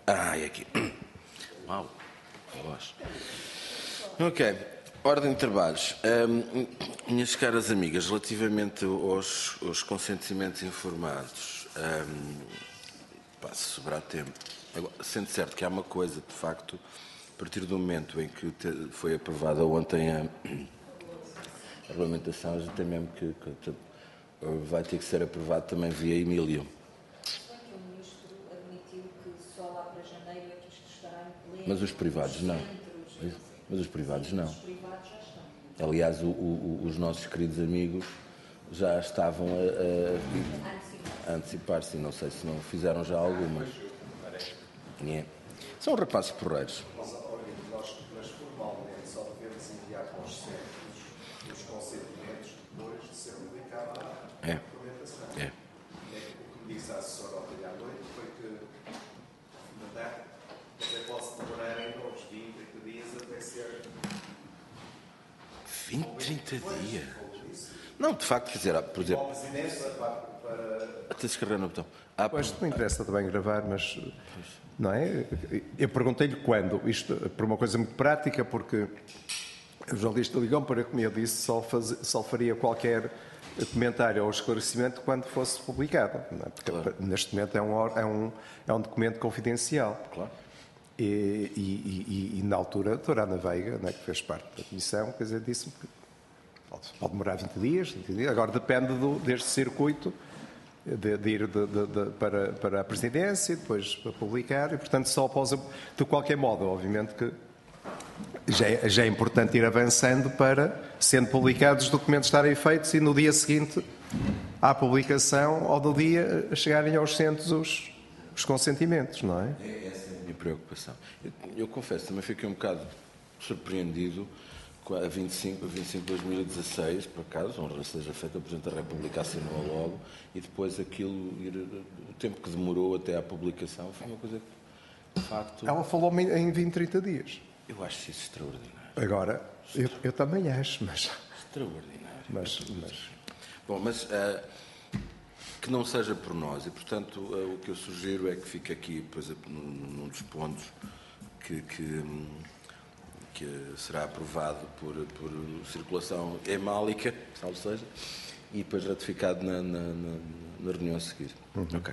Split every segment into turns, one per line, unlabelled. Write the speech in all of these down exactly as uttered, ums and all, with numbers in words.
Ah, é aqui. Uau, voz. Ok, ordem de trabalhos. Um, minhas caras amigas, relativamente aos, aos consentimentos informados, um, pá, se sobrar tempo, agora, sendo certo que há uma coisa, de facto, a partir do momento em que te, foi aprovada ontem a, a regulamentação, a gente tem mesmo que, que vai ter que ser aprovado também via Emílio. Mas os privados não. Mas os privados não. Aliás, o, o, os nossos queridos amigos já estavam a, a, a antecipar-se. Não sei se não fizeram já algumas. É. São rapazes porreiros.
Nós, mas formalmente só devemos enviar para os centros os consentimentos depois de ser publicada a
é.
regulamentação.
É.
É. O que me disse a assessora ontem à noite foi que mandar, até posso demorar ainda uns vinte, trinta dias até ser.
vinte, trinta dias? Não, de facto, quer dizer, por exemplo.
O presidente para.
Até se carregar no botão. Ah,
pois não interessa também gravar, mas. Não é? Eu perguntei-lhe quando. Isto por uma coisa muito prática, porque o jornalista ligou para que eu disse só, faz, só faria qualquer comentário ou esclarecimento quando fosse publicado. Não é? Porque claro. Neste momento é um, é, um, é um documento confidencial.
Claro.
E, e, e, e na altura, a doutora Ana Veiga, né, que fez parte da comissão, quer dizer, disse-me que pode, pode demorar vinte dias, vinte dias. Agora depende do, deste circuito de, de ir de, de, de, para, para a presidência, depois para publicar, e portanto só após, de qualquer modo, obviamente que já é, já é importante ir avançando para, sendo publicados, os documentos estarem feitos e no dia seguinte à publicação ou no dia chegarem aos centros os, os consentimentos, não é?
Essa é a minha preocupação. Eu, eu confesso, também fiquei um bocado surpreendido com a vinte e cinco de dois mil e dezasseis, por acaso, onde seja feita, o Presidente da República assinou logo, e depois aquilo, o tempo que demorou até à publicação, foi uma coisa que, de facto...
Ela falou-me em vinte, trinta dias.
Eu acho isso extraordinário.
Agora, eu, eu também acho, mas...
Extraordinário.
Mas, mas...
Bom, mas uh, que não seja por nós, e portanto uh, o que eu sugiro é que fique aqui, por exemplo, num, num dos pontos que... que um, que será aprovado por, por circulação emálica, salvo seja, e depois ratificado na, na, na, na reunião a seguir.
Uhum.
Ok.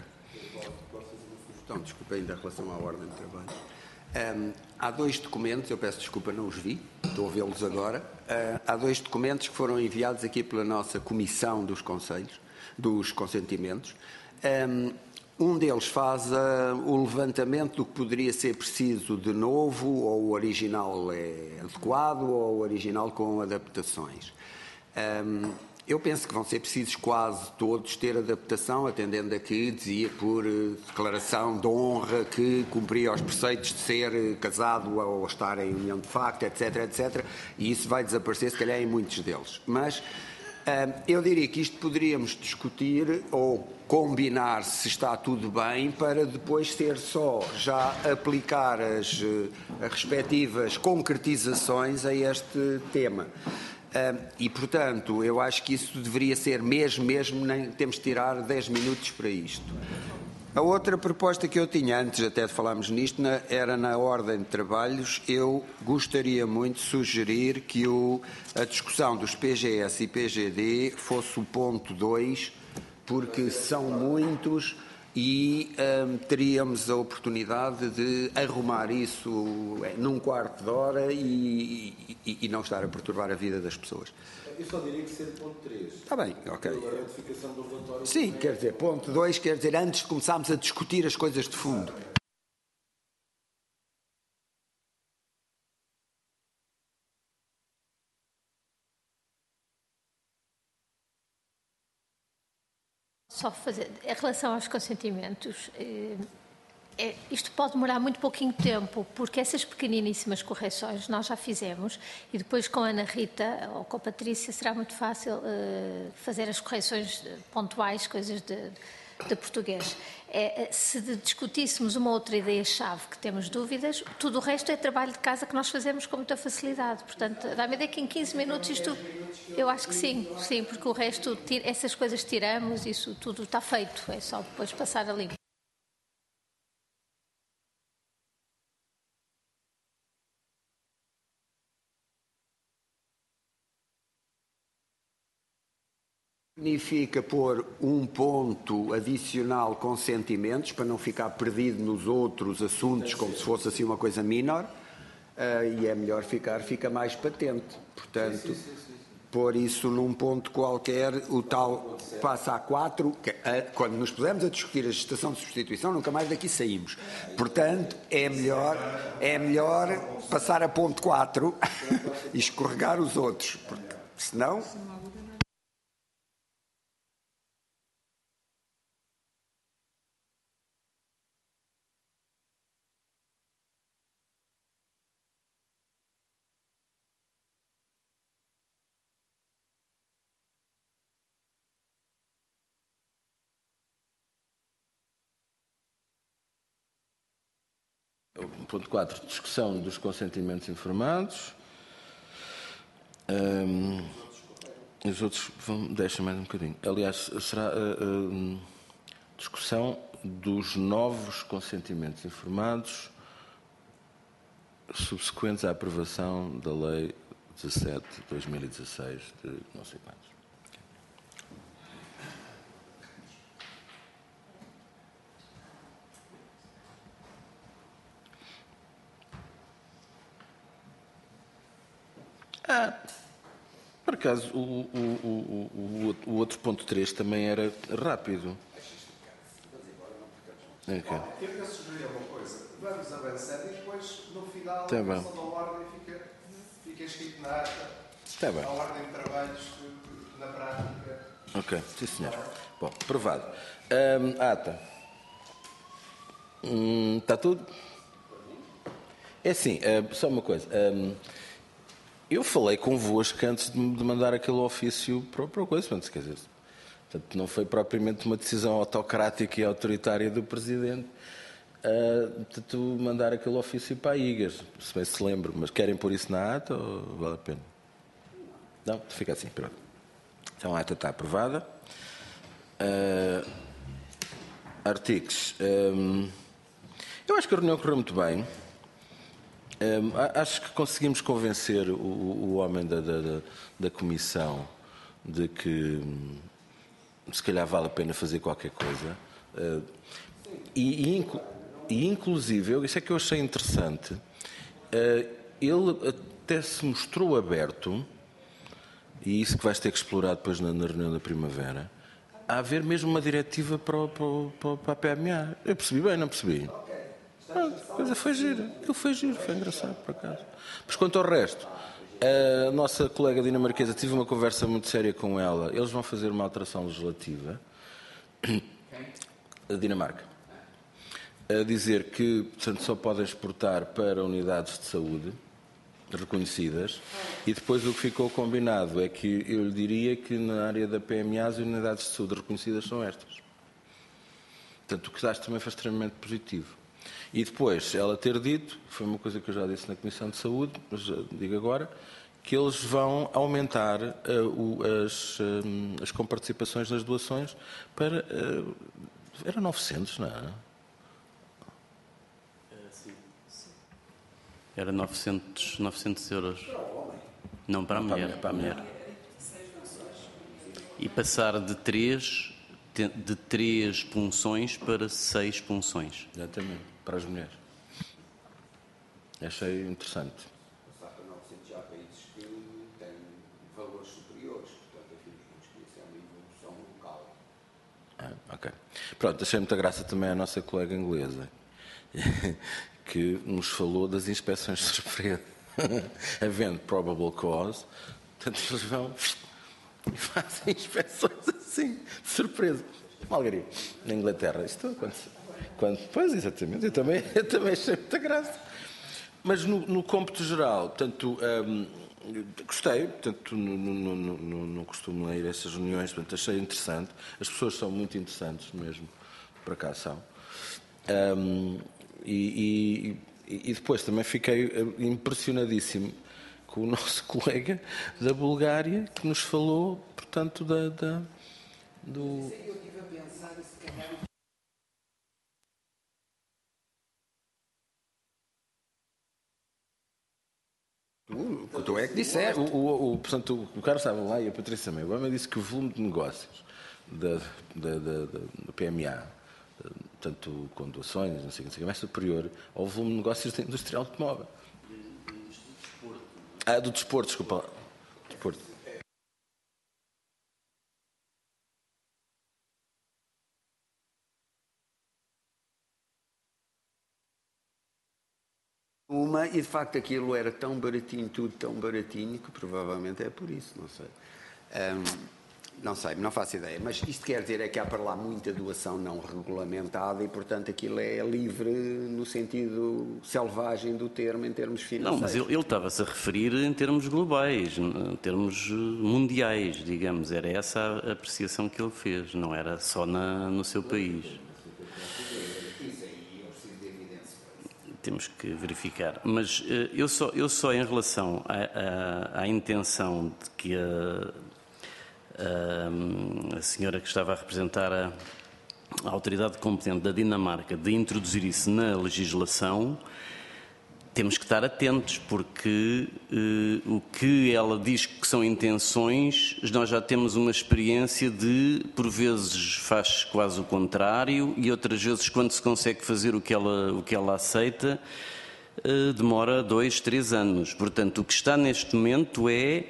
Então, desculpa ainda em relação à ordem de trabalho. Um, há dois documentos, eu peço desculpa, não os vi, estou a vê-los agora. Uh, há dois documentos que foram enviados aqui pela nossa Comissão dos Conselhos, dos Consentimentos. Um, Um deles faz uh, o levantamento do que poderia ser preciso de novo, ou o original é adequado, ou o original com adaptações. Um, eu penso que vão ser precisos quase todos ter adaptação, atendendo a que dizia por uh, declaração de honra que cumpria os preceitos de ser uh, casado ou estar em união de facto, etc, etcétera. E isso vai desaparecer, se calhar, em muitos deles. Mas uh, eu diria que isto poderíamos discutir ou combinar se está tudo bem para depois ser só já aplicar as, as respectivas concretizações a este tema. Uh, e, portanto, eu acho que isso deveria ser mesmo, mesmo, nem temos de tirar dez minutos para isto. A outra proposta que eu tinha, antes até de falarmos nisto, na, era na ordem de trabalhos. Eu gostaria muito de sugerir que o, a discussão dos P G S e P G D fosse o ponto dois, porque são muitos e hum, teríamos a oportunidade de arrumar isso num quarto de hora e, e, e não estar a perturbar a vida das pessoas.
Eu só diria que ser ponto três.
Está bem, ok.
A ratificação do relatório...
Sim, quer dizer, ponto dois, quer dizer, antes de começarmos a discutir as coisas de fundo.
Só fazer, em relação aos consentimentos, é, isto pode demorar muito pouquinho tempo, porque essas pequeniníssimas correções nós já fizemos e depois com a Ana Rita ou com a Patrícia será muito fácil uh, fazer as correções pontuais, coisas de, de português. É, se discutíssemos uma outra ideia-chave que temos dúvidas, tudo o resto é trabalho de casa que nós fazemos com muita facilidade. Portanto, dá-me a ideia que em quinze minutos isto... Eu acho que sim, sim, porque o resto, essas coisas tiramos, isso tudo está feito, é só depois passar ali.
Significa pôr um ponto adicional com sentimentos, para não ficar perdido nos outros assuntos, como se fosse assim uma coisa menor, uh, e é melhor ficar, fica mais patente. Portanto, sim, sim, sim, sim. Pôr isso num ponto qualquer, o tal passa a quatro, que, uh, quando nos pusermos a discutir a gestação de substituição, nunca mais daqui saímos. Portanto, é melhor, é melhor passar a ponto quatro e escorregar os outros, porque senão...
Ponto quatro, discussão dos consentimentos informados. Um, os outros vão, deixa mais um bocadinho. Aliás, será uh, uh, discussão dos novos consentimentos informados subsequentes à aprovação da Lei dezassete de dois mil e dezasseis de não sei quantos. Ah, por acaso, o, o, o, o, o outro ponto três também era rápido.
Okay. Eu quero sugerir uma coisa. Vamos avançar e depois, no final,
tá
a questão da ordem fica, fica escrito na ata.
Tá bem.
A ordem de trabalhos, na prática.
Ok, sim senhor. Bom, aprovado. Um, ata. Hum, está tudo? É assim, uh, só uma coisa. Um, eu falei convosco antes de, de mandar aquele ofício para, para o coisa, quer dizer, portanto, não foi propriamente uma decisão autocrática e autoritária do Presidente uh, de tu mandar aquele ofício para a I G A S, se bem se lembro, mas querem pôr isso na ata ou vale a pena? Não? Fica assim, pronto. Então a ata está aprovada. Uh, artigos. Um, eu acho que a reunião correu muito bem. Um, acho que conseguimos convencer o, o homem da, da, da comissão de que um, se calhar vale a pena fazer qualquer coisa. Uh, e, e, inclu, e inclusive, eu, isso é que eu achei interessante, uh, ele até se mostrou aberto, e isso que vais ter que explorar depois na, na reunião da primavera, a haver mesmo uma diretiva para, o, para, o, para a P M A. Eu percebi bem, não percebi? Ah, a coisa foi giro, aquilo foi giro, foi engraçado por acaso. Mas quanto ao resto, a nossa colega dinamarquesa, tive uma conversa muito séria com ela, eles vão fazer uma alteração legislativa, a Dinamarca, a dizer que, portanto, só podem exportar para unidades de saúde reconhecidas, e depois o que ficou combinado é que eu lhe diria que na área da P M A as unidades de saúde reconhecidas são estas. Portanto, o que acho também foi extremamente positivo. E depois, ela ter dito, foi uma coisa que eu já disse na Comissão de Saúde, mas digo agora, que eles vão aumentar uh, o, as, uh, as comparticipações nas doações para... Uh, era novecentos, não é?
Sim. Era novecentos, novecentos euros. Não, para a
não,
mulher.
Para a mulher. Para a mulher.
E passar de três, de três punções para seis punções.
Exatamente, para as mulheres. Achei interessante.
Passar para novecentos já há países que têm valores superiores, portanto, aqui nos é uma evolução local.
Ah, ok. Pronto, achei muita graça também a nossa colega inglesa, que nos falou das inspeções de surpresa. Havendo probable cause, portanto, eles vão e fazem inspeções assim, de surpresa. Malgaria, na Inglaterra. Isto quando, quando, pois, exatamente, eu também, eu também achei muita graça. Mas no, no cômputo geral, portanto, hum, gostei, portanto, não costumo ir a essas reuniões, portanto, achei interessante. As pessoas são muito interessantes mesmo, por acaso são. Hum, e, e, e depois também fiquei impressionadíssimo com o nosso colega da Bulgária, que nos falou, portanto, da, da, do...
Tu, tu é que disseste.
O, o, o, portanto, o Carlos estava lá e a Patrícia também. O homem disse que o volume de negócios da, da, da, da, do P M A, tanto com doações, não sei, não sei, é mais superior ao volume de negócios da indústria automóvel. Ah, do desporto, desculpa. Desporto.
Uma, e de facto aquilo era tão baratinho, tudo tão baratinho, que provavelmente é por isso, não sei. Ahm, não sei, não faço ideia. Mas isto quer dizer é que há para lá muita doação não regulamentada e, portanto, aquilo é livre no sentido selvagem do termo, em termos financeiros.
Não, mas ele, ele estava-se a referir em termos globais, em termos mundiais, digamos. Era essa a apreciação que ele fez, não era só na, no seu país. Temos que verificar. Mas uh, eu, só, eu só em relação à, à, à intenção de que a, a, a senhora que estava a representar a, a autoridade competente da Dinamarca de introduzir isso na legislação, temos que estar atentos, porque uh, o que ela diz que são intenções, nós já temos uma experiência de, por vezes, faz quase o contrário, e outras vezes, quando se consegue fazer o que ela, o que ela aceita, uh, demora dois, três anos. Portanto, o que está neste momento é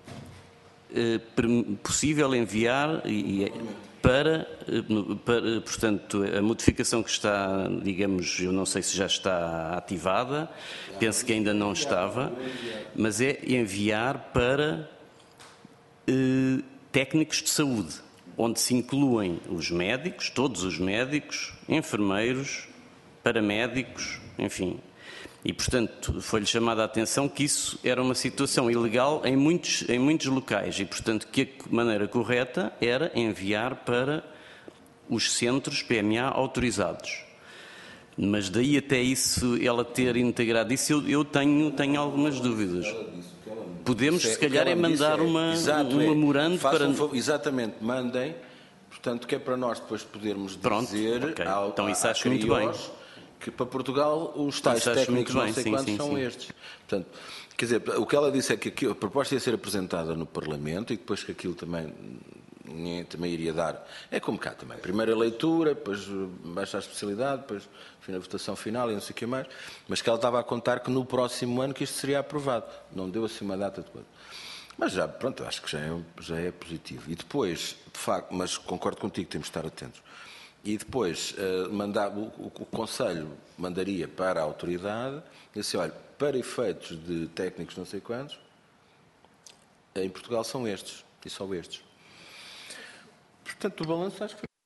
uh, possível enviar e, e para, para, portanto, a modificação que está, digamos, eu não sei se já está ativada, penso que ainda não estava, mas é enviar para eh, técnicos de saúde, onde se incluem os médicos, todos os médicos, enfermeiros, paramédicos, enfim. E, portanto, foi-lhe chamada a atenção que isso era uma situação ilegal em muitos, em muitos locais e, portanto, que a maneira correta era enviar para os centros P M A autorizados. Mas daí até isso, ela ter integrado isso, eu, eu tenho, tenho algumas dúvidas. Podemos, se calhar, é mandar uma, um memorando para...
Um, exatamente, mandem, portanto, que é para nós depois podermos
Pronto,
dizer
okay.
ao,
então, isso
à,
acho muito bem.
Que para Portugal os tais técnicos não sei quantos são estes. Portanto, quer dizer, o que ela disse é que aquilo, a proposta ia ser apresentada no Parlamento e depois que aquilo também, também iria dar. É como cá também. Primeira leitura, depois baixa a especialidade, depois enfim, a votação final e não sei o que mais. Mas que ela estava a contar que no próximo ano que isto seria aprovado. Não deu assim uma data depois. Mas já, pronto, acho que já é, já é positivo. E depois, de facto, mas concordo contigo, temos de estar atentos. E depois uh, mandar, o, o, o Conselho mandaria para a autoridade e assim, olha, para efeitos de técnicos não sei quantos, em Portugal são estes, e só estes. Portanto, o balanço acho que foi.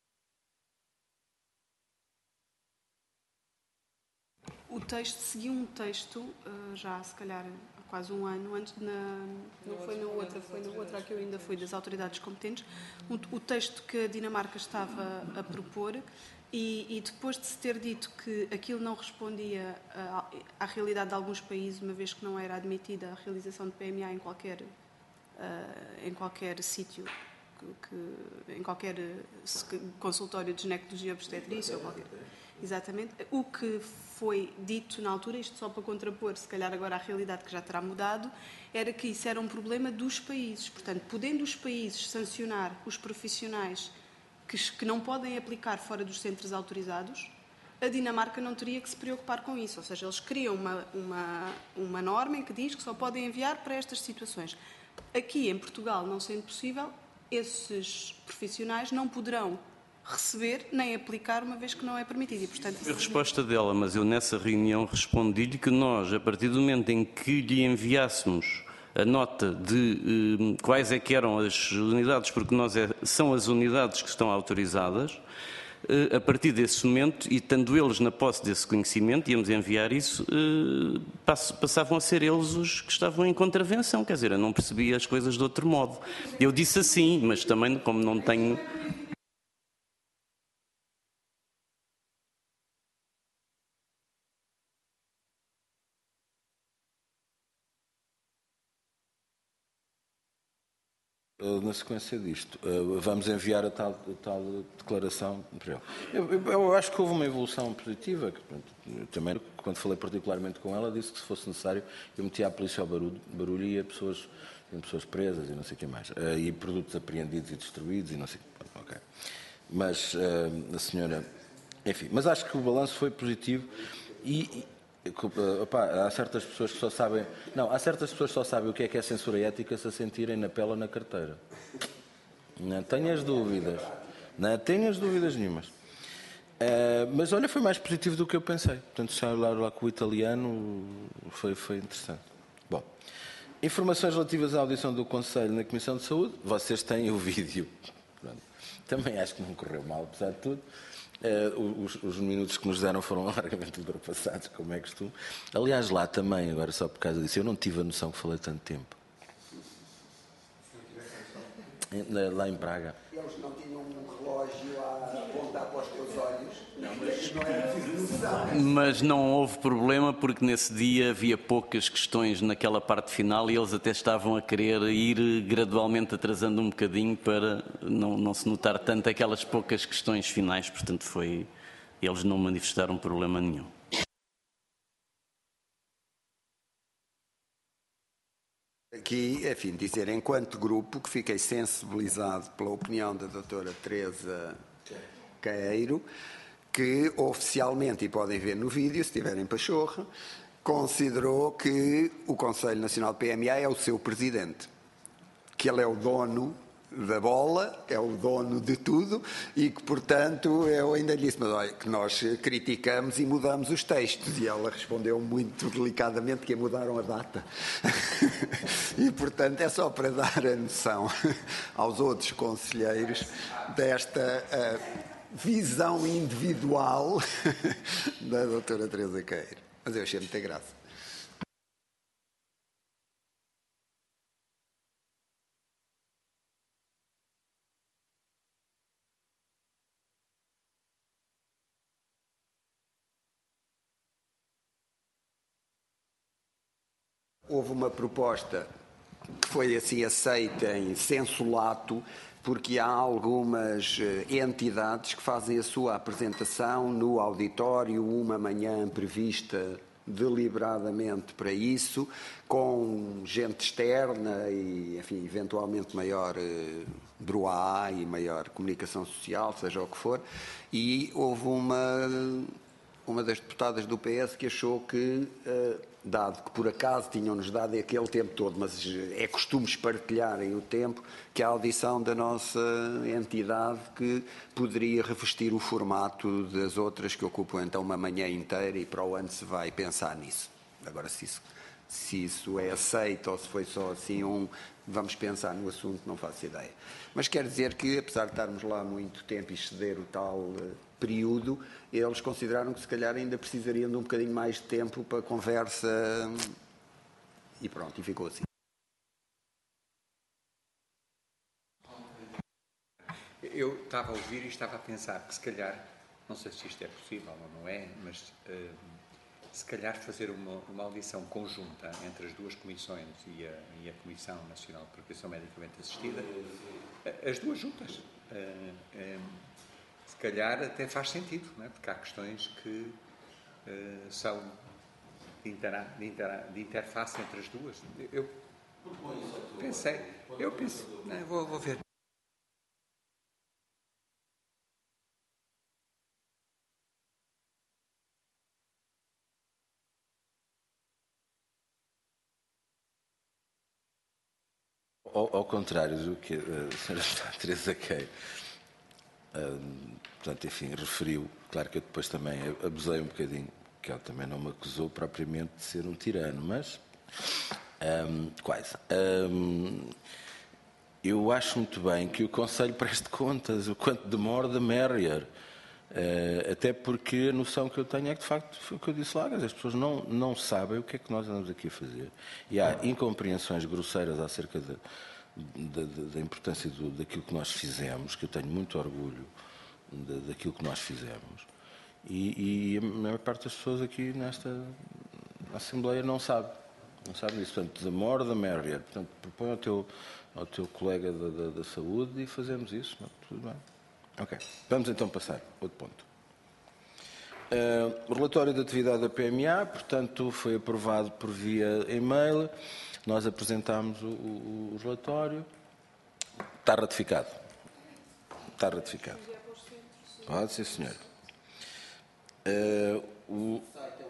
O texto seguiu um texto, uh, já se calhar há quase um ano, antes na, não foi na outra, foi na outra que eu ainda fui das autoridades competentes, um, o texto que a Dinamarca estava a propor e, e depois de se ter dito que aquilo não respondia à, à realidade de alguns países, uma vez que não era admitida a realização de P M A em qualquer, uh, em qualquer sítio, que, que, em qualquer consultório de ginecologia obstetrícia ou qualquer... Exatamente. O que foi dito na altura, isto só para contrapor, se calhar agora a realidade que já terá mudado, era que isso era um problema dos países. Portanto, podendo os países sancionar os profissionais que, que não podem aplicar fora dos centros autorizados, a Dinamarca não teria que se preocupar com isso. Ou seja, eles criam uma, uma, uma norma em que diz que só podem enviar para estas situações. Aqui, em Portugal, não sendo possível, esses profissionais não poderão receber nem aplicar, uma vez que não é permitido. E, portanto,
a resposta dela, mas eu nessa reunião respondi-lhe que nós, a partir do momento em que lhe enviássemos a nota de eh, quais é que eram as unidades, porque nós é, são as unidades que estão autorizadas, eh, a partir desse momento, e estando eles na posse desse conhecimento, íamos enviar isso, eh, pass, passavam a ser eles os que estavam em contravenção, quer dizer, eu não percebia as coisas de outro modo. Eu disse assim, mas também como não tenho...
na sequência disto, vamos enviar a tal, a tal declaração para ele. Eu, eu, eu acho que houve uma evolução positiva. Eu também, quando falei particularmente com ela, disse que se fosse necessário, eu metia a polícia ao barulho, barulho e ia pessoas, pessoas presas e não sei o que mais. E produtos apreendidos e destruídos e não sei o que. Okay. Mas a senhora... Enfim, mas acho que o balanço foi positivo e... Opa, há certas pessoas que só sabem... Não, há certas pessoas que só sabem o que é que é censura ética se a sentirem na pele ou na carteira. Não tenho as dúvidas. Não tenho as dúvidas nenhumas. Uh, mas olha, foi mais positivo do que eu pensei. Portanto, se olhar lá com o italiano, foi, foi interessante. Bom, informações relativas à audição do Conselho na Comissão de Saúde. Vocês têm o vídeo. Pronto. Também acho que não correu mal, apesar de tudo. Uh, os, os minutos que nos deram foram largamente ultrapassados, como é costume. Aliás, lá também, agora só por causa disso, eu não tive a noção que falei tanto tempo. Lá em Praga.
Eles não tinham um relógio a apontar para os teus olhos, não, mas não era preciso noção.
Mas não houve problema porque nesse dia havia poucas questões naquela parte final e eles até estavam a querer ir gradualmente atrasando um bocadinho para não, não se notar tanto aquelas poucas questões finais, portanto foi, eles não manifestaram problema nenhum.
Aqui, enfim, dizer, enquanto grupo, que fiquei sensibilizado pela opinião da doutora Teresa Queiro, que oficialmente, e podem ver no vídeo, se tiverem pachorra, considerou que o Conselho Nacional de P M A é o seu presidente, que ele é o dono da bola, é o dono de tudo e que, portanto, eu ainda lhe disse, mas olha, que nós criticamos e mudamos os textos. E ela respondeu muito delicadamente que mudaram a data. E, portanto, é só para dar a noção aos outros conselheiros desta uh, visão individual da doutora Teresa Queiro. Mas eu achei muita graça. Houve uma proposta que foi assim aceita em senso lato, porque há algumas entidades que fazem a sua apresentação no auditório, uma manhã prevista deliberadamente para isso, com gente externa e, enfim, eventualmente maior eh, bruá e maior comunicação social, seja o que for, e houve uma, uma das deputadas do P S que achou que... Eh, dado que por acaso tinham-nos dado aquele tempo todo, mas é costume espartilharem o tempo, que a audição da nossa entidade que poderia revestir o formato das outras que ocupam então uma manhã inteira e para o ano se vai pensar nisso. Agora, se isso, se isso é aceito ou se foi só assim um vamos pensar no assunto, não faço ideia. Mas quer dizer que, apesar de estarmos lá muito tempo e exceder o tal uh, período, eles consideraram que se calhar ainda precisariam de um bocadinho mais de tempo para a conversa um, e pronto, e ficou assim.
Eu estava a ouvir e estava a pensar que se calhar, não sei se isto é possível ou não é, mas uh, se calhar fazer uma, uma audição conjunta entre as duas comissões e a, e a Comissão Nacional de Proteção Medicamente Assistida, as duas juntas. Uh, um, se calhar até faz sentido, não é? Porque há questões que uh, são de, intera, de, intera, de interface entre as duas. Eu pensei, eu pensei, não, vou, vou ver.
Ao, ao contrário do que a senhora Teresa Queiro, uh, portanto, enfim, referiu, claro que eu depois também abusei um bocadinho, que ela também não me acusou propriamente de ser um tirano, mas um, quase. Um, eu acho muito bem que o Conselho preste contas, o quanto demora, de merrier. Uh, até porque a noção que eu tenho é que, de facto, foi o que eu disse lá, as pessoas não, não sabem o que é que nós andamos aqui a fazer. E há incompreensões grosseiras acerca da, da, da importância do, daquilo que nós fizemos, que eu tenho muito orgulho de, daquilo que nós fizemos. E, e a maior parte das pessoas aqui nesta Assembleia não sabe. Não sabe disso. Portanto, the more, the merrier. Portanto, propõe ao teu, ao teu colega da, da, da saúde e fazemos isso. Não, tudo bem. Ok. Vamos então passar. Outro ponto. Uh, o relatório de atividade da P M A, portanto, foi aprovado por via e-mail. Nós apresentámos o, o, o relatório. Está ratificado. Está ratificado. Pode, sim, senhor. Uh, o...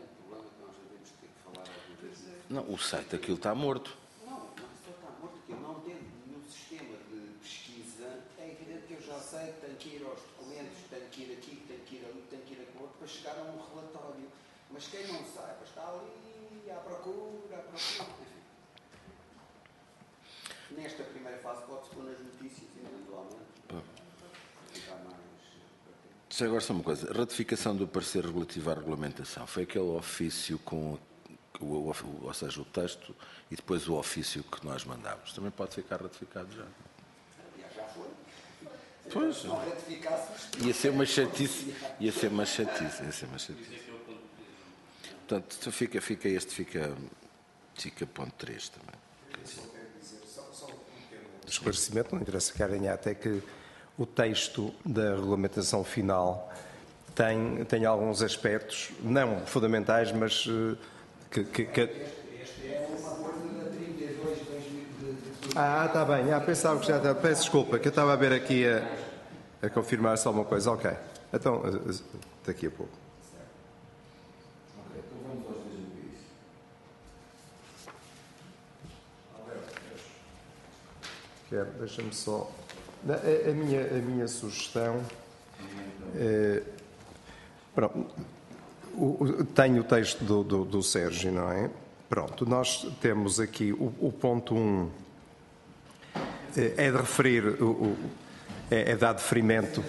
Não, o site aquilo está morto.
Não, não está morto, aquilo não tem nenhum sistema de pesquisa. É evidente que eu já sei que tenho que ir aos documentos, tenho que ir aqui, tenho que ir ali, tenho que ir aqui outro para chegar a um relatório. Mas quem não saiba está ali à procura, à procura. Enfim. Nesta primeira fase pode-se pôr nas notícias, eventualmente. Ficar mais.
Já agora só uma coisa. Ratificação do parecer relativo à regulamentação. Foi aquele ofício com o, ou seja, o texto e depois o ofício que nós mandámos. Também pode ficar ratificado já.
Já foi.
Pois.
Não ratificássemos.
Ia ser uma chatice. Ia ser uma chatice. Ia ser uma chatice. Portanto, fica, fica este, fica, fica ponto três também.
Esclarecimento, não interessa que ganhar, até que o texto da regulamentação final tem, tem alguns aspectos, não fundamentais, mas uh, que... que, que... Ah, está bem. Ah, pensava que já estava... Peço desculpa, que eu estava a ver aqui a, a confirmar só uma coisa. Ok. Então, daqui a pouco. Deixa-me só... A, a, minha, a minha sugestão... É, pronto, o, o, tenho o texto do, do, do Sérgio, não é? Pronto, nós temos aqui o, o ponto um, é, é de referir, o, o, é, é dar deferimento...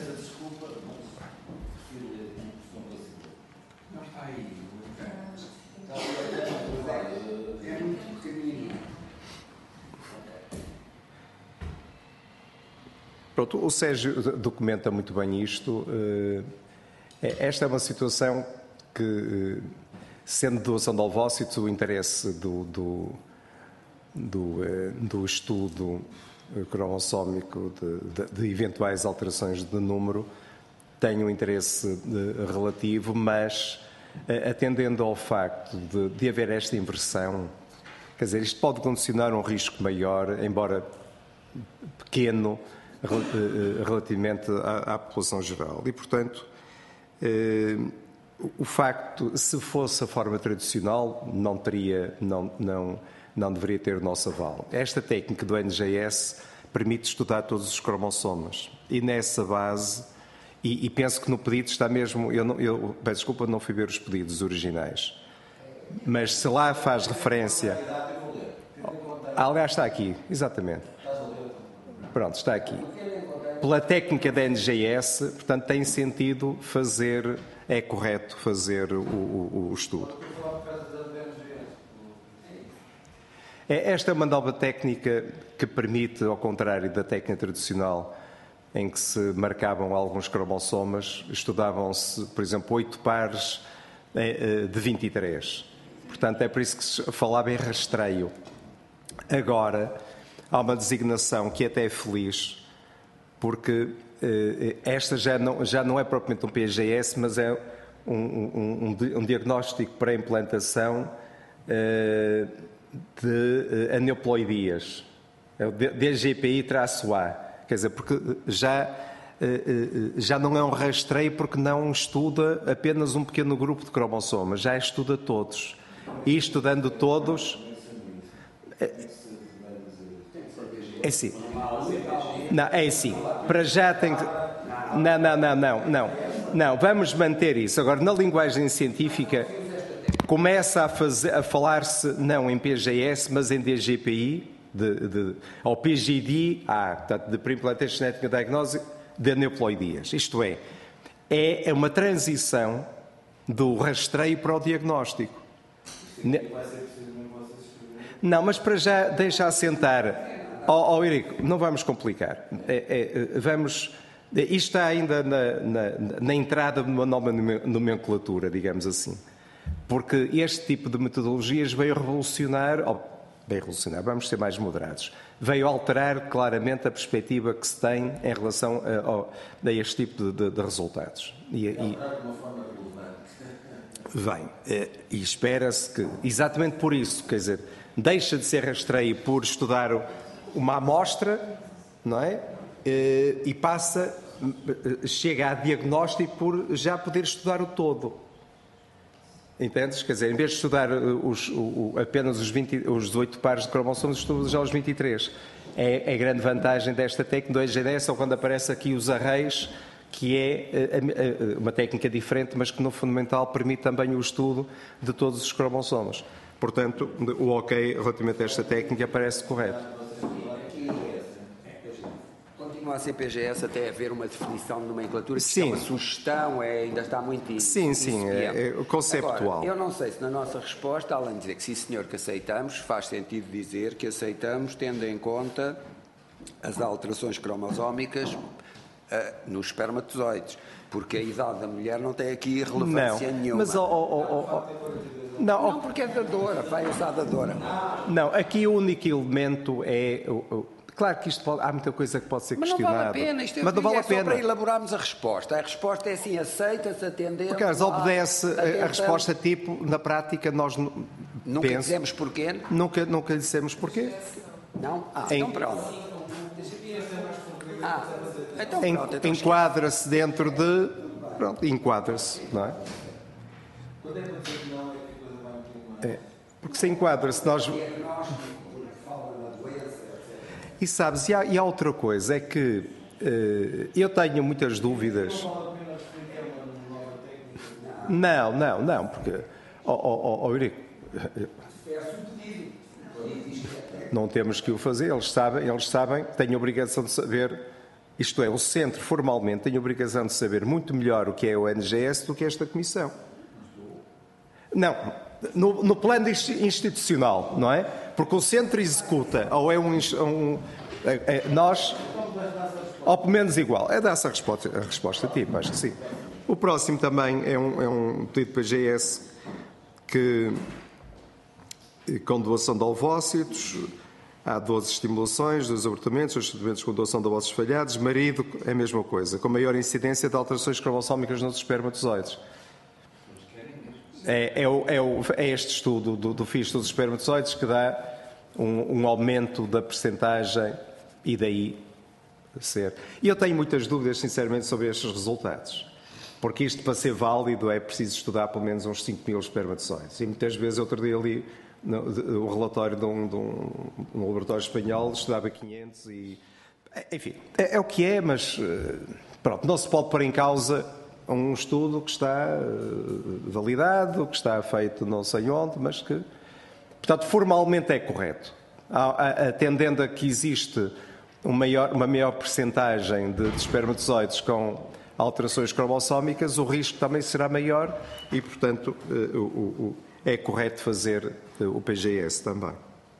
Pronto, o Sérgio documenta muito bem isto. Esta é uma situação que, sendo doação de ovócito, o interesse do, do, do, do estudo cromossómico de, de, de eventuais alterações de número tem um interesse de, relativo, mas atendendo ao facto de, de haver esta inversão, quer dizer, isto pode condicionar um risco maior, embora pequeno, relativamente à, à população geral. E, portanto, eh, o facto, se fosse a forma tradicional, não teria, não, não, não deveria ter o nosso aval. Esta técnica do N G S permite estudar todos os cromossomas. E nessa base, e, e penso que no pedido está mesmo, eu, não, eu peço desculpa, não fui ver os pedidos originais, mas se lá faz referência... Aliás, está aqui, exatamente. Pronto, está aqui. Pela técnica da N G S, portanto, tem sentido fazer, é correto fazer o, o, o estudo. Esta é uma nova técnica que permite, ao contrário da técnica tradicional, em que se marcavam alguns cromossomas, estudavam-se, por exemplo, oito pares de vinte e três. Portanto, é por isso que se falava em rastreio. Agora... há uma designação que até é feliz, porque eh, esta já não, já não é propriamente um P G S, mas é um, um, um, um diagnóstico para implantação eh, de eh, aneuploidias. É o D G P I-A. Quer dizer, porque já, eh, já não é um rastreio, porque não estuda apenas um pequeno grupo de cromossomas, já estuda todos. E estudando todos... Eh, É assim. Não, é assim. Para já tem que... Não, não, não, não, não. Não, vamos manter isso. Agora, na linguagem científica, começa a, fazer, a falar-se não em P G S, mas em D G P I, de, de, ou P G D-A, portanto, de Pre-Implantation Genetic Diagnosis de aneuploidias. Isto é, é uma transição do rastreio para o diagnóstico. Não, mas para já deixa assentar... Ó, oh, oh, Eurico, não vamos complicar. É, é, vamos, isto está ainda na, na, na entrada de uma nova nomenclatura, digamos assim. Porque este tipo de metodologias veio revolucionar, ou veio revolucionar, vamos ser mais moderados, veio alterar claramente a perspectiva que se tem em relação a, a, a este tipo de, de, de resultados. E, e, vem, e espera-se que, exatamente por isso, quer dizer, deixa de ser rastreio por estudar uma amostra, não é? E passa, chega a diagnóstico por já poder estudar o todo. Entendes? Quer dizer, em vez de estudar os, o, apenas os, vinte, os dezoito pares de cromossomos, estuda já os vinte e três. É a grande vantagem desta técnica do E G D S, ou quando aparece aqui os arrays, que é uma técnica diferente, mas que no fundamental permite também o estudo de todos os cromossomos. Portanto, o ok relativamente a esta técnica parece correto.
Continua a C P G S até haver uma definição de nomenclatura, que
sim.
é uma sugestão, é, ainda está muito
Sim, sim, é, é conceptual.
Agora, eu não sei se na nossa resposta, além de dizer que sim senhor que aceitamos, faz sentido dizer que aceitamos tendo em conta as alterações cromosómicas nos espermatozoides, porque a idade da mulher não tem aqui relevância
não,
nenhuma.
Mas, oh, oh, oh, oh, não,
não, porque é dadora, vai usar dadora.
Não, aqui o único elemento é... Claro que isto pode, há muita coisa que pode ser
mas
questionada.
Mas não vale a pena, isto é,
mas não vale
é
a pena.
só para elaborarmos a resposta. A resposta é assim, aceita-se, atendendo...
Carlos, obedece a, a resposta tipo, na prática nós...
Nunca
penso,
dizemos porquê?
Nunca, nunca dissemos porquê.
Não? Ah,
em,
então pronto. Ah, então pronto. Então
enquadra-se dentro de... Pronto, enquadra-se, não é? É, porque se enquadra-se, nós... E sabes, e há, e há outra coisa, é que uh, eu tenho muitas dúvidas. Não, não, não, porque... Oh, oh, oh, Eurico, não temos que o fazer, eles sabem, eles sabem, têm a obrigação de saber, isto é, o centro formalmente tem a obrigação de saber muito melhor o que é o N G S do que esta comissão. Não, no, no plano institucional, não é? Porque o centro executa, ou é um... um é, é, nós, ou pelo menos igual, é dar essa resposta, a resposta a ti, acho que sim. O próximo também é um, é um pedido para G S que, com doação de ovócitos, há doze estimulações, dois abortamentos, dois tratamentos com doação de ovócitos falhados, marido, é a mesma coisa, com maior incidência de alterações cromossómicas nos espermatozoides. É, é, o, é, o, é este estudo do, do F I S dos espermatozoides que dá um, um aumento da percentagem e daí ser. E eu tenho muitas dúvidas, sinceramente, sobre estes resultados. Porque isto, para ser válido, é preciso estudar pelo menos uns cinco mil espermatozoides. E muitas vezes, outro dia ali, no, de, o relatório de um, de um, um laboratório espanhol estudava quinhentos e... Enfim, é, é o que é, mas pronto, não se pode pôr em causa um estudo que está uh, validado, que está feito não sei onde, mas que, portanto, formalmente é correto. Atendendo a que existe um maior, uma maior percentagem de, de espermatozoides com alterações cromossómicas, o risco também será maior e, portanto, uh, o, o, é correto fazer uh, o P G S também.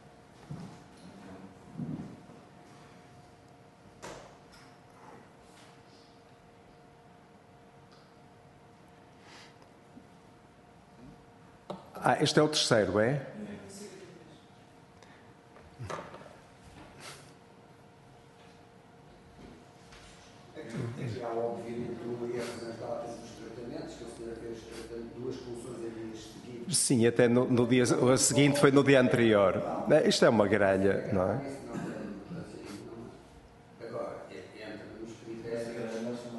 Ah, este é o terceiro, é?
Aqui há, obviamente, um erro nas datas dos tratamentos, que a senhora fez duas pulsões em dias seguidos.
Sim, até no, no dia o seguinte foi no dia anterior. Isto é uma gralha, não é?
Agora, entra nos critérios.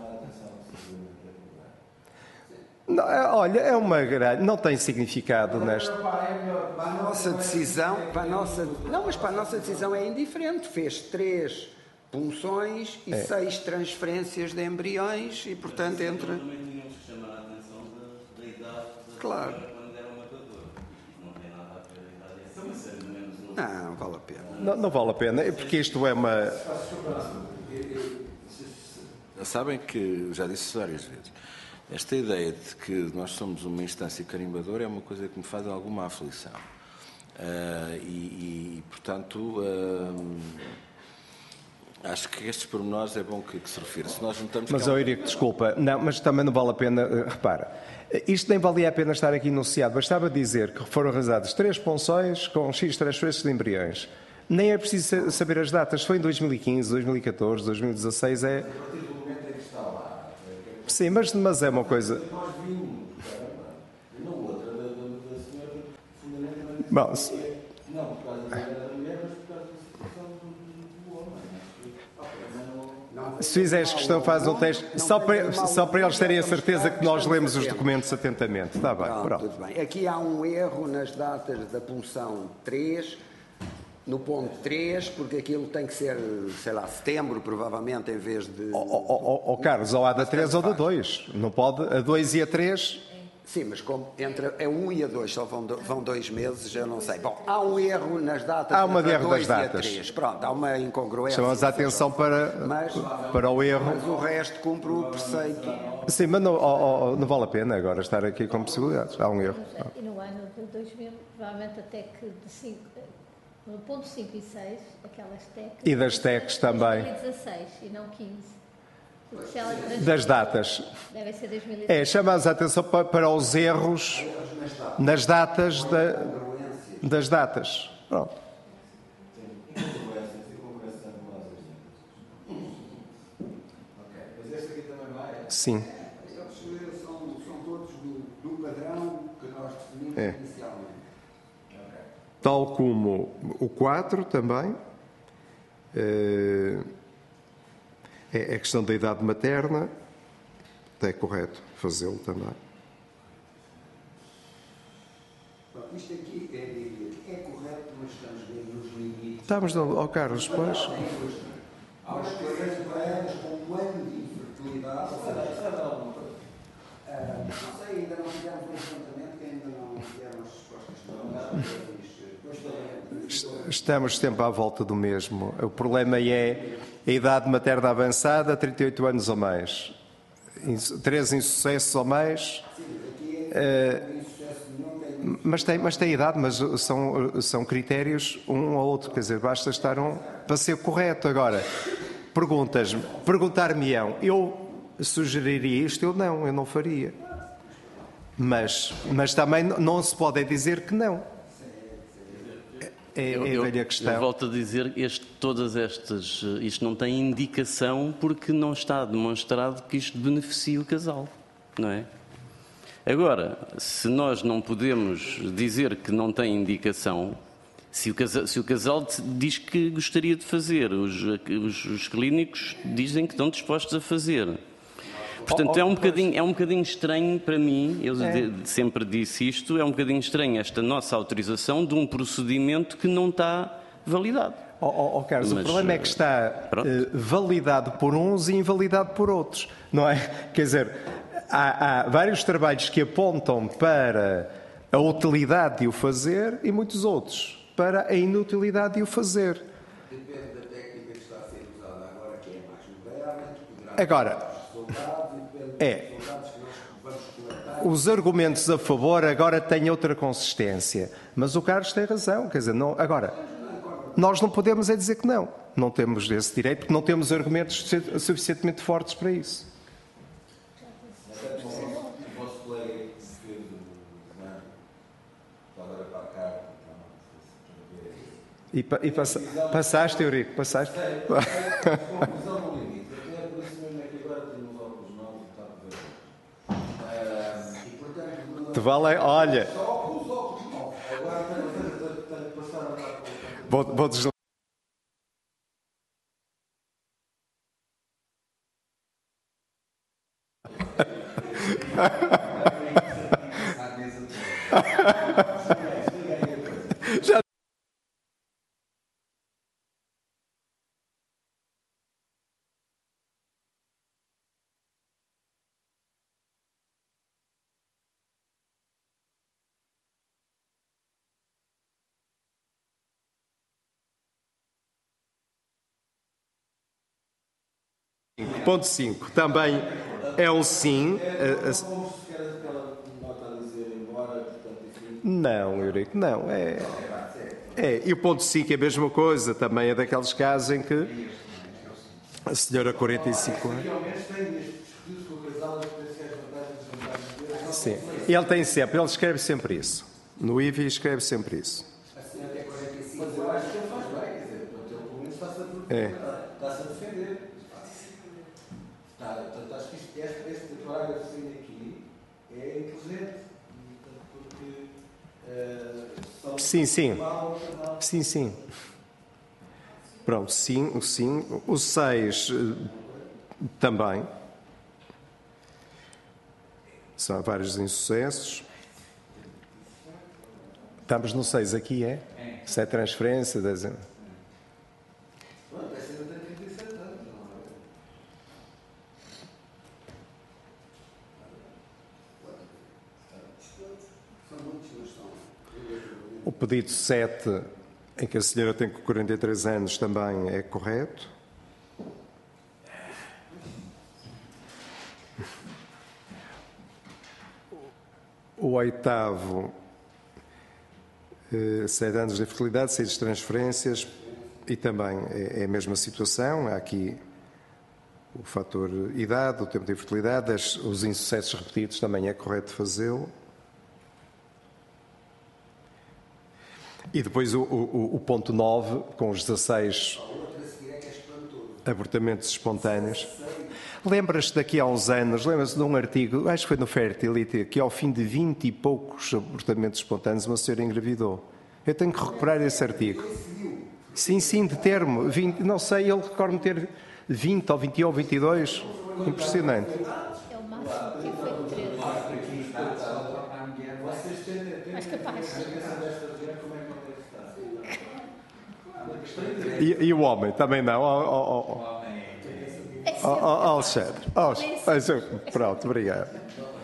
Não, olha, é uma gralha, não tem significado nesta.
Para a nossa decisão, para a nossa, não, mas para a nossa decisão é indiferente. Fez três punções e é. seis transferências de embriões e, portanto, entre.
Também tínhamos que chamar a atenção da, da idade da
claro.
Quando era uma doutora. Não tem nada a ver a idade. Isso é menos um...
Não, não vale a pena.
Não, não vale a pena, porque isto é uma.
Sabem que, já disse várias vezes, esta ideia de que nós somos uma instância carimbadora é uma coisa que me faz alguma aflição. Uh, e, e, portanto, uh, Acho que estes pormenores é bom que, que se refira. Se nós juntamos...
Mas,
que há um-
eu Eurico, desculpa, não, mas também não vale a pena, eh, repara, isto nem valia a pena estar aqui enunciado, bastava dizer que foram realizadas três punções com X transferências de embriões. Nem é preciso sa- saber as datas, se foi em dois mil e quinze, dois mil e catorze, dois mil e dezasseis, é... Sim, mas, mas é uma coisa... Bom, se- Se fizeres questão, faz um teste, só para, só para eles terem a certeza que nós lemos os documentos atentamente. Está bem,
Pronto,
pronto.
tudo bem. Aqui há um erro nas datas da punção três, no ponto três, porque aquilo tem que ser, sei lá, setembro, provavelmente, em vez de...
Ó ó, ó, Carlos, ou há da três ou da dois. Não pode, a dois e a três...
Sim, mas como entre a um e a dois só vão, do- vão dois meses, eu não sei. Bom, há um erro nas datas
Há uma
entre a
erro
dois
das
e a
datas.
três. Pronto, há uma incongruência.
Chamamos a atenção para,
Mas-
para o erro.
Mas o resto cumpre o preceito.
Sim, mas não, ó, ó, não vale a pena agora estar aqui com possibilidades. Há um erro.
E no ano de dois mil, provavelmente até que de cinco, no ponto cinco e seis, aquelas T E C...
E das T E Cs também.
dois mil e dezasseis e não quinze. Porque se ela transferir-
Das datas.
Deve ser dois mil e
É,
dezasseis.
chamamos a atenção pa- para os erros nas datas da- das datas. Pronto. Sim.
Eles são, são todos do, do padrão que nós definimos
É.
inicialmente.
Tal como o quatro também. Eh, É a questão da idade materna. É correto fazê-lo também.
Bom, isto aqui é, é correto, mas estamos bem nos limites.
Estamos, ao oh, Carlos, pois.
Aos quarenta anos, com um ano de infertilidade, ou seja, ah, não sei, ainda não fizemos um levantamento que ainda não tiveram as respostas todas.
Estamos sempre à volta do mesmo. O problema é a idade materna avançada, trinta e oito anos ou mais. Insu- Três insucessos ou mais. Eh, mas, tem, mas tem idade, mas são, são critérios um ou outro. Quer dizer, basta estar um para ser correto. Agora, perguntas-me, perguntar-me-ão, eu sugeriria isto? Eu não, eu não faria. Mas, mas também não se pode dizer que não. É,
Eu,
é a
eu-
velha
eu
questão.
volto a dizer, este, todas estas, eh, isto não tem indicação porque não está demonstrado que isto beneficia o casal, não é? Agora, se nós não podemos dizer que não tem indicação, se o casal, se o casal te- diz que gostaria de fazer, os, os, os clínicos dizem que estão dispostos a fazer. Portanto,
Oh, oh,
é um
pois.
bocadinho, é um bocadinho estranho para mim, eu de- sempre disse isto, é um bocadinho estranho esta nossa autorização de um procedimento que não está validado.
Oh, oh, oh, Carlos, o
Mas,
problema é que está
pronto.
eh, validado por uns e invalidado por outros, não é? Quer dizer, há, há vários trabalhos que apontam para a utilidade de o fazer e muitos outros para a inutilidade de o fazer.
Depende da técnica que está a ser usada agora, que é mais moderna, que poderá
Agora,
resultados e depende
é.
dos resultados que nós vamos coletar.
Os argumentos a favor agora têm outra consistência, mas o Carlos tem razão, quer dizer, não, agora, nós não podemos é dizer que não, não temos esse direito, porque não temos argumentos sufici- suficientemente fortes para isso.
O vosso colega que fez o ano, agora para cá,
E, pa- e passa- passaste, Eurico, passaste.
conclusão no limite. Até por isso mesmo é que agora tenho os óculos novos e está a ver. E portanto,
Te vale, olha,
só os óculos novos. Agora tenho tenho que passar a andar com o
vou, vou desligar. Já Ponto cinco. Também é um sim. a- a-
como se quer aquela nota a dizer embora, portanto, enfim.
Não, Eurico, não. É, é. E o ponto cinco é a mesma coisa. Também é daqueles casos em que A senhora, quarenta e cinco anos. Sim, ele tem sempre, ele escreve sempre isso. No I V I escreve sempre isso. É.
Está-se a defender. Portanto, acho que este, este parágrafo aqui é inteligente. Porque. Uh,
sim, sim. Sim, sim. Pronto, sim, o sim. O seis também. São vários insucessos. Estamos no seis aqui, é? Se é transferência, dezembro. O pedido sete, em que a senhora tem quarenta e três anos, também é correto. O oitavo, sete anos de infertilidade, seis transferências, e também é a mesma situação. Há aqui o fator idade, o tempo de infertilidade, os insucessos repetidos também é correto fazê-lo. E depois o, o, o ponto nove, com os dezasseis abortamentos espontâneos. Lembras-te daqui a uns anos, lembras-te de um artigo, acho que foi no Fertility, que ao fim de vinte e poucos abortamentos espontâneos uma senhora engravidou. Eu tenho que recuperar esse artigo. Sim, sim, de termo. vinte, não sei, ele recorda-me ter vinte ou vinte e um ou vinte e dois. Impressionante.
É o máximo que foi treze. Mais capaz.
E, e o homem também não? Oh, oh, oh. Oh, oh, Alexandre. Oh, pronto, obrigado.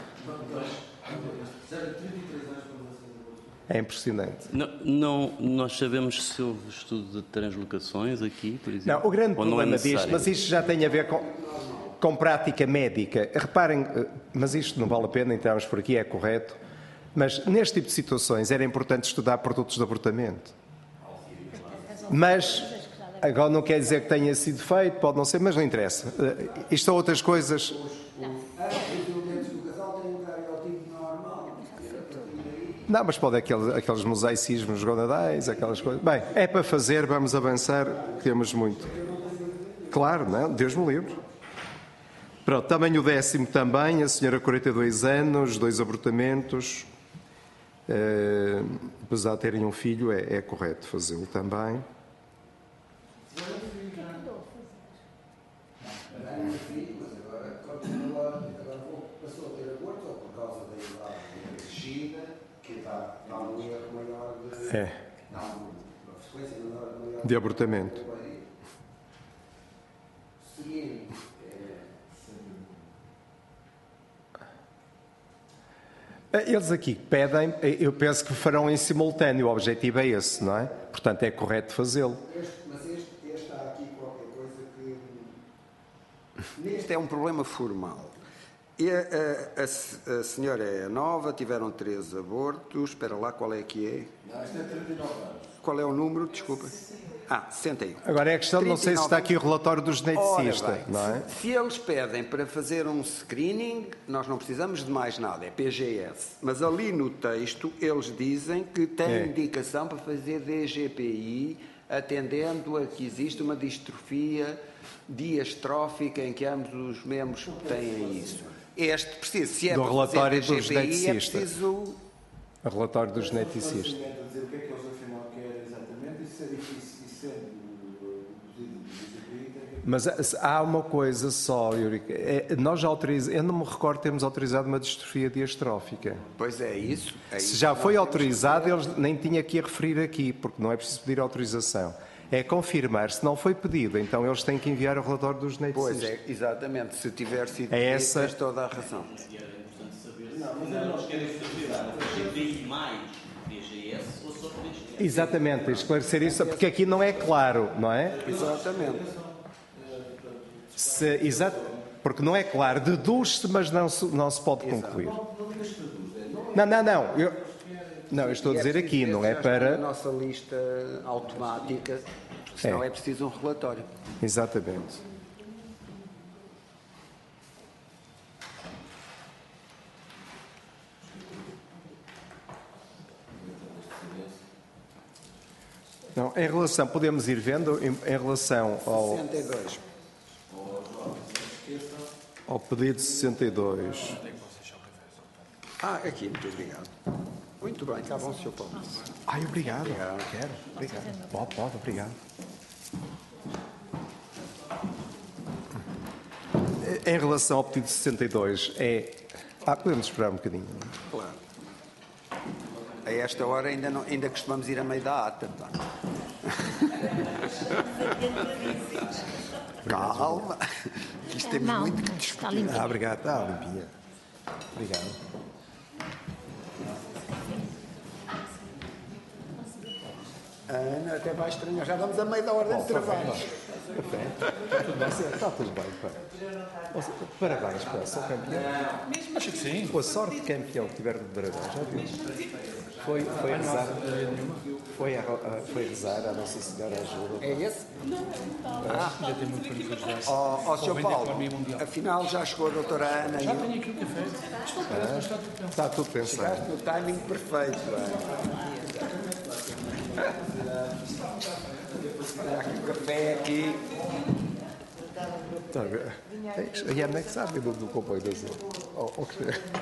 É impressionante.
Não, não, nós sabemos se houve estudo de translocações aqui, por exemplo?
Não, o grande
ou
problema
não é
disto, mas isto já tem a ver com, com prática médica. Reparem, mas isto não vale a pena entrarmos por aqui, é correto, mas neste tipo de situações era importante estudar produtos de abortamento. Mas agora não quer dizer que tenha sido feito, pode não ser, mas não interessa. Isto são outras coisas. Não, mas pode aqueles, aqueles mosaicismos gonadais, aquelas coisas. Bem, é para fazer, vamos avançar, temos muito. Claro, não? Deus me livre. Pronto, também o décimo também, a senhora quarenta e dois anos, dois abortamentos. Uh, apesar de terem um filho, é, é correto fazê-lo também. É. De abortamento. Eles aqui pedem, eu penso que farão em simultâneo, o objetivo é esse, não é? Portanto, é correto fazê-lo.
Mas este, este há aqui qualquer coisa que... Este é um problema formal. E a, a, a, a senhora é nova, tiveram três abortos. Espera lá, qual é que é?
Não, isto é trinta e nove anos.
Qual é o número? Desculpa. Ah, sessenta e um.
Agora é a questão, não sei se está aqui o relatório do geneticista,
bem,
não é?
Se, se eles pedem para fazer um screening, nós não precisamos de mais nada, é P G S. Mas ali no texto eles dizem que tem
É.
indicação para fazer D G P I, atendendo a que existe uma distrofia diastrófica em que ambos os membros têm isso. Este precisa, se é
Do
para
relatório
fazer
do
D G P I, é
geneticista.
preciso...
O relatório do geneticista.
Dizer o que é que eles afinal querem exatamente, isso é difícil, isso é
Mas há uma coisa só, Yuri, é, nós já autorizamos, eu não me recordo de termos autorizado uma distrofia diastrófica.
Pois é isso. É
Se
isso
já
que
foi
nós
autorizado, eles nem tinha que a referir aqui, porque não é preciso pedir autorização. É confirmar, se não foi pedido, então eles têm que enviar o relatório do geneticista.
Pois é, exatamente, se tiver sido
É
pedido,
essa-
tens toda a razão.
Exatamente, esclarecer isso, porque aqui não é claro, não é?
Exatamente.
Se, exato, porque não é claro, deduz-se, mas não se, não se pode concluir. Não, não, não. Eu, não, eu estou a dizer aqui, não é
Na
para...
nossa lista automática, senão
É.
é preciso um relatório.
Exatamente. Não, em relação, podemos ir vendo, em, em relação ao,
sessenta e dois.
ao pedido de sessenta e dois.
Ah, aqui, muito obrigado. Muito bem, está bom, senhor Paulo.
Ai, obrigado.
Obrigado.
Quero, obrigado. Pode, pode, obrigado. Em relação ao pedido de sessenta e dois, é... Ah, podemos esperar um bocadinho.
Claro. A esta hora ainda, não, ainda costumamos ir a meio da ata. Tá? Calma. Isto temos
Não,
muito que
mas está
discutir.
limpinho.
Ah, obrigado. Está limpinha. Obrigado.
Ana, até vai estranhar. Já vamos a meio da hora de trabalho.
Está tudo bem, senhor? Está tudo bem, pá. Ouça, parabéns, pá, sou campeão.
Acho que sim.
Com a sorte de campeão que tiver de dragão, já viu? Foi, foi rezar, foi, a, a, foi rezar a Nossa Senhora ajuda.
É esse?
Ah, ainda tem muito para nos ajudar.
Ó, ó,
Para o
senhor
bem da
Paulo,
economia mundial.
afinal já chegou a doutora Ana.
Já
e
tenho aqui o café. Estou preso, mas está tudo bem.
Está tudo pensado.
chegaste no timing perfeito. Ana. Olha aqui o café aqui.
Está a ver? É, a Ana é que sabe do, do comboio da Zé. Oh, oh, que-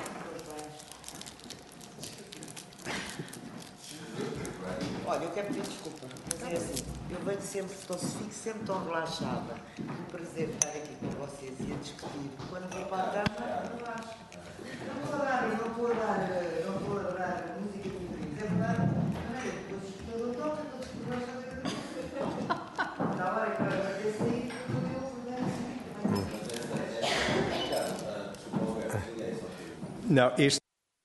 Olha, eu quero pedir desculpa, mas é assim, eu venho sempre, estou, fico sempre tão relaxada. Um prazer estar aqui com vocês e a discutir. Quando vou para a cama, não relaxo. Não estou a dar, não estou a dar, não estou a dar música de quadrinhos. É verdade, não é? Depois o escutador toca, depois o escutador está a ver. Está bem, para ter saído, eu
Não, este.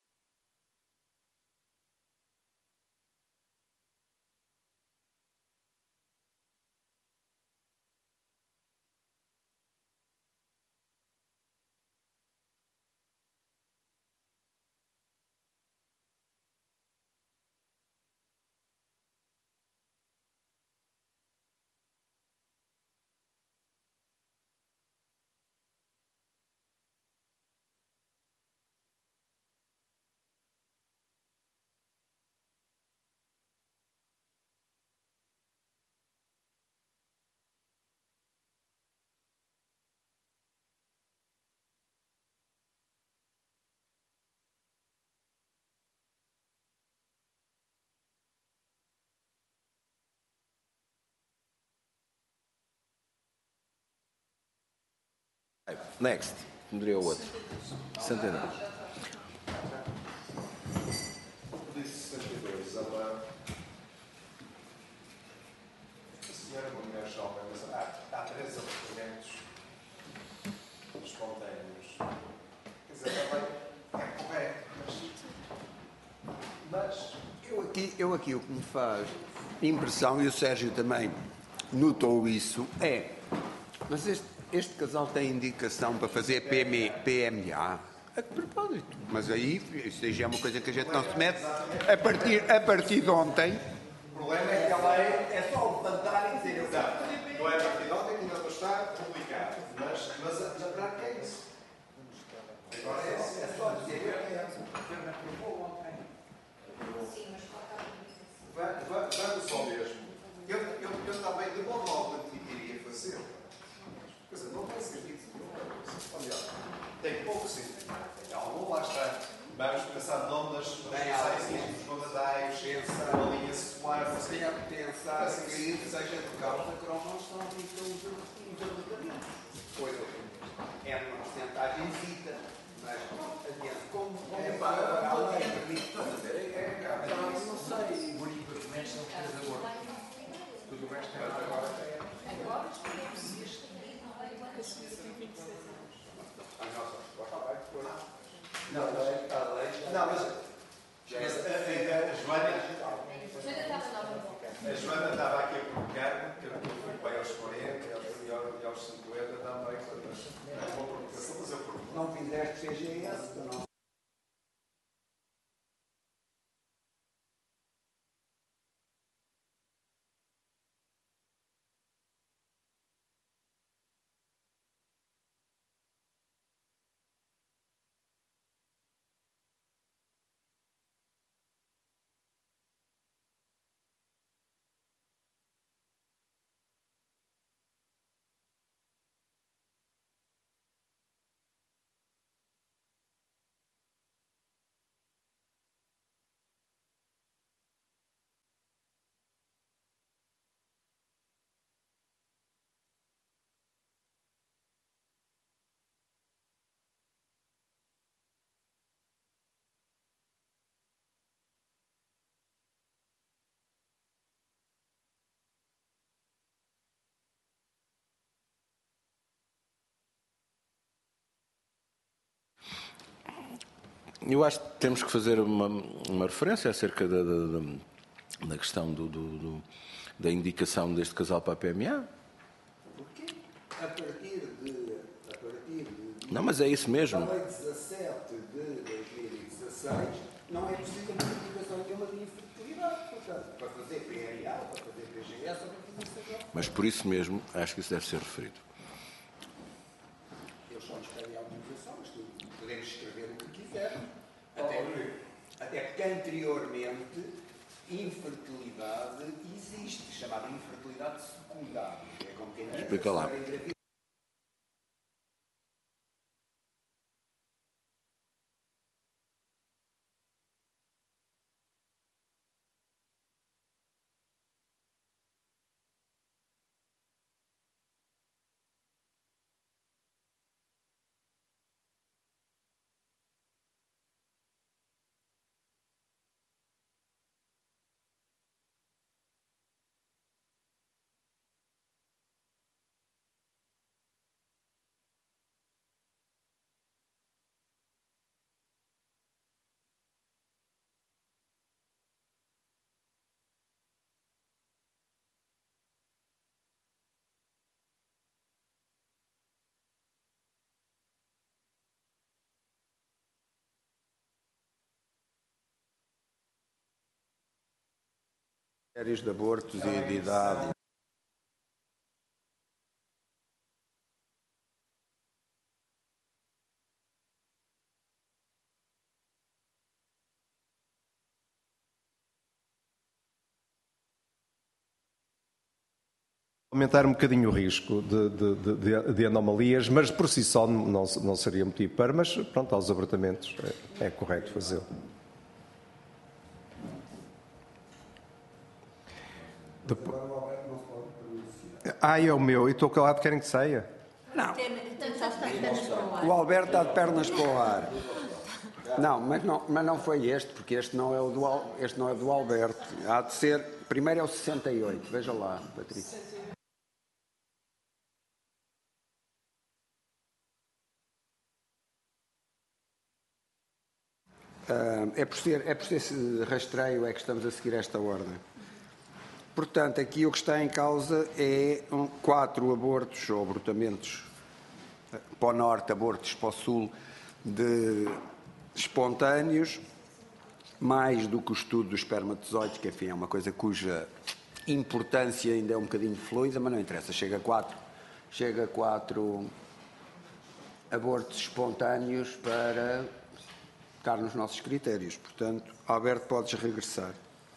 Next. Poderia o outro. sessenta e nove.
Disse sessenta e dois, ela. A senhora, uma mulher jovem, mas há, há três apartamentos espontâneos. Quer dizer, também é correto, mas. Mas.
Eu aqui, eu aqui o que me faz impressão, e o Sérgio também notou isso, é, mas este, este casal tem indicação para fazer P M, P M A. A que propósito? Mas aí, isso aí já é uma coisa que a gente não se mete. A partir, a partir de ontem,
O problema é que ela é, é só levantar e dizer eu quero. Não é a partir de ontem que ainda não está publicado. Mas, mas a- na prática é isso. Agora é, é só dizer eu quero. Va- va- Vamos só mesmo. Eu, eu, eu também de bom modo iria fazer. Quer dizer, não tem sentido nenhum. Aliás, tem pouco sentido. Algum lá está. Vamos pensar no nome das sites, dos mandadais, uma linha secular.
se calhar pensar que seja de causa cromossoma e pelos arredondamentos. Pois é, uma porcentagem visita, mas adiante, como é para a lei, permite fazer, é não sei.
Tudo o resto é agora.
A nossa resposta vai depois.
Não, mas, não, mas a, a, a, a Joana. A Joana estava aqui a provocar, que eu fui para aos quarenta e aos, e aos, e aos cinquenta também. É uma provocação, mas eu provoco.
Não fizeste C G S, não.
eu acho que temos que fazer uma, uma referência acerca da, da, da, da questão do, do, do, da indicação deste casal para a P M A.
Porquê? A partir de... A partir de
Não, mas é isso mesmo.
da lei dezassete de dois mil e dezasseis, não é preciso uma indicação nenhuma de infertilidade. Portanto, para fazer P M A, para fazer P G S, ou para fazer C J.
Mas por isso mesmo, acho que isso deve ser referido.
Eles só nos pedem autorização, mas podemos escrever o que quisermos. Até, até porque anteriormente, infertilidade existe, chamada infertilidade secundária. É como quem diz,
Explica lá.
Critérios de abortos e de idade.
Aumentar um bocadinho o risco de, de, de, de anomalias, mas por si só não, não seria motivo para, mas pronto, aos abortamentos é, é correto fazê-lo. Depois... Ah, é o meu, e estou calado, querem que saia?
Não. O Alberto está de pernas para o ar. Não, mas não, mas não foi este, porque este não é o do, este não é do Alberto. Há de ser, primeiro é o sessenta e oito, veja lá, Patrícia. Uh, é, por ser, é por ser esse rastreio é que estamos a seguir esta ordem. Portanto, aqui o que está em causa é um, quatro abortos ou abortamentos para o norte, abortos para o sul de espontâneos, mais do que o estudo dos espermatozoides, que enfim é uma coisa cuja importância ainda é um bocadinho fluida, mas não interessa, chega a quatro, chega a quatro abortos espontâneos para estar nos nossos critérios. Portanto, Alberto, podes regressar.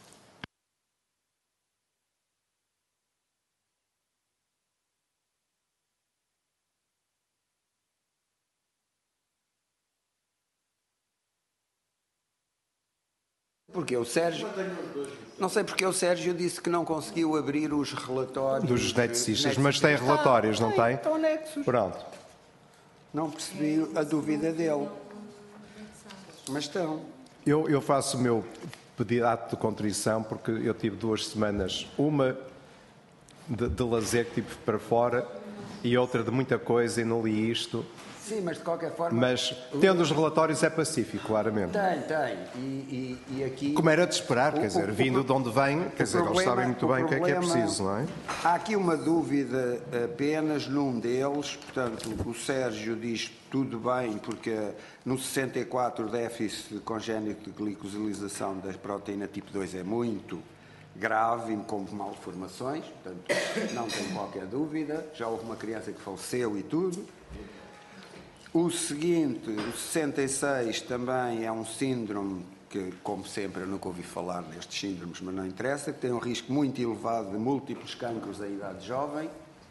Porque o Sérgio, não sei porque o Sérgio disse que não conseguiu abrir os relatórios
dos geneticistas, mas tem relatórios, não tem?
Estão anexos.
Pronto.
Não percebi a dúvida dele. Mas estão.
Eu, eu faço o meu pedido ato de contrição porque eu tive duas semanas, uma de, de lazer que tive para fora e outra de muita coisa e não li isto.
Sim, mas de qualquer forma...
Mas, tendo os relatórios, é pacífico, claramente.
Tem, tem. E, e, e aqui...
Como era de esperar, quer
o,
dizer,
o,
vindo
o,
de onde vem, quer dizer,
problema,
eles sabem muito bem o que é que é preciso, não é?
Há aqui uma dúvida apenas num deles, portanto, o Sérgio diz tudo bem, porque no sessenta e quatro o déficit congénito de glicosilização da proteína tipo dois é muito grave, com malformações, portanto, não tem qualquer dúvida. Já houve uma criança que faleceu e tudo. O seguinte, o sessenta e seis também é um síndrome que, como sempre, eu nunca ouvi falar destes síndromes, mas não interessa, que tem um risco muito elevado de múltiplos cancros da idade jovem.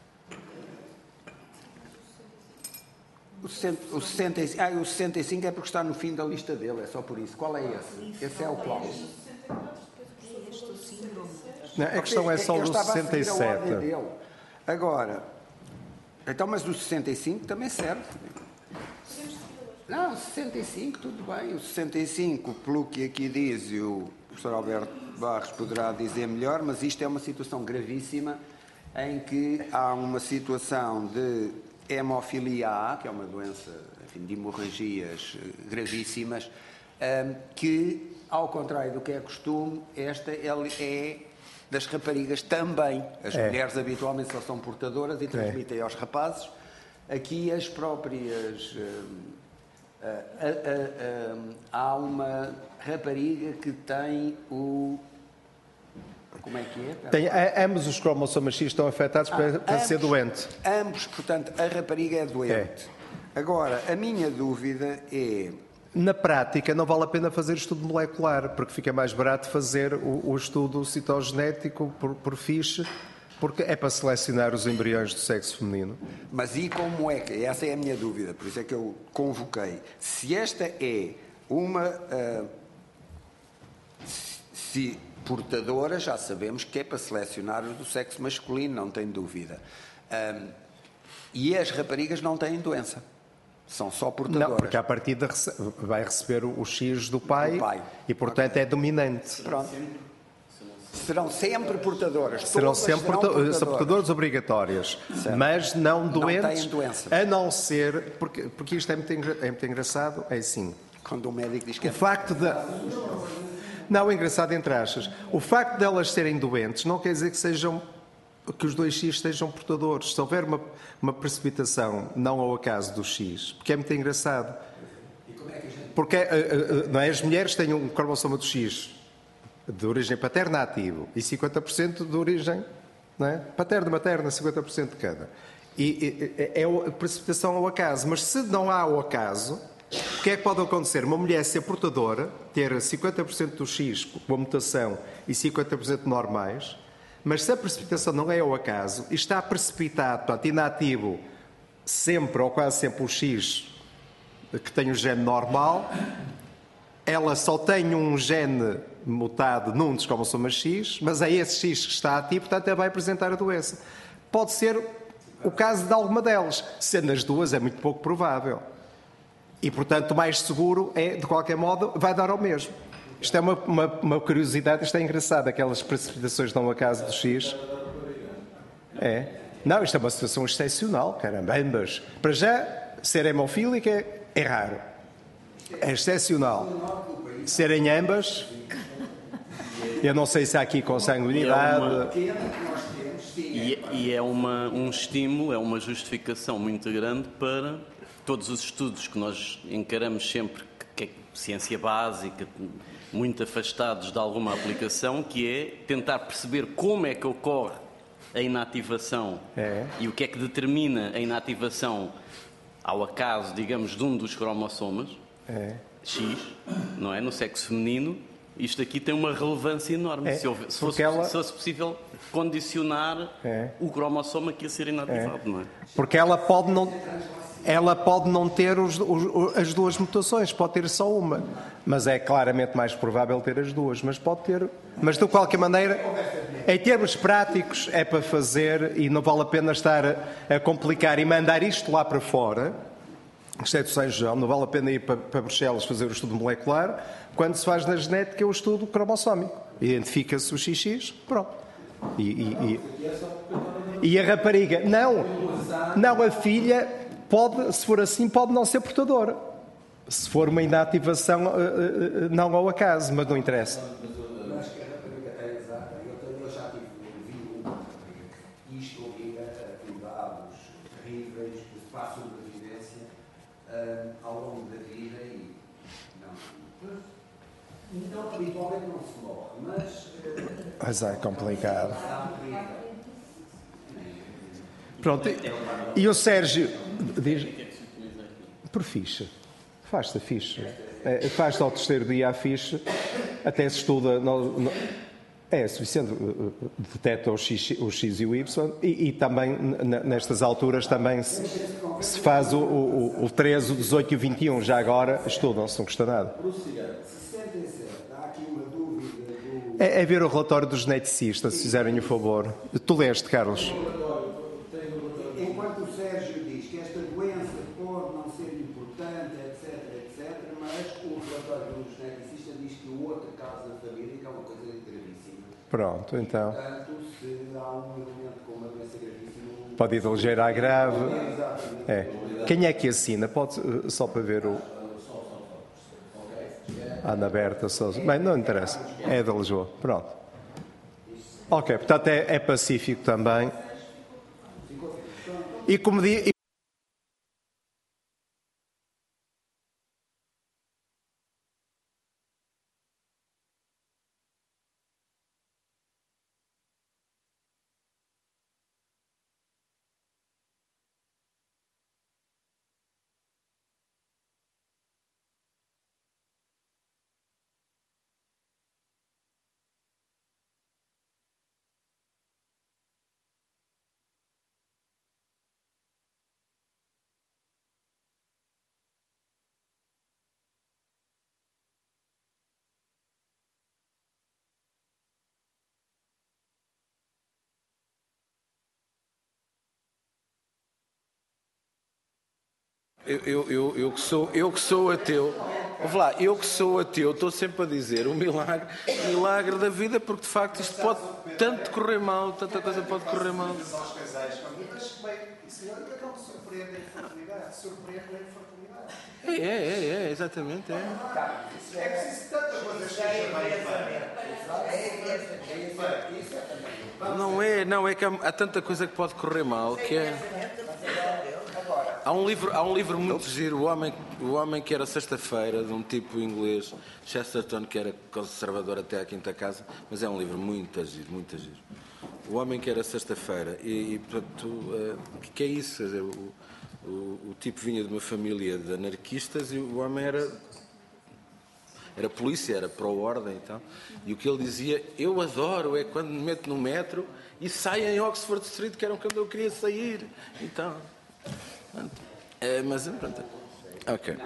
O, sessenta, o, sessenta, ah, o sessenta e cinco é porque está no fim da lista dele, é só por isso. Qual é esse? Esse é o qual?
Não, a questão é só do sessenta e sete.
Agora, então, mas o sessenta e cinco também serve. Não, o sessenta e cinco, tudo bem. O sessenta e cinco, pelo que aqui diz, e o professor Alberto Barros poderá dizer melhor, mas isto é uma situação gravíssima em que há uma situação de hemofilia A, que é uma doença, enfim, de hemorragias gravíssimas, um, que, ao contrário do que é costume, esta é das raparigas também. As
É.
mulheres habitualmente só são portadoras e transmitem
É.
aos rapazes. Aqui as próprias... Um, Uh, uh, uh, uh, há uma rapariga que tem o... Como é que é?
Tem, a, ambos os cromossomas X estão afetados
Ah,
para, para
ambos,
ser doente.
Ambos, portanto, a rapariga é doente. É. Agora, a minha dúvida é...
Na prática, não vale a pena fazer estudo molecular, porque fica mais barato fazer o, o estudo citogenético por, por fiche, porque é para selecionar os embriões do sexo feminino.
Mas e como é que... Essa é a minha dúvida, por isso é que eu convoquei. Se esta é uma... Uh, se portadora, já sabemos que é para selecionar os do sexo masculino, não tem dúvida. Um, e as raparigas não têm doença. São só portadoras.
Não, porque à partida rece- vai receber o X do pai,
Do pai.
e, portanto,
Ok.
é dominante.
Pronto. Serão sempre portadoras.
Serão
Todas
sempre
serão
porta- são portadoras obrigatórias,
Certo.
mas não doentes,
têm doença.
a não ser, porque, porque isto é muito, engra- é muito engraçado, é assim,
Quando o médico diz que
o
é...
facto de... Não, é engraçado entre aspas, o facto de elas serem doentes não quer dizer que sejam, que os dois X sejam portadores. Se houver uma, uma precipitação não ao acaso do X, porque é muito engraçado, porque eh, eh, não é? As mulheres têm um cromossoma do X de origem paterna ativo e cinquenta por cento de origem, não é? Paterna, materna, cinquenta por cento de cada. E, e, é a precipitação ao acaso. Mas se não há ao acaso, o que é que pode acontecer? Uma mulher ser portadora, ter cinquenta por cento do X com a mutação e cinquenta por cento normais, mas se a precipitação não é ao acaso e está precipitado, portanto, inativo, sempre ou quase sempre o X que tem o gene normal, ela só tem um gene mutado num dos cromossomas X, mas é esse X que está ativo, portanto, ela vai apresentar a doença. Pode ser o caso de alguma delas. Sendo as duas, é muito pouco provável. E, portanto, o mais seguro é, de qualquer modo, vai dar ao mesmo. Isto é uma, uma, uma curiosidade, isto é engraçado, aquelas precipitações dão ao acaso do X. É. Não, isto é uma situação excepcional, caramba, ambas. Para já, ser hemofílica é, é raro. É excepcional. Serem ambas, eu não sei se há aqui consanguinidade.
E, e é uma, um estímulo, é uma justificação muito grande para todos os estudos que nós encaramos sempre, que é ciência básica, muito afastados de alguma aplicação, que é tentar perceber como é que ocorre a inativação
É.
e o que é que determina a inativação ao acaso, digamos, de um dos cromossomas,
É.
X, não é? No sexo feminino, isto aqui tem uma relevância enorme.
É,
se, houve, se, fosse,
porque ela-
se fosse possível condicionar
É.
o cromossoma que ia ser inativado, não é?
Porque ela pode não, ela pode não ter os- os- as duas mutações, pode ter só uma. Mas é claramente mais provável ter as duas. Mas pode ter. Mas de qualquer maneira, em termos práticos, é para fazer e não vale a pena estar a, a complicar e mandar isto lá para fora. Isto é do São João, não vale a pena ir para, para Bruxelas fazer o estudo molecular. Quando se faz na genética é o estudo cromossómico. Identifica-se o X X, pronto. E, e, e, e a rapariga, não, não, a filha pode, se for assim, pode não ser portadora. Se for uma inativação, uh, uh, não ao acaso, mas não interessa.
Eu acho que a rapariga está exata. Eu, também, eu já tive, vi uma rapariga. Isto obriga a cuidados terríveis de fácil sobrevivência uh, ao longo da vida e não. Então, habitualmente não se morre, mas. Uh,
Mas é complicado. Pronto, e, e o Sérgio diz, por ficha, faz-se a ficha, é, faz-se ao terceiro dia a ficha, até se estuda, no, no, é suficiente, detecta o X, o X e o Y, e, e também n- nestas alturas também se, se faz o, o, o treze, o dezoito e o vinte e um, já agora estudam-se, não custa nada.
prosseguindo, sessenta e sete, há aqui uma dúvida do.
É, é ver o relatório do geneticista, se fizerem o favor. Tu leste, Carlos?
Enquanto o Sérgio diz que esta doença pode não ser importante, etc, etcétera, mas o relatório do geneticista diz que o outro caso da família que é uma coisa gravíssima.
Pronto, então.
Portanto, se há um elemento com uma doença gravíssima...
Pode ir de ligeira a grave.
Exatamente.
É. Quem é que assina? Pode, eh, só para ver o... Ana Berta Sousa. Bem, não interessa. É de Lisboa. Pronto. Ok, portanto é, é pacífico também. E como di...
Eu, eu, eu, eu, que sou, eu que sou ateu, ouve lá, eu que sou ateu, estou sempre a dizer o milagre, milagre da vida, porque de facto isto pode tanto correr mal, tanta coisa pode correr mal.
Aos casais, mas que bem, isso não te surpreende a infertilidade, surpreende a infertilidade.
É, é, é, é, exatamente, é.
É preciso tanta coisa que seja bem.
Não é, não, é que há, há tanta coisa que pode correr mal, que é... Há um livro, há um livro muito giro, o homem, o homem que era sexta-feira, de um tipo inglês, Chesterton, que era conservador até à quinta casa, mas é um livro muito giro, muito giro. O homem que era sexta-feira, e, e portanto, o uh, que, que é isso? Quer dizer, o, o, o tipo vinha de uma família de anarquistas e o homem era, era polícia, era pró-ordem e tal. E o que ele dizia, eu adoro, é quando me meto no metro e saio em Oxford Street, que era onde eu queria sair. Então... É, mas pronto. Ok.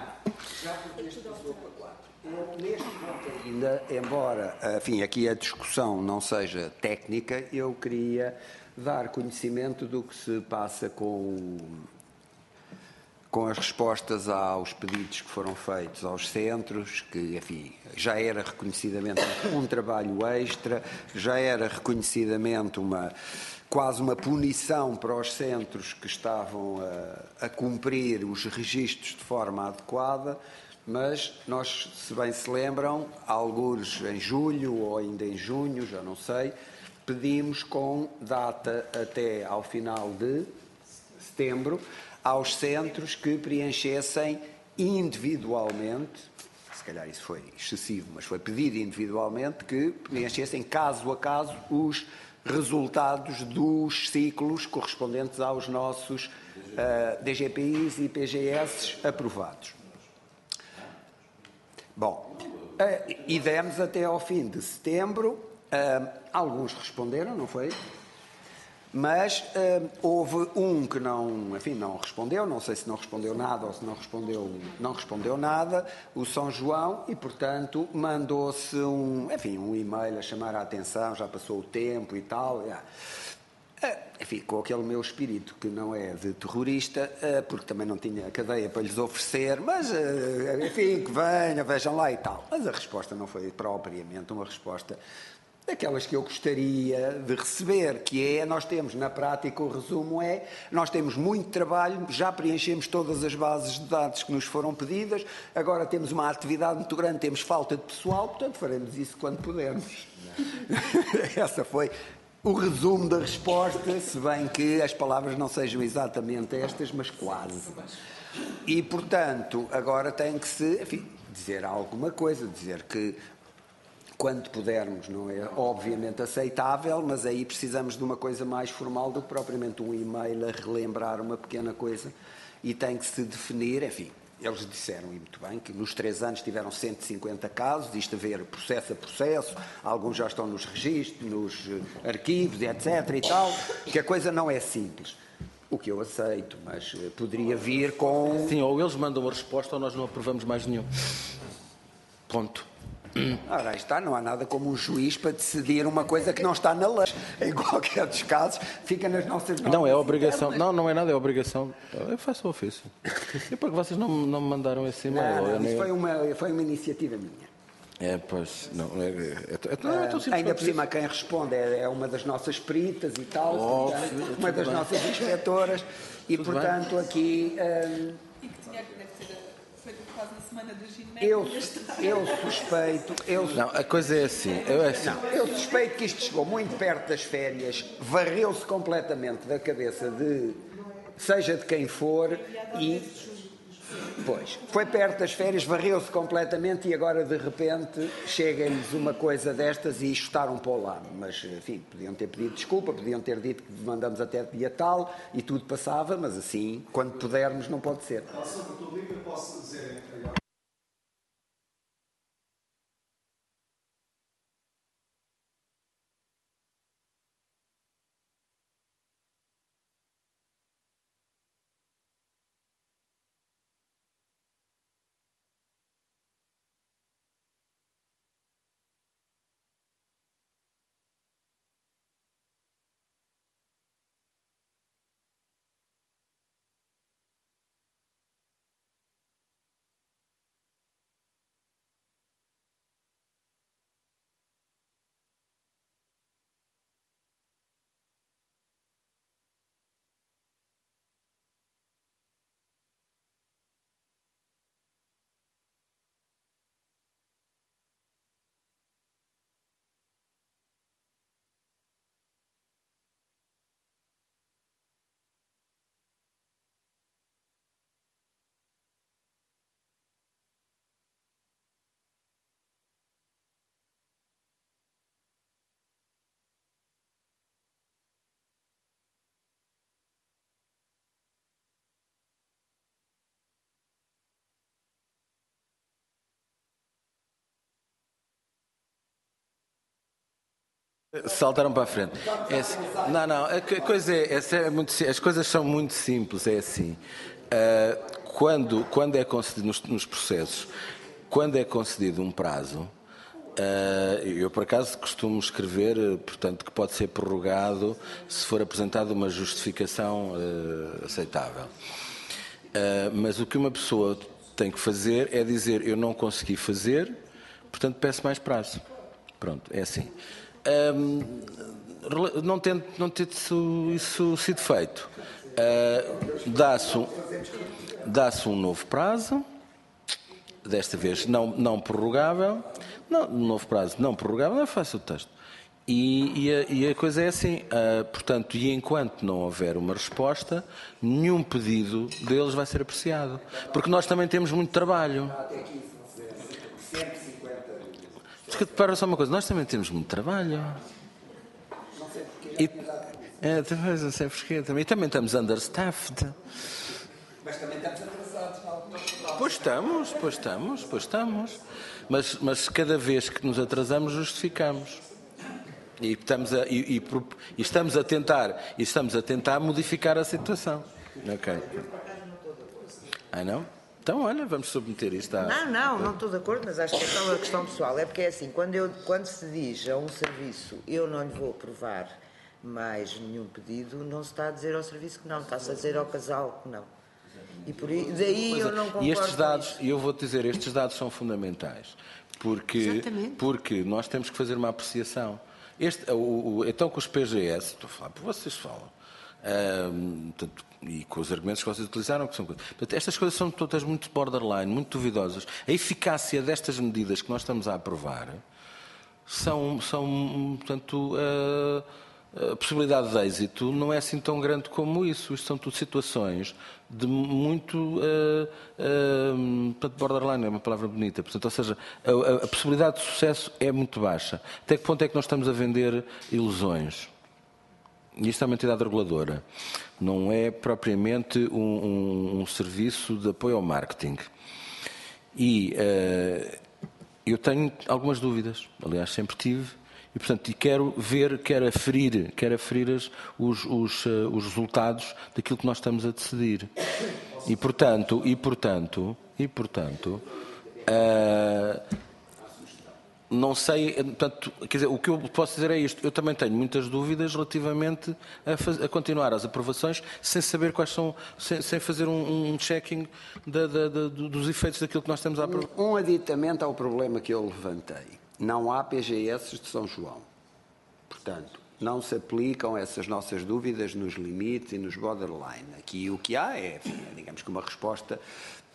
Eu, neste ponto ainda, embora, enfim, aqui a discussão não seja técnica, eu queria dar conhecimento do que se passa com, com as respostas aos pedidos que foram feitos aos centros, que, enfim, já era reconhecidamente um trabalho extra, já era reconhecidamente uma... quase uma punição para os centros que estavam a, a cumprir os registros de forma adequada, mas nós, se bem se lembram, alguns em julho ou ainda em junho, já não sei, pedimos com data até ao final de setembro aos centros que preenchessem individualmente, se calhar isso foi excessivo, mas foi pedido individualmente, que preenchessem caso a caso os resultados dos ciclos correspondentes aos nossos uh, D G P Is e P G S aprovados. Bom, uh, e demos até ao fim de setembro, uh, alguns responderam, não foi? Mas uh, houve um que não, enfim, não respondeu, não sei se não respondeu nada ou se não respondeu, não respondeu nada, o São João, e portanto mandou-se um, enfim, um e-mail a chamar a atenção, já passou o tempo e tal. Yeah. Uh, enfim, com aquele meu espírito que não é de terrorista, uh, porque também não tinha cadeia para lhes oferecer, mas uh, enfim, que venham, vejam lá e tal. Mas a resposta não foi propriamente uma resposta daquelas que eu gostaria de receber, que é, nós temos, na prática, o resumo é, nós temos muito trabalho, já preenchemos todas as bases de dados que nos foram pedidas, agora temos uma atividade muito grande, temos falta de pessoal, portanto faremos isso quando pudermos. Essa foi o resumo da resposta, se bem que as palavras não sejam exatamente estas, mas quase. E, portanto, agora tem que se, enfim, dizer alguma coisa, dizer que quando pudermos, não é obviamente aceitável, mas aí precisamos de uma coisa mais formal do que propriamente um e-mail a relembrar uma pequena coisa, e tem que se definir, enfim, eles disseram, e muito bem, que nos três anos tiveram cento e cinquenta casos, isto a ver processo a processo, alguns já estão nos registros, nos arquivos, etcétera e tal, que a coisa não é simples. O que eu aceito, mas poderia vir com...
Sim, ou eles mandam a resposta ou nós não aprovamos mais nenhum. Ponto.
Ora, aí está, não há nada como um juiz para decidir uma coisa que não está na lei. Em qualquer dos casos, fica nas nossas mãos.
Não, é obrigação. Não, não é nada, é obrigação. Eu faço o ofício. E porque vocês não, não me mandaram esse e-mail?
Não, não, isso foi uma, foi uma iniciativa minha.
É, pois, não, é, é, é,
não, é ainda por cima quem responde é, é uma das nossas peritas e tal, oh, portanto, uma das bem. nossas inspetoras, e tudo portanto bem. aqui... Um,
e que tinha que deve ter feito quase na semana do Ginec.
Eu, eu suspeito... Eu,
Não, a coisa é assim. Eu, é assim.
Não, eu suspeito que isto chegou muito perto das férias, varreu-se completamente da cabeça de, seja de quem for, e... Pois, foi perto das férias, varreu-se completamente e agora de repente chega-lhes uma coisa destas e chutaram para o lado. Mas, enfim, podiam ter pedido desculpa, podiam ter dito que mandamos até dia tal e tudo passava, mas assim, quando pudermos, não pode ser.
Sobre o livro, eu posso dizer agora.
Saltaram para a frente. É assim, não, não, a coisa é, essa é muito, as coisas são muito simples, é assim. Uh, quando, quando é concedido, nos, nos processos, quando é concedido um prazo, uh, eu por acaso costumo escrever, portanto, que pode ser prorrogado se for apresentada uma justificação uh, aceitável. Uh, mas o que uma pessoa tem que fazer é dizer, eu não consegui fazer, portanto peço mais prazo. Pronto, é assim. Um, não tendo, não tendo isso, isso sido feito, uh, dá-se um, dá-se um novo prazo, desta vez não, não prorrogável, não, um novo prazo não prorrogável, não é fácil o texto. E, e, a, e a coisa é assim, uh, portanto, e enquanto não houver uma resposta, nenhum pedido deles vai ser apreciado. Porque nós também temos muito trabalho. Para só uma coisa, nós também temos muito trabalho. E, é, talvez, não sei porquê, também, e também estamos understaffed.
Mas também estamos atrasados.
Pois estamos, pois estamos, pois estamos. Mas, mas cada vez que nos atrasamos, justificamos. E estamos a, e, e, e estamos a tentar, e estamos a tentar modificar a situação. Ok. Ah, não? Então, olha, vamos submeter isto à...
Não, não, não estou de acordo, mas acho que é só uma questão pessoal. É porque é assim, quando, eu, quando se diz a um serviço, eu não lhe vou aprovar mais nenhum pedido, não se está a dizer ao serviço que não, está-se a dizer ao casal que não. E por aí, daí eu não concordo.
E estes dados, e eu vou dizer, estes dados são fundamentais, porque, porque nós temos que fazer uma apreciação. Este, o, o, então, com os P G S, estou a falar, vocês falam, um, portanto, e com os argumentos que vocês utilizaram, que são coisas. Portanto, estas coisas são todas muito borderline, muito duvidosas. A eficácia destas medidas que nós estamos a aprovar são, são portanto, a, a possibilidade de êxito não é assim tão grande como isso. Isto são tudo situações de muito uh, uh, portanto, borderline, é uma palavra bonita. Portanto, ou seja, a, a, a possibilidade de sucesso é muito baixa. Até que ponto é que nós estamos a vender ilusões? E isto é uma entidade reguladora, não é propriamente um, um, um serviço de apoio ao marketing. E uh, eu tenho algumas dúvidas, aliás, sempre tive, e portanto e quero ver, quero aferir, quero aferir as, os, os, uh, os resultados daquilo que nós estamos a decidir. E portanto, e portanto, e portanto, uh, não sei, portanto, quer dizer, o que eu posso dizer é isto. Eu também tenho muitas dúvidas relativamente a, faz, a continuar as aprovações sem saber quais são, sem, sem fazer um, um checking da, da, da, dos efeitos daquilo que nós temos a aprovar.
Um, um aditamento ao problema que eu levantei. Não há P G S de São João. Portanto, não se aplicam essas nossas dúvidas nos limites e nos borderline. Aqui o que há é, enfim, digamos que uma resposta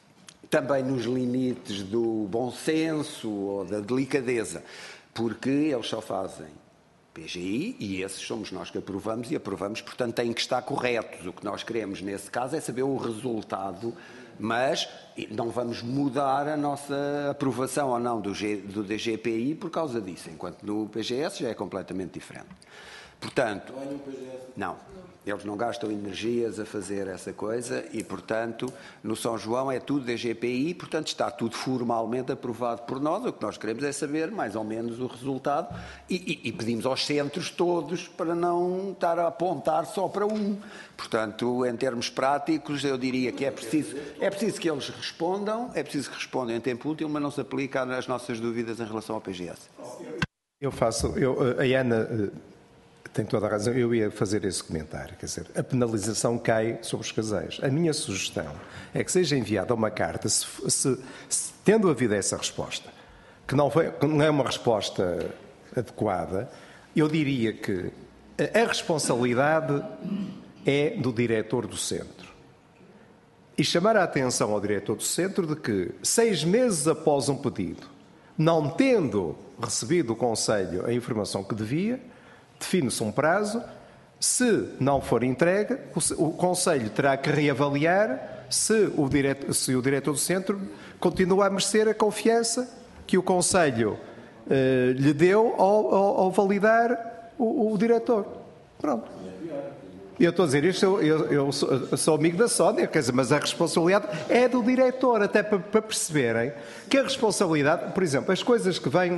também nos limites do bom senso ou da delicadeza, porque eles só fazem P G I e esses somos nós que aprovamos e aprovamos, portanto têm que estar corretos. O que nós queremos nesse caso é saber o resultado, mas não vamos mudar a nossa aprovação ou não do, G, do D G P I por causa disso, enquanto no P G S já é completamente diferente. Portanto, não, eles não gastam energias a fazer essa coisa e, portanto, no São João é tudo D G P I, portanto está tudo formalmente aprovado por nós. O que nós queremos é saber mais ou menos o resultado e, e, e pedimos aos centros todos para não estar a apontar só para um. Portanto, em termos práticos, eu diria que é preciso, é preciso que eles respondam, é preciso que respondam em tempo útil, mas não se aplica às nossas dúvidas em relação ao P G S.
Eu faço, eu, a Ana tem toda a razão, eu ia fazer esse comentário, quer dizer, a penalização cai sobre os casais. A minha sugestão é que seja enviada uma carta, se, se, se, tendo havido essa resposta, que não, foi, que não é uma resposta adequada, eu diria que a, a responsabilidade é do diretor do centro. E chamar a atenção ao diretor do centro de que, seis meses após um pedido, não tendo recebido do Conselho a informação que devia, define-se um prazo, se não for entregue, o Conselho terá que reavaliar se o, diretor, se o diretor do centro continua a merecer a confiança que o Conselho eh, lhe deu ao, ao, ao validar o, o diretor. Pronto. Eu estou a dizer isto, eu, eu, eu, sou, eu sou amigo da Sónia, quer dizer, mas a responsabilidade é do diretor, até para, para perceberem que a responsabilidade, por exemplo, as coisas que vêm...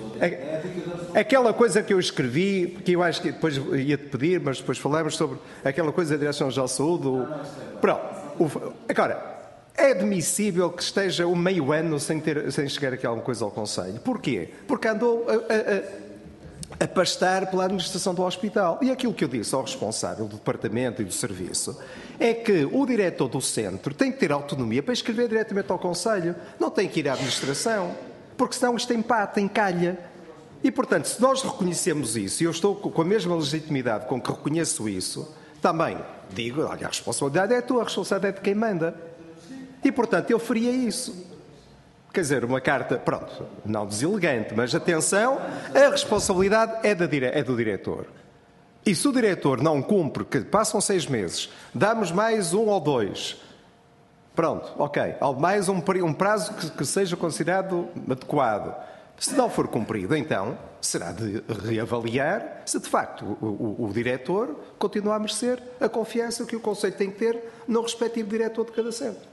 Aquela coisa que eu escrevi, que eu acho que depois ia-te pedir, mas depois falamos sobre aquela coisa da Direção-Geral de Saúde. O... Pronto. O... Agora, é admissível que esteja um meio ano sem, ter, sem chegar aqui alguma coisa ao Conselho. Porquê? Porque andou a, a, a pastar pela administração do hospital. E aquilo que eu disse ao responsável do departamento e do serviço é que o diretor do centro tem que ter autonomia para escrever diretamente ao Conselho. Não tem que ir à administração, porque senão isto empata, encalha. E, portanto, se nós reconhecemos isso, e eu estou com a mesma legitimidade com que reconheço isso, também digo, olha, a responsabilidade é tua, a responsabilidade é de quem manda. E, portanto, eu faria isso. Quer dizer, uma carta, pronto, não deselegante, mas atenção, a responsabilidade é, da dire... é do diretor. E se o diretor não cumpre, que passam seis meses, damos mais um ou dois, pronto, ok, mais um prazo que, que seja considerado adequado. Se não for cumprido, então, será de reavaliar se, de facto, o, o, o diretor continua a merecer a confiança que o Conselho tem que ter no respectivo diretor de cada centro.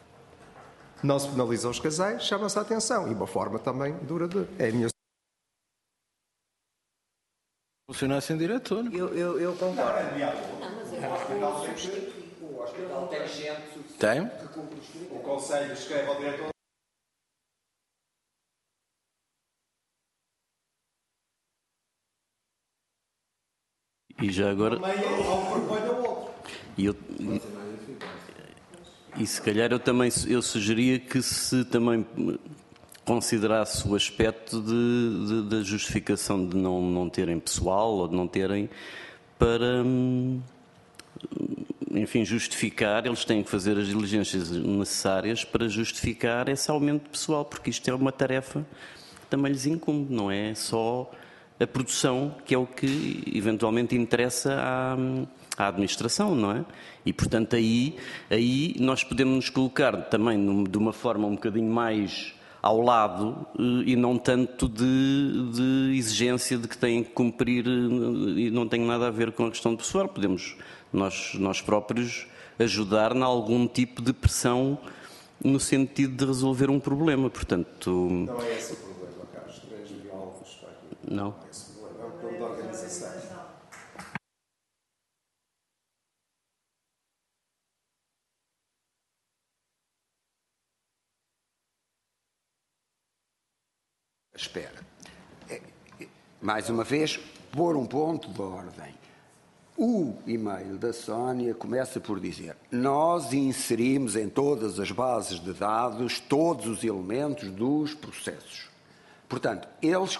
Não se penaliza os casais, chama-se a atenção. E uma forma também dura de... É a minha...
Funcionar sem diretor.
Eu, eu, eu concordo.
O hospital tem gente
Tem?
que cumpre os critérios.
O Conselho escreve ao diretor.
E já agora. E, eu, e, e se calhar eu também eu sugeria que se também considerasse o aspecto de, de, da justificação de não, não terem pessoal ou de não terem para, enfim, justificar, eles têm que fazer as diligências necessárias para justificar esse aumento de pessoal, porque isto é uma tarefa que também lhes incumbe, não é só a produção, que é o que eventualmente interessa à, à administração, não é? E, portanto, aí, aí nós podemos nos colocar também num, de uma forma um bocadinho mais ao lado e não tanto de, de exigência de que têm que cumprir e não tem nada a ver com a questão do pessoal. Podemos nós, nós próprios ajudar em algum tipo de pressão no sentido de resolver um problema. Portanto,
não é esse o problema, Carlos. Três biólogos.
Não.
É um problema de organização.
Espera. Mais uma vez, pôr um ponto de ordem. O e-mail da Sónia começa por dizer: nós inserimos em todas as bases de dados todos os elementos dos processos. Portanto, eles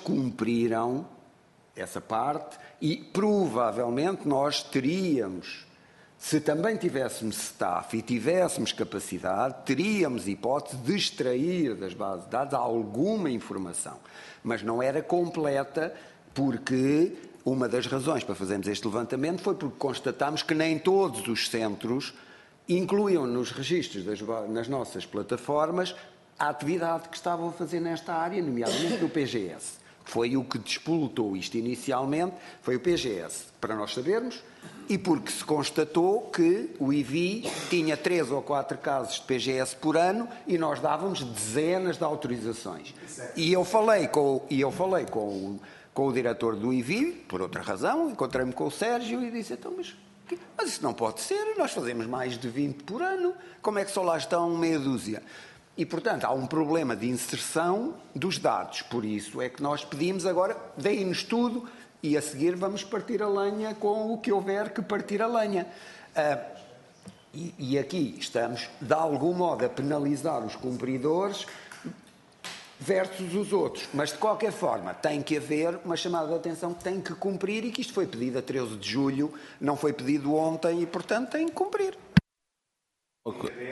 cumpriram essa parte e provavelmente nós teríamos Se também tivéssemos staff e tivéssemos capacidade, teríamos hipótese de extrair das bases de dados alguma informação. Mas não era completa, porque uma das razões para fazermos este levantamento foi porque constatámos que nem todos os centros incluíam nos registros das, nas nossas plataformas a atividade que estavam a fazer nesta área, nomeadamente no P G S. Foi o que despolutou isto inicialmente, foi o P G S, para nós sabermos, e porque se constatou que o I V I tinha três ou quatro casos de P G S por ano e nós dávamos dezenas de autorizações. E eu falei com, e eu falei com, o, com o diretor do I V I, por outra razão, encontrei-me com o Sérgio e disse, então, mas, mas isso não pode ser, nós fazemos mais de vinte por ano, como é que só lá estão meia dúzia? E, portanto, há um problema de inserção dos dados. Por isso é que nós pedimos agora, deem-nos tudo e a seguir vamos partir a lenha com o que houver que partir a lenha. Ah, e, e aqui estamos, de algum modo, a penalizar os cumpridores versus os outros. Mas, de qualquer forma, tem que haver uma chamada de atenção que tem que cumprir e que isto foi pedido a treze de julho, não foi pedido ontem e, portanto, tem que cumprir.
Okay.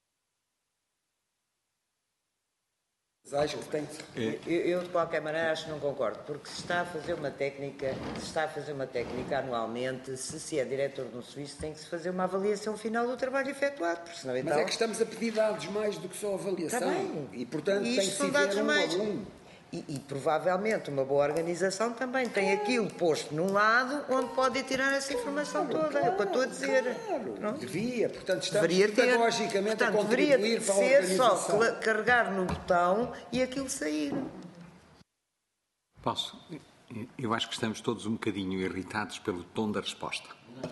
Acho que tem que... eu, eu, de qualquer maneira, acho que não concordo, porque se está a fazer uma técnica, se está a fazer uma técnica anualmente, se se é diretor de um serviço, tem que se fazer uma avaliação final do trabalho efetuado, porque senão,
Mas
então...
é que estamos a pedir dados mais do que só avaliação.
Está bem.
E, portanto,
E
tem que
isto
se
são
ver
dados
um
mais...
a um.
E, e, provavelmente, uma boa organização também tem aquilo posto num lado onde pode tirar essa informação toda. Claro, é o que eu estou a dizer.
Claro, devia. Portanto, estamos
deveria ter.
pedagogicamente
Portanto,
a contribuir
deveria
para a
ser
organização.
só carregar no botão e aquilo sair.
Posso? Eu acho que estamos todos um bocadinho irritados pelo tom da resposta.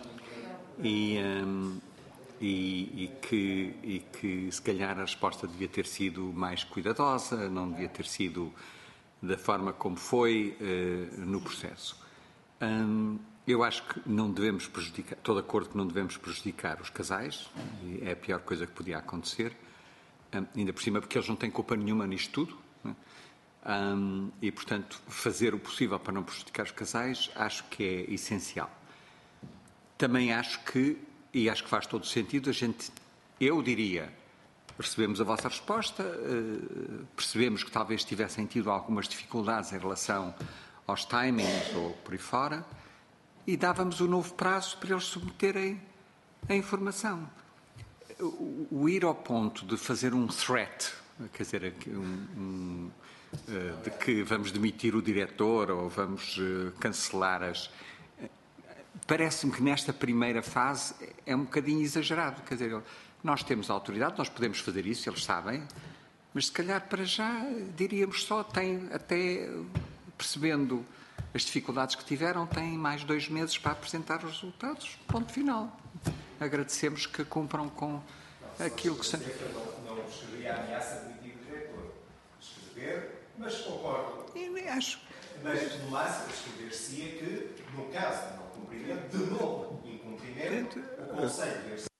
E, hum, e, e, que, e que, se calhar, a resposta devia ter sido mais cuidadosa, não devia ter sido da forma como foi uh, no processo. Um, eu acho que não devemos prejudicar, estou de acordo que não devemos prejudicar os casais, é a pior coisa que podia acontecer, um, ainda por cima porque eles não têm culpa nenhuma nisto tudo, né? um, e, portanto, fazer o possível para não prejudicar os casais acho que é essencial. Também acho que, e acho que faz todo o sentido, a gente, eu diria... Recebemos a vossa resposta, percebemos que talvez tivessem tido algumas dificuldades em relação aos timings ou por aí fora e dávamos um novo prazo para eles submeterem a informação. O ir ao ponto de fazer um threat, quer dizer, um, um, de que vamos demitir o diretor ou vamos cancelar as... Parece-me que nesta primeira fase é um bocadinho exagerado, quer dizer... Nós temos autoridade, nós podemos fazer isso, eles sabem, mas se calhar para já diríamos só, tem até, percebendo as dificuldades que tiveram, têm mais dois meses para apresentar os resultados. Ponto final. Agradecemos que cumpram com aquilo que...
Não, não escreveria a ameaça de demitir o diretor. Escrever, mas concordo.
Eu acho.
Mas no máximo escrever-se-ia que, no caso de não cumprimento, de novo incumprimento, o Conselho deve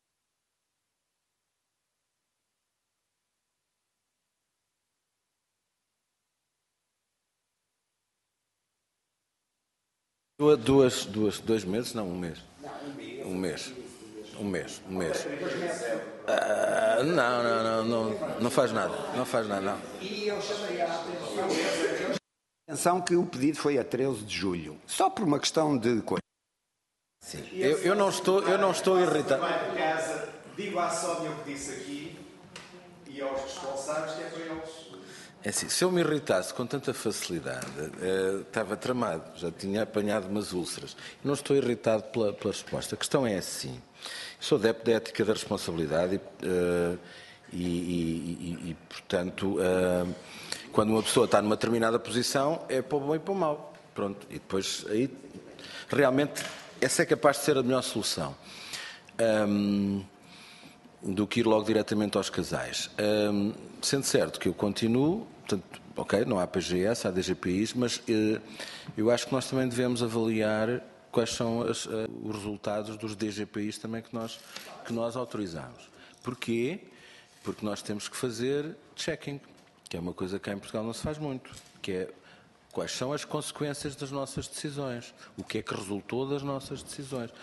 Duas, duas, dois meses? Não, um mês. Um mês. Um mês. Um mês. Uh, não, não, não, não. Não faz nada. Não faz nada, não.
E eu chamei a atenção que o pedido foi a treze de julho. Só por uma questão de coisa.
Sim. Eu, eu não estou, eu não estou irritado.
de casa, digo à Sónia o que disse aqui e aos responsáveis que é para eles.
É assim, se eu me irritasse com tanta facilidade, eh, estava tramado, já tinha apanhado umas úlceras. Eu não estou irritado pela, pela resposta. A questão é assim. Eu sou adepto da ética da responsabilidade e, eh, e, e, e, e portanto, eh, quando uma pessoa está numa determinada posição, é para o bom e para o mau. Pronto. E depois, aí, realmente, essa é capaz de ser a melhor solução. Um, do que ir logo diretamente aos casais. Um, sendo certo que eu continuo, portanto, ok, não há P G S, há D G P Is, mas uh, eu acho que nós também devemos avaliar quais são as, uh, os resultados dos D G P Is também que nós, que nós autorizamos. Porquê? Porque nós temos que fazer checking, que é uma coisa que cá em Portugal não se faz muito, que é quais são as consequências das nossas decisões, o que é que resultou das nossas decisões.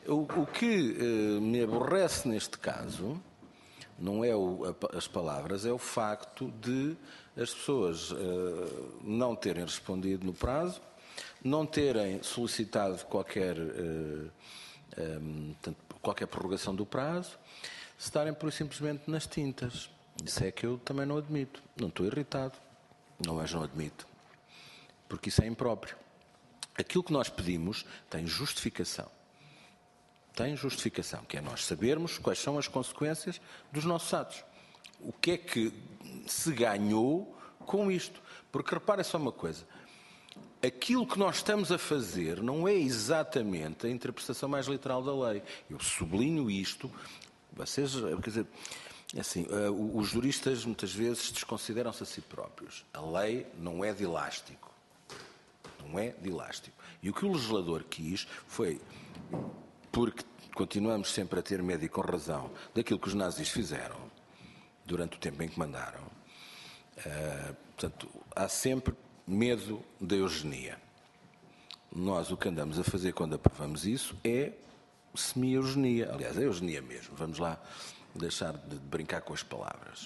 O, o que uh, me aborrece neste caso não é o, a, as palavras, é o facto de as pessoas uh, não terem respondido no prazo, não terem solicitado qualquer, uh, um, tanto, qualquer prorrogação do prazo, estarem por simplesmente nas tintas. Isso é que eu também não admito. Não estou irritado, não, mas não admito. Porque isso é impróprio. Aquilo que nós pedimos tem justificação. Tem justificação, que é nós sabermos quais são as consequências dos nossos atos. O que é que se ganhou com isto? Porque repare só uma coisa. Aquilo que nós estamos a fazer não é exatamente a interpretação mais literal da lei. Eu sublinho isto. Vocês, quer dizer, assim, os juristas muitas vezes desconsideram-se a si próprios. A lei não é de elástico. Não é de elástico. E o que o legislador quis foi, porque continuamos sempre a ter medo e com razão daquilo que os nazis fizeram durante o tempo em que mandaram, uh, portanto, há sempre medo da eugenia. Nós o que andamos a fazer quando aprovamos isso é semi-eugenia. Aliás, é eugenia mesmo. Vamos lá deixar de brincar com as palavras.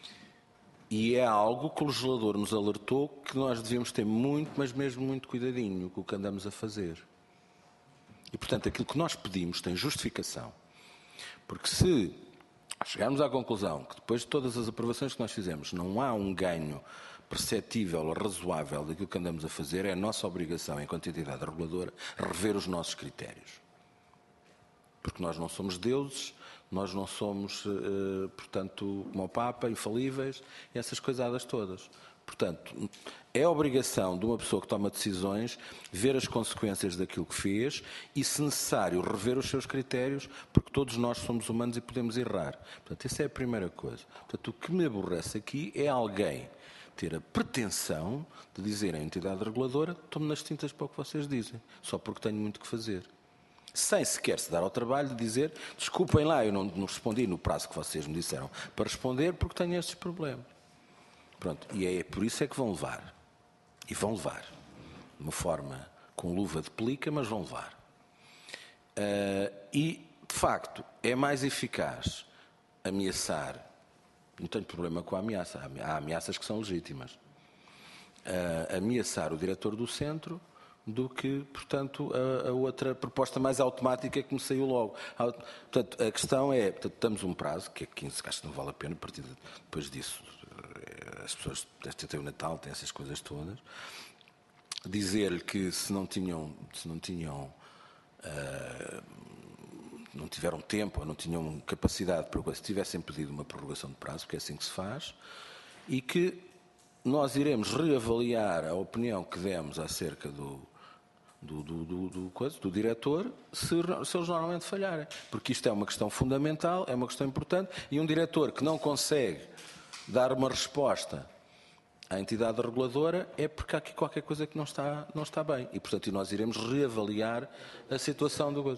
E é algo que o legislador nos alertou que nós devíamos ter muito, mas mesmo muito cuidadinho com o que andamos a fazer. E, portanto, aquilo que nós pedimos tem justificação. Porque se chegarmos à conclusão que depois de todas as aprovações que nós fizemos não há um ganho perceptível ou razoável daquilo que andamos a fazer, é a nossa obrigação, enquanto entidade reguladora, rever os nossos critérios. Porque nós não somos deuses, nós não somos, eh, portanto, como o Papa, infalíveis, essas coisadas todas. Portanto, é a obrigação de uma pessoa que toma decisões ver as consequências daquilo que fez e, se necessário, rever os seus critérios, porque todos nós somos humanos e podemos errar. Portanto, essa é a primeira coisa. Portanto, o que me aborrece aqui é alguém ter a pretensão de dizer à entidade reguladora: tome nas tintas para o que vocês dizem, só porque tenho muito que fazer. Sem sequer se dar ao trabalho de dizer: desculpem lá, eu não, não respondi no prazo que vocês me disseram para responder porque tenho estes problemas. Pronto, e é por isso é que vão levar. E vão levar. De uma forma com luva de pelica, mas vão levar. Uh, e, de facto, é mais eficaz ameaçar. Não tenho problema com a ameaça. Há ameaças que são legítimas. Uh, ameaçar o diretor do centro do que, portanto, a, a outra proposta mais automática que me saiu logo. Portanto, a questão é, portanto, damos um prazo, que é quinze, acho que não vale a pena, a partir de, depois disso, as pessoas têm o Natal, têm essas coisas todas. Dizer-lhe que se não tinham, se não tinham, uh, não tiveram tempo ou não tinham capacidade para, se tivessem pedido uma prorrogação de prazo, porque é assim que se faz, e que nós iremos reavaliar a opinião que demos acerca do, do, do, do, do, coisa, do diretor, se, se eles normalmente falharem. Porque isto é uma questão fundamental, é uma questão importante, e um diretor que não consegue dar uma resposta à entidade reguladora é porque há aqui qualquer coisa que não está, não está bem. E, portanto, nós iremos reavaliar a situação do...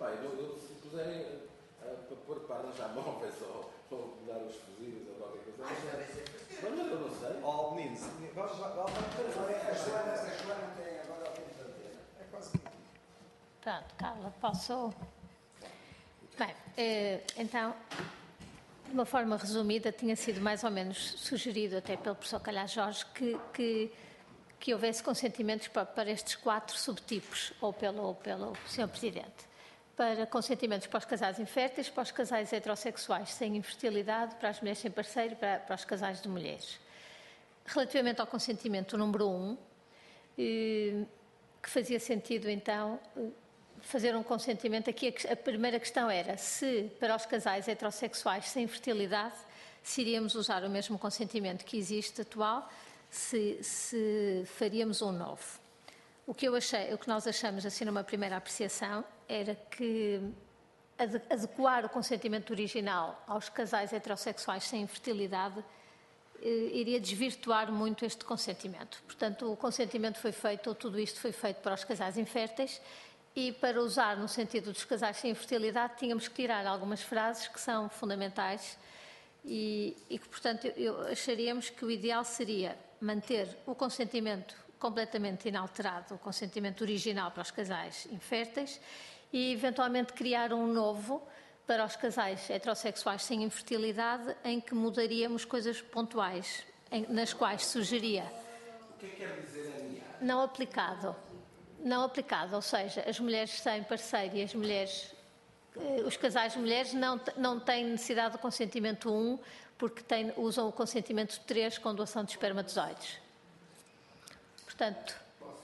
Pá, eu, eu, se puserem uh, para pôr para arranjar móveis ou, ou mudar os fuzis ou qualquer coisa. Mas mas eu não sei.
Ó, meninos, vamos lá. A Joana a Joana tem agora o tempo de antena. É quase que.
Pronto, Carla, posso. Bem, eh, então, de uma forma resumida, tinha sido mais ou menos sugerido até pelo professor Calhar Jorge que, que, que houvesse consentimentos para, para estes quatro subtipos, ou pelo, ou pelo senhor Presidente. Para consentimentos para os casais inférteis, para os casais heterossexuais sem infertilidade, para as mulheres sem parceiro e para, para os casais de mulheres. Relativamente ao consentimento número um, eh, que fazia sentido, então, fazer um consentimento. Aqui a primeira questão era se, para os casais heterossexuais sem fertilidade, se iríamos usar o mesmo consentimento que existe atual, se, se faríamos um novo. O que, eu achei, o que nós achamos, assim, numa primeira apreciação, era que adequar o consentimento original aos casais heterossexuais sem fertilidade iria desvirtuar muito este consentimento. Portanto, o consentimento foi feito, ou tudo isto foi feito para os casais inférteis, e para usar no sentido dos casais sem infertilidade tínhamos que tirar algumas frases que são fundamentais e, e que, portanto, eu, acharíamos que o ideal seria manter o consentimento completamente inalterado, o consentimento original para os casais inférteis e, eventualmente, criar um novo para os casais heterossexuais sem infertilidade, em que mudaríamos coisas pontuais, em, nas quais sugeria.
O que é que quer dizer alinhar?
Não aplicado. Não aplicado, ou seja, as mulheres sem parceiro e as mulheres, os casais de mulheres não, não têm necessidade do consentimento um, porque têm, usam o consentimento três com doação de espermatozoides. Portanto,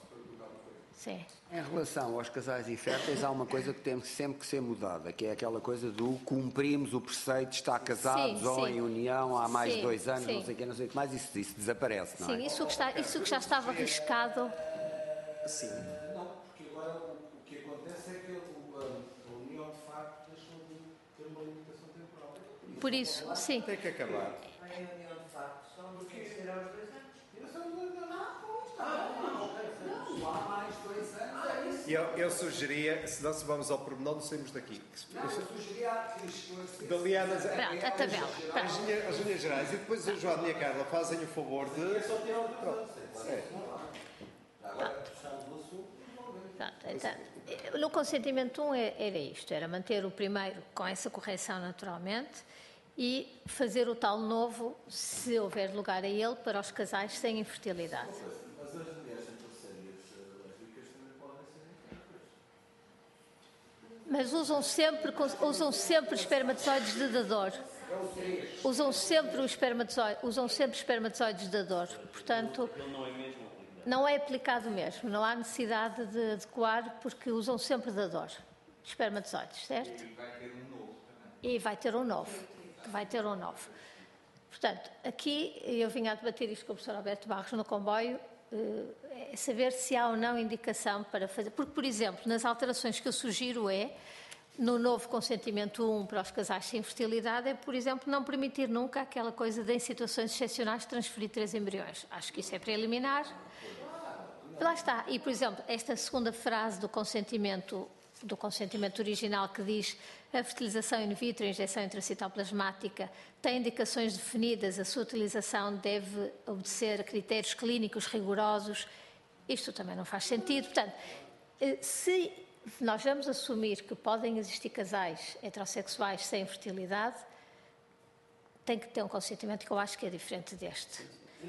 sim.
Em relação aos casais inférteis, há uma coisa que tem sempre que ser mudada, que é aquela coisa do cumprimos o preceito de estar casados
sim,
ou
sim.
em união há mais
sim,
de dois anos,
sim.
não sei o que, não sei o que mais, isso, isso desaparece, não é?
Sim, isso que, está, isso que já estava arriscado.
Sim.
Não, porque agora o, o que acontece é que o, a, a união de facto deixou de ter uma limitação temporal.
Por isso, sim.
Tem que acabar.
A união de facto só não tem que ser aos dois anos.
Não, há mais dois anos, é isso.
Eu, eu sugeria, se não se vamos ao pormenor, não saímos daqui.
Não, eu sugeria que esclarecesse.
Dali às
Pronto, a tabela.
as linhas- as linhas gerais. E depois o João e a Carla fazem o favor de.
É só tirar o pronto.
É.
Agora, fechamos o assunto.
Pronto, então, no consentimento um era isto, era manter o primeiro com essa correção naturalmente e fazer o tal novo, se houver lugar a ele, para os casais sem infertilidade.
Mas as mulheres sem parcerias lésbicas também podem ser inférteis.
Mas usam sempre, usam sempre espermatozoides de dador. Usam sempre, o espermatozoide, usam sempre espermatozoides de dador. Portanto, não é aplicado mesmo. Não há necessidade de adequar porque usam sempre dador. Espermatozoides, certo?
E vai ter um novo também.
E vai ter um novo. Vai ter um novo. Portanto, aqui eu vim a debater isto com o professor Alberto Barros no comboio, é saber se há ou não indicação para fazer. Porque, por exemplo, nas alterações que eu sugiro é, no novo consentimento um para os casais sem fertilidade, é, por exemplo, não permitir nunca aquela coisa de, em situações excepcionais, transferir três embriões. Acho que isso é preliminar. Lá está. E, por exemplo, esta segunda frase do consentimento, do consentimento original que diz a fertilização in vitro e a injeção intracitoplasmática tem indicações definidas, a sua utilização deve obedecer a critérios clínicos rigorosos. Isto também não faz sentido. Portanto, se nós vamos assumir que podem existir casais heterossexuais sem fertilidade, tem que ter um consentimento que eu acho que é diferente deste.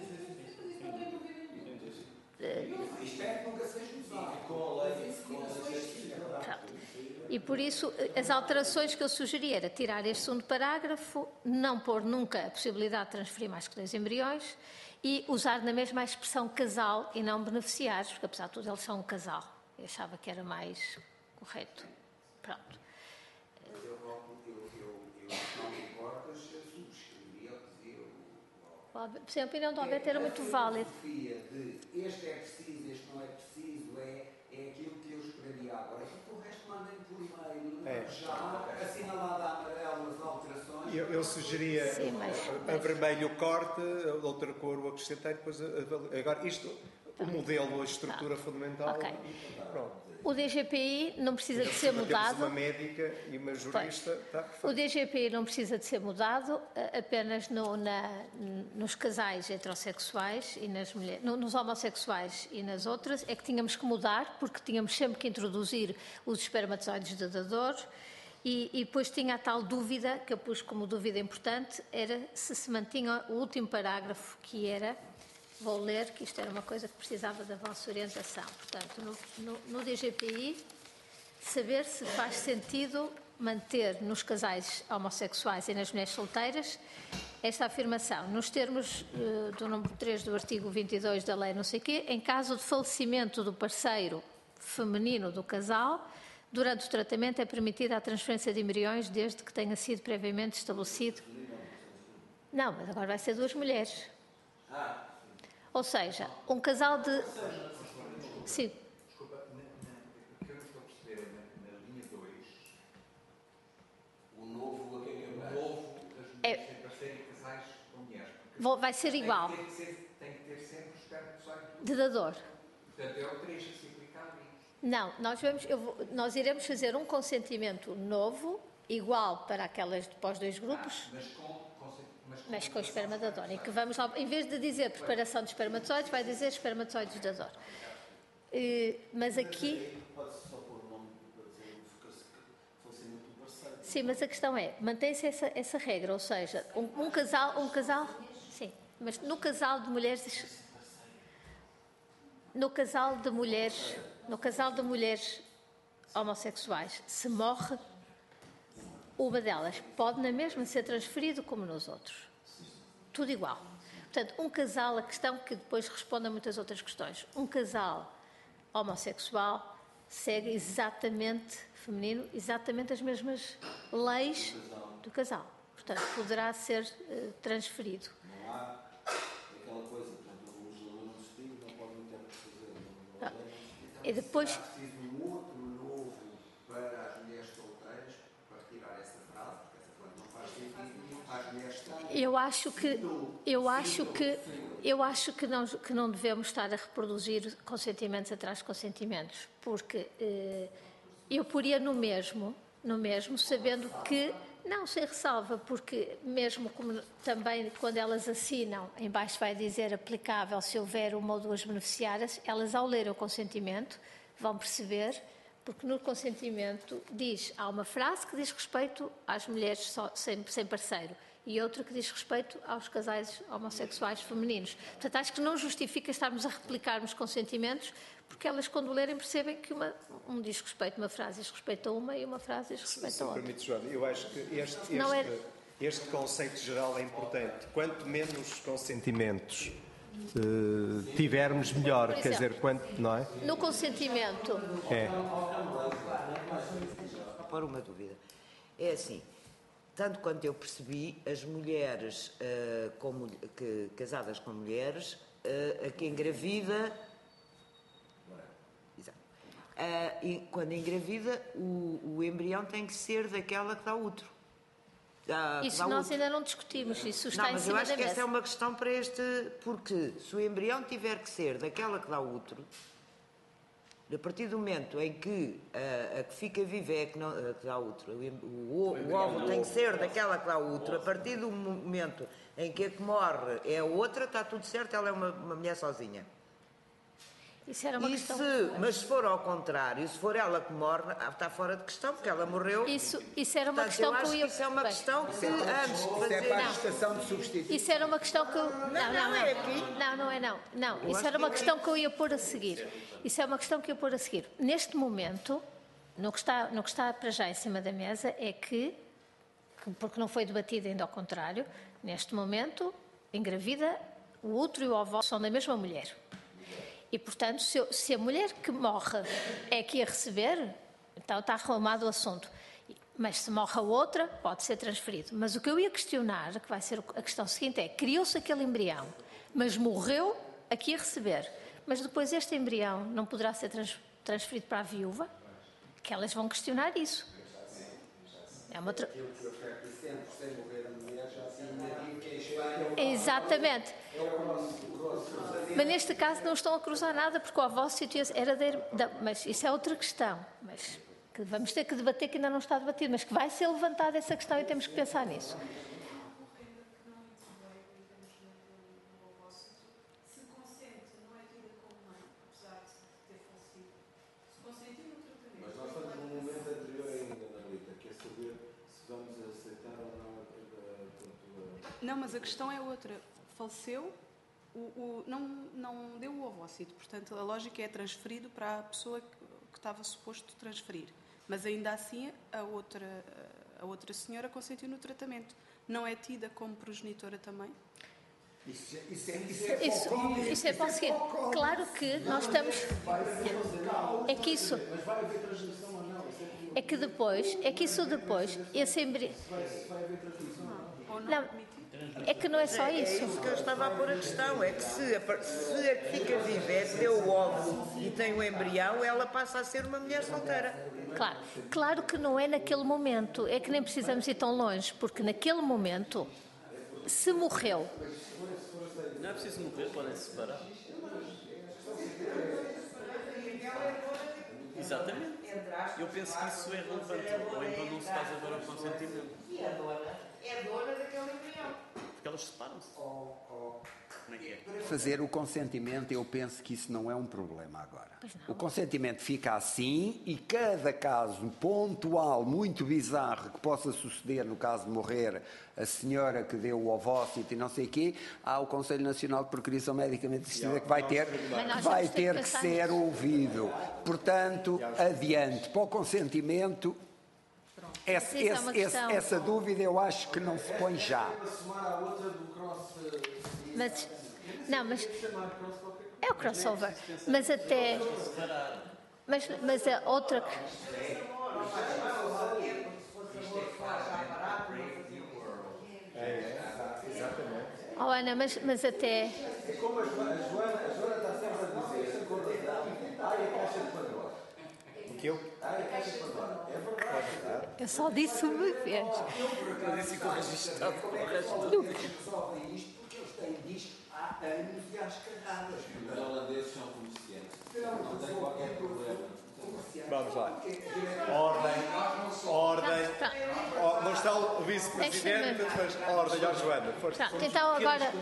Espero que nunca seja usado. Com a lei, com a lei.
E por isso, as alterações que eu sugeri era tirar este segundo parágrafo, não pôr nunca a possibilidade de transferir mais que dois embriões e usar na mesma a expressão casal e não beneficiários, porque apesar de tudo eles são um casal. Eu achava que era mais correto. Pronto.
Mas eu, eu, eu, eu não me importas, subscreveria o que dizia o.
Sim, a opinião do Alberto era muito válida.
A filosofia de este é preciso, este não é preciso, é, é aquilo que eu esperaria agora. E o resto mandem por e-mail,
É.
já assinalada a amarelo as alterações.
Eu, eu sugeria
Sim, mas-
a, a vermelho o corte, a outra cor o acrescentar e depois a, a, agora isto, o modelo, a estrutura fundamental.
Ok.
Pronto.
O D G P I não precisa de ser
Temos
mudado.
uma médica e uma jurista. Está perfeito.
O D G P I não precisa de ser mudado, apenas no, na, nos casais heterossexuais e nas mulheres, no, nos homossexuais e nas outras, é que tínhamos que mudar, porque tínhamos sempre que introduzir os espermatozoides de dador. E, e depois tinha a tal dúvida, que eu pus como dúvida importante, era se se mantinha o último parágrafo, que era, vou ler, que isto era uma coisa que precisava da vossa orientação. Portanto, no, no, no D G P I, saber se faz sentido manter nos casais homossexuais e nas mulheres solteiras esta afirmação, nos termos uh, do número três do artigo vinte e dois da lei não sei quê, em caso de falecimento do parceiro feminino do casal, durante o tratamento é permitida a transferência de embriões desde que tenha sido previamente estabelecido. Não, mas agora vai ser duas mulheres. Ou seja, um casal de... Sim.
Desculpa, o que eu não estou a perceber na, na linha dois,
O novo, aquele
o novo das mulheres
É.
sem parceiro e casais com mulheres. Porque
Vou- vai ser igual.
Tem que ter, ser- tem que ter sempre o espermatozoide.
De dador.
Portanto, é o três a se aplicar ali.
Não, nós, vamos, eu vou- nós iremos fazer um consentimento novo, igual para aquelas de pós dois grupos,
Mas com, com, mas com,
mas com esperma de dador. E que vamos lá, em vez de dizer preparação de espermatozoides, vai dizer espermatozoides de dador. Eh, mas aqui...
Pode-se só pôr o nome para dizer o falecimento do parceiro.
Sim, mas a questão é, mantém-se essa, essa regra, ou seja, um, um casal, um casal, sim, mas no casal de mulheres, no casal de mulheres, no casal de mulheres homossexuais, se morre uma delas, pode na mesma ser transferido como nos outros, tudo igual. Portanto, um casal, a questão que depois responde a muitas outras questões, um casal homossexual segue exatamente, feminino, exatamente as mesmas leis do casal. Portanto, poderá ser uh, transferido.
Não há aquela coisa, portanto, o legislador não se diz, não pode muito fazer.
E depois,
Será preciso um outro novo para as mulheres solteiras, para retirar essa frase, porque essa frase não faz sentido, às mulheres solteiras.
eu acho que, eu acho que, eu acho que não, que não devemos estar a reproduzir consentimentos atrás de consentimentos, porque eh, eu poria no mesmo, no mesmo, sabendo que não, sem ressalva, porque mesmo como também quando elas assinam, em baixo vai dizer aplicável se houver uma ou duas beneficiárias, elas ao lerem o consentimento vão perceber, porque no consentimento diz, há uma frase que diz respeito às mulheres só, sem, sem parceiro e outra que diz respeito aos casais homossexuais femininos. Portanto, acho que não justifica estarmos a replicarmos consentimentos, porque elas, quando lerem, percebem que uma, um diz respeito, uma frase diz respeito a uma e uma frase diz respeito
Se
a
me
outra.
permite, Joana, eu acho que este, este,
Não é-
este conceito geral é importante. Quanto menos consentimentos eh, tivermos, melhor.
Por
Quer
exemplo,
dizer, quanto, não é?
No consentimento,
É.
Só para uma dúvida. É assim, tanto quanto eu percebi, as mulheres eh, com mul- que- casadas com mulheres, eh, a que engravida. Exato. Ah, e quando engravida, o, o embrião tem que ser daquela que dá útero. Dá-
isso
dá
nós
útero.
ainda não discutimos, isso está
Não,
em
mas eu
cima
acho
da
que essa
mesa.
é uma questão para este, porque se o embrião tiver que ser daquela que dá útero, a partir do momento em que a, a que fica viva é a que, não, a que dá útero, o, em- o, o óvulo tem que ser daquela que dá útero, a partir do momento em que a que morre é a outra, está tudo certo, ela é uma, uma mulher sozinha.
Isso era uma
E
questão.
se, mas se for ao contrário, se for ela que morre, ah, está fora de questão, porque ela morreu.
Isso, isso era uma
Portanto,
questão
eu
que
acho
eu ia...
que isso é uma
Bem,
questão que antes de
Isso é
fazer...
para a
Não.
gestação de substituto.
Isso era uma questão que eu... Não, não,
não,
não.
é aqui.
Não, não é não. Não,
Eu
isso
acho
era
que
uma
é
questão que eu ia pôr a seguir. Isso é uma questão que eu ia pôr a seguir. Neste momento, no que está, no que está para já em cima da mesa é que, que- porque não foi debatido ainda ao contrário, neste momento, engravida, o útero e o ovário são da mesma mulher. E, portanto, se, eu- se a mulher que morre é que ia receber, então está arrumado o assunto. Mas se morre a outra, pode ser transferido. Mas o que eu ia questionar, que vai ser a questão seguinte, é: criou-se aquele embrião, mas morreu a que ia receber. Mas depois este embrião não poderá ser trans- transferido para a viúva? Que elas vão questionar isso. É uma outra...
Aquilo que eu quero sempre, sem morrer a mulher, já se ainda digo que em Espanha.
Exatamente. Mas neste caso não estão a cruzar nada, porque o ovócito era de, da, mas isso é outra questão, mas que vamos ter que debater, que ainda não está debatido, mas que vai ser levantada essa questão e temos que pensar nisso.
Mas nós estamos num momento anterior ainda, Analita, que é saber se vamos aceitar ou não a, a, a, a...
Não, mas a questão é outra. Faleceu, o, o, não, não deu o ovócito, portanto a lógica é transferido para a pessoa que, que estava suposto transferir. Mas ainda assim a outra, a outra senhora consentiu no tratamento. Não é tida como progenitora também?
Isso, isso, é, isso, é
Isso, isso é para o seguinte. Claro que nós estamos. É que isso.
Mas vai haver transmissão ou não?
É que depois, é que isso depois, esse embrião.
Vai haver transmissão ou não?
Não, é que não é só
É
isso.
isso que eu estava a pôr a questão. É que se a, par- se a que fica viva é deu o óvulo e tem o embrião, ela passa a ser uma mulher solteira.
Claro, claro que não é naquele momento. É que nem precisamos ir tão longe, porque naquele momento, se morreu.
Não é preciso morrer, podem se separar. Exatamente. Eu penso que isso é relevante. Ou então não se faz agora o consentimento.
E a dona é dona daquele embrião.
Porque elas separam-se. Como é que é?
Para fazer o consentimento, eu penso que isso não é um problema agora. O consentimento fica assim e cada caso pontual, muito bizarro, que possa suceder no caso de morrer a senhora que deu o ovócito e não sei o quê, há o Conselho Nacional de Procriação Medicamente Assistida que vai ter, que, vai ter que ser ouvido. Portanto, adiante. Para o consentimento, esse, esse, esse, essa dúvida eu acho que não se põe já.
Mas, não, mas é o crossover. Mas até. Mas, mas a outra.
É, exatamente.
Oh, Ana, mas, mas até.
Como a Joana, a Joana está sempre a dizer, com razão, ai, a caixa de Pandora.
O que eu?
Ai, a caixa de Pandora. É verdade.
Eu só disse uma vez.
Eu disse que o registro com o resto do resolve isto porque eles têm disto há anos e às carradas.
Os holandeses são comerciantes. Não tem qualquer problema.
Vamos lá. Ordem, ordem. Oh, não está o vice-presidente, mas ordem, ó Joana.
Pronto, então agora.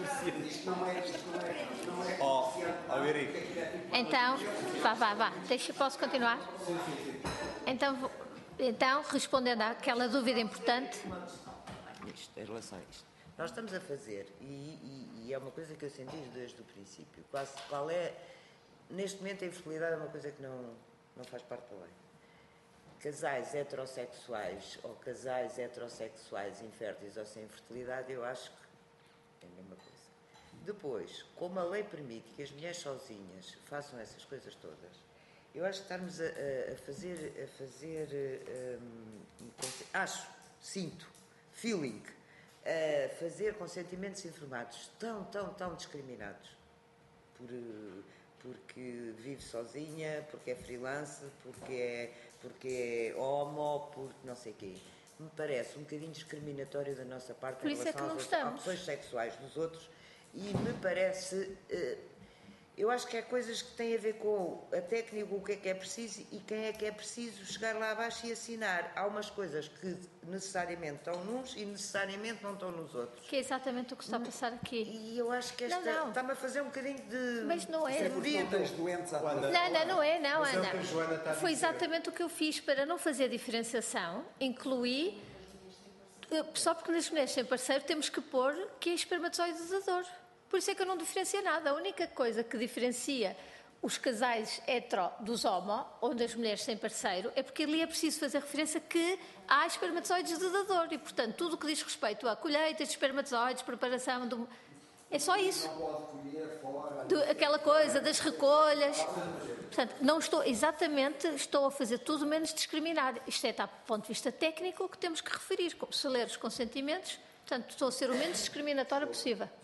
Ó, ó Eurico.
Então, vá, vá, vá. Deixa, posso continuar? Então, vou- então, respondendo àquela dúvida importante.
Isto, em relação a isto. Nós estamos a fazer, e, e- e é uma coisa que eu senti desde o princípio, quase, qual é, neste momento a infertilidade é uma coisa que não, não faz parte da lei. Casais heterossexuais ou casais heterossexuais inférteis ou sem fertilidade, eu acho que é a mesma coisa. Depois, como a lei permite que as mulheres sozinhas façam essas coisas todas, eu acho que estamos a, a- a fazer, a fazer hum, um conce- acho, sinto, feeling, a fazer consentimentos informados tão, tão, tão discriminados por, eh, porque vive sozinha, porque é freelance, porque é, porque é homo, porque não sei o quê. Me parece um bocadinho discriminatório da nossa parte
Por
em
isso é que
relação
não
às
estamos.
opções sexuais dos outros e me parece... eh, eu acho que há coisas que têm a ver com a técnica, o que é que é preciso e quem é que é preciso chegar lá abaixo e assinar. Há umas coisas que necessariamente estão nos e necessariamente não estão nos outros.
Que é exatamente o que está a passar aqui.
E eu acho que esta
Não, não.
está-me a fazer um bocadinho de...
Mas não é.
de ruído.
doentes à
Não, não, não é, não,
Mas é o
Ana.
que a Joana está a
Foi
dizer.
exatamente o que eu fiz para não fazer diferenciação, incluí, eh, só porque nas mulheres sem parceiro temos que pôr que é espermatozoide dador. Por isso é que eu não diferenciei nada. A única coisa que diferencia os casais hetero dos homo, onde as mulheres sem parceiro, é porque ali é preciso fazer referência que há espermatozoides de dador e, portanto, tudo o que diz respeito a colheitas de espermatozoides, preparação do... É só isso. Do- aquela coisa das recolhas. Portanto, não estou, exatamente, estou a fazer tudo menos discriminar. Isto é, está do ponto de vista técnico, o que temos que referir. Se ler os consentimentos, portanto, estou a ser o menos discriminatória possível.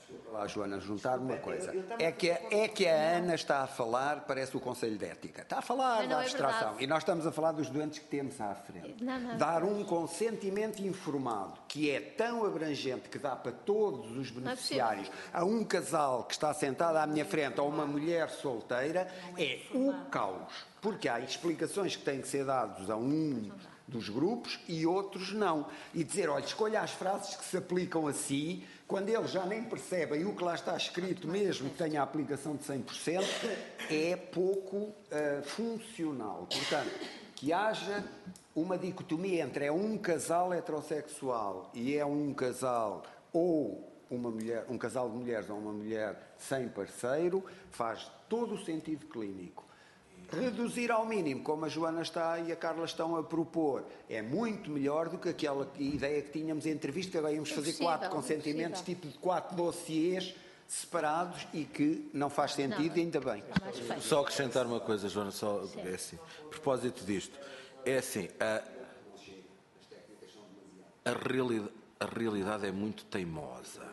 Lá, Joana, juntar uma coisa. É que, é que a Ana está a falar, parece o Conselho de Ética. Está a falar
Mas
da
não é
abstração.
verdade.
E nós estamos a falar dos doentes que temos à frente.
Não, não.
Dar um consentimento informado, que é tão abrangente que dá para todos os beneficiários, a um casal que está sentado à minha frente ou uma mulher solteira, é o caos. Porque há explicações que têm que ser dadas a um dos grupos e outros não. E dizer, olha, escolha as frases que se aplicam a si, quando eles já nem percebem o que lá está escrito, mesmo que tenha a aplicação de cem por cento, é pouco uh, funcional. Portanto, que haja uma dicotomia entre é um casal heterossexual e é um casal ou uma mulher, um casal de mulheres ou uma mulher sem parceiro, faz todo o sentido clínico. Reduzir ao mínimo, como a Joana está e a Carla estão a propor, é muito melhor do que aquela ideia que tínhamos em entrevista, que agora íamos fazer
Impossível,
quatro consentimentos,
impossível.
tipo de quatro dossiês separados e que não faz sentido,
Não,
ainda bem.
é mais feio.
Só acrescentar uma coisa, Joana, só é assim. A propósito disto, é assim, a, a, realidade, a realidade é muito teimosa.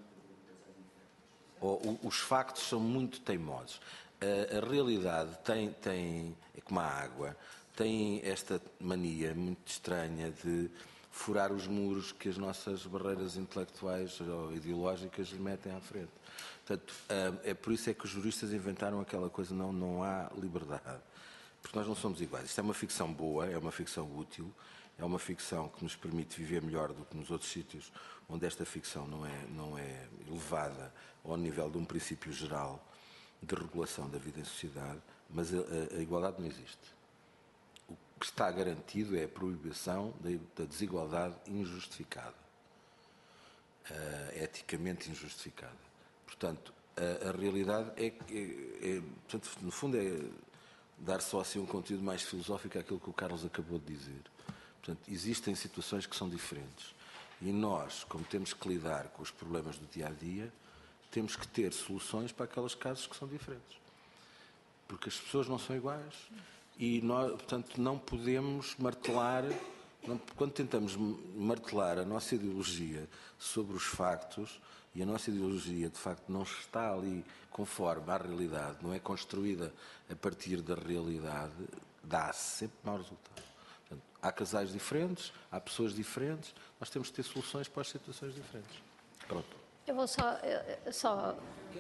O, o, os factos são muito teimosos. A, a realidade tem, tem, é como a água, tem esta mania muito estranha de furar os muros que as nossas barreiras intelectuais ou ideológicas lhe metem à frente. Portanto, é por isso é que os juristas inventaram aquela coisa, não, não há liberdade. Porque nós não somos iguais. Isto é uma ficção boa, é uma ficção útil, é uma ficção que nos permite viver melhor do que nos outros sítios onde esta ficção não é, não é elevada ao nível de um princípio geral de regulação da vida em sociedade, mas a, a, a igualdade não existe. O que está garantido é a proibição da, da desigualdade injustificada, uh, eticamente injustificada. Portanto, a, a realidade é que, é, é, portanto, no fundo, é dar só assim um conteúdo mais filosófico àquilo que o Carlos acabou de dizer. Portanto, existem situações que são diferentes. E nós, como temos que lidar com os problemas do dia-a-dia, temos que ter soluções para aqueles casos que são diferentes. Porque as pessoas não são iguais e nós, portanto, não podemos martelar, não, quando tentamos martelar a nossa ideologia sobre os factos, e a nossa ideologia, de facto, não está ali conforme à realidade, não é construída a partir da realidade, dá-se sempre mau resultado. Portanto, há casais diferentes, há pessoas diferentes, nós temos que ter soluções para as situações diferentes. Pronto.
Eu vou só... eu- só...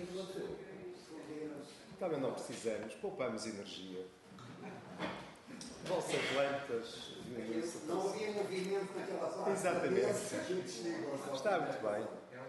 Também não precisamos, poupamos energia. Bolsa plantas,
Não havia movimento naquela parte.
exatamente. Está muito bem.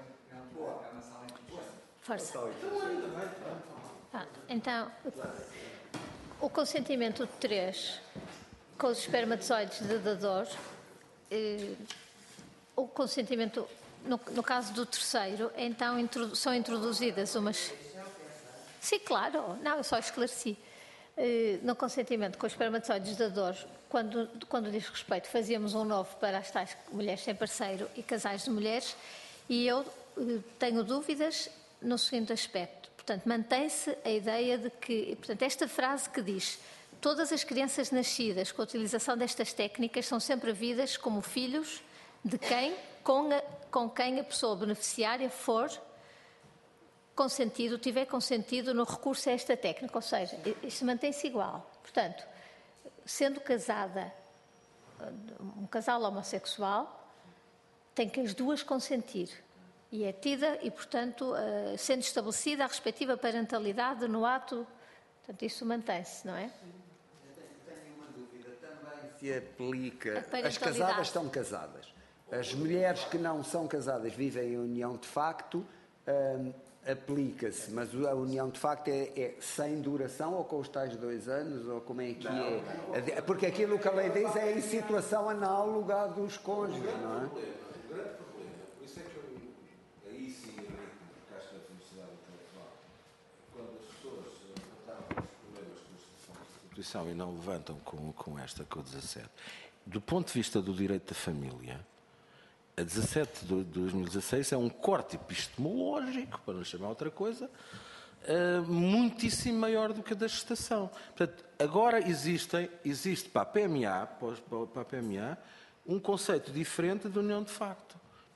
Força. Ah, então, o consentimento de três com os espermatozoides de dador, eh, o consentimento, no, no caso do terceiro, então introdu- são introduzidas umas... Sim, claro. Não, eu só esclareci. Eh, no consentimento com os espermatozoides de dador, quando, quando diz respeito, fazíamos um novo para as tais mulheres sem parceiro e casais de mulheres, e eu eh, tenho dúvidas no seguinte aspecto. Portanto, mantém-se a ideia de que, portanto, esta frase que diz: todas as crianças nascidas com a utilização destas técnicas são sempre havidas como filhos de quem, com, a, com quem a pessoa beneficiária for consentido, tiver consentido no recurso a esta técnica, ou seja, isto mantém-se igual. Portanto, sendo casada, um casal homossexual, tem que as duas consentir. E é tida, e, portanto, uh, sendo estabelecida a respectiva parentalidade no ato, portanto, isso mantém-se, não é?
Tenho uma dúvida, também se aplica...
A parentalidade.
As casadas estão casadas. As mulheres que não são casadas vivem em união de facto, hum, aplica-se, mas a união de facto é, é sem duração ou com os tais dois anos, ou como é que é? Porque aquilo que a lei diz é em situação análoga dos cônjuges, não é?
O grande problema, por isso é que eu, aí sim, eu porque acho que a felicidade intelectual, quando as pessoas levantavam os problemas com a
Constituição e não levantam com, com esta, com o dezassete. Do ponto de vista do direito da família, a dezassete de dois mil e dezasseis é um corte epistemológico, para não chamar outra coisa, uh, muitíssimo maior do que a da gestação. Portanto, agora existem, existe para a P M A, para a P M A, um conceito diferente de união de facto.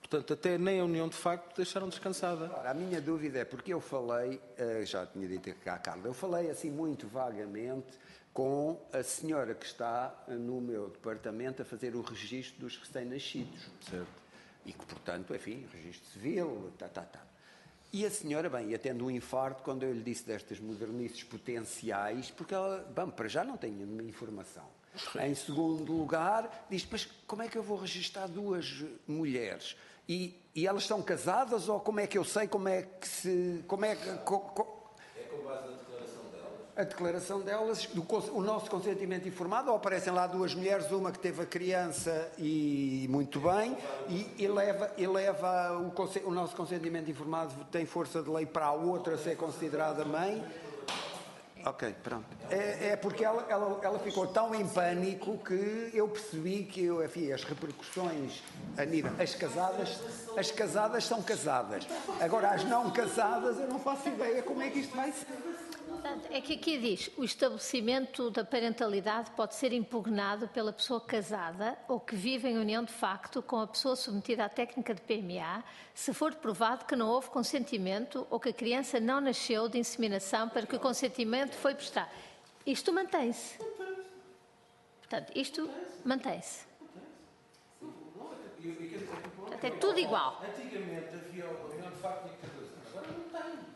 Portanto, até nem a união de facto deixaram descansada.
Ora, a minha dúvida é porque eu falei, eh, já tinha dito aqui à Carla, eu falei assim muito vagamente com a senhora que está no meu departamento a fazer o registro dos recém-nascidos.
Certo.
E que, portanto, enfim, registro civil, tá, tá, tá. E a senhora, bem, ia tendo um infarto quando eu lhe disse destas modernices potenciais, porque ela, bom, para já não tem nenhuma informação. Em segundo lugar, diz, mas como é que eu vou registrar duas mulheres? E, e elas estão casadas ou como é que eu sei como é que se... Como é, que, co, co...
É com base na declaração delas?
A declaração delas, do, o nosso consentimento informado, ou aparecem lá duas mulheres, uma que teve a criança e muito bem, e, e leva, e leva o, o nosso consentimento informado tem força de lei para a outra ser considerada mãe. Ok, pronto. É, é porque ela, ela, ela ficou tão em pânico que eu percebi que eu, enfim, as repercussões a nível... As casadas, as casadas são casadas. Agora, as não casadas, eu não faço ideia como é que isto vai ser.
Portanto, é que aqui diz, o estabelecimento da parentalidade pode ser impugnado pela pessoa casada ou que vive em união de facto com a pessoa submetida à técnica de P M A, se for provado que não houve consentimento ou que a criança não nasceu de inseminação para que o consentimento foi prestado. Isto mantém-se. Portanto, isto mantém-se. Portanto, é tudo igual.
Antigamente havia a união de facto e a casação. Agora não tem.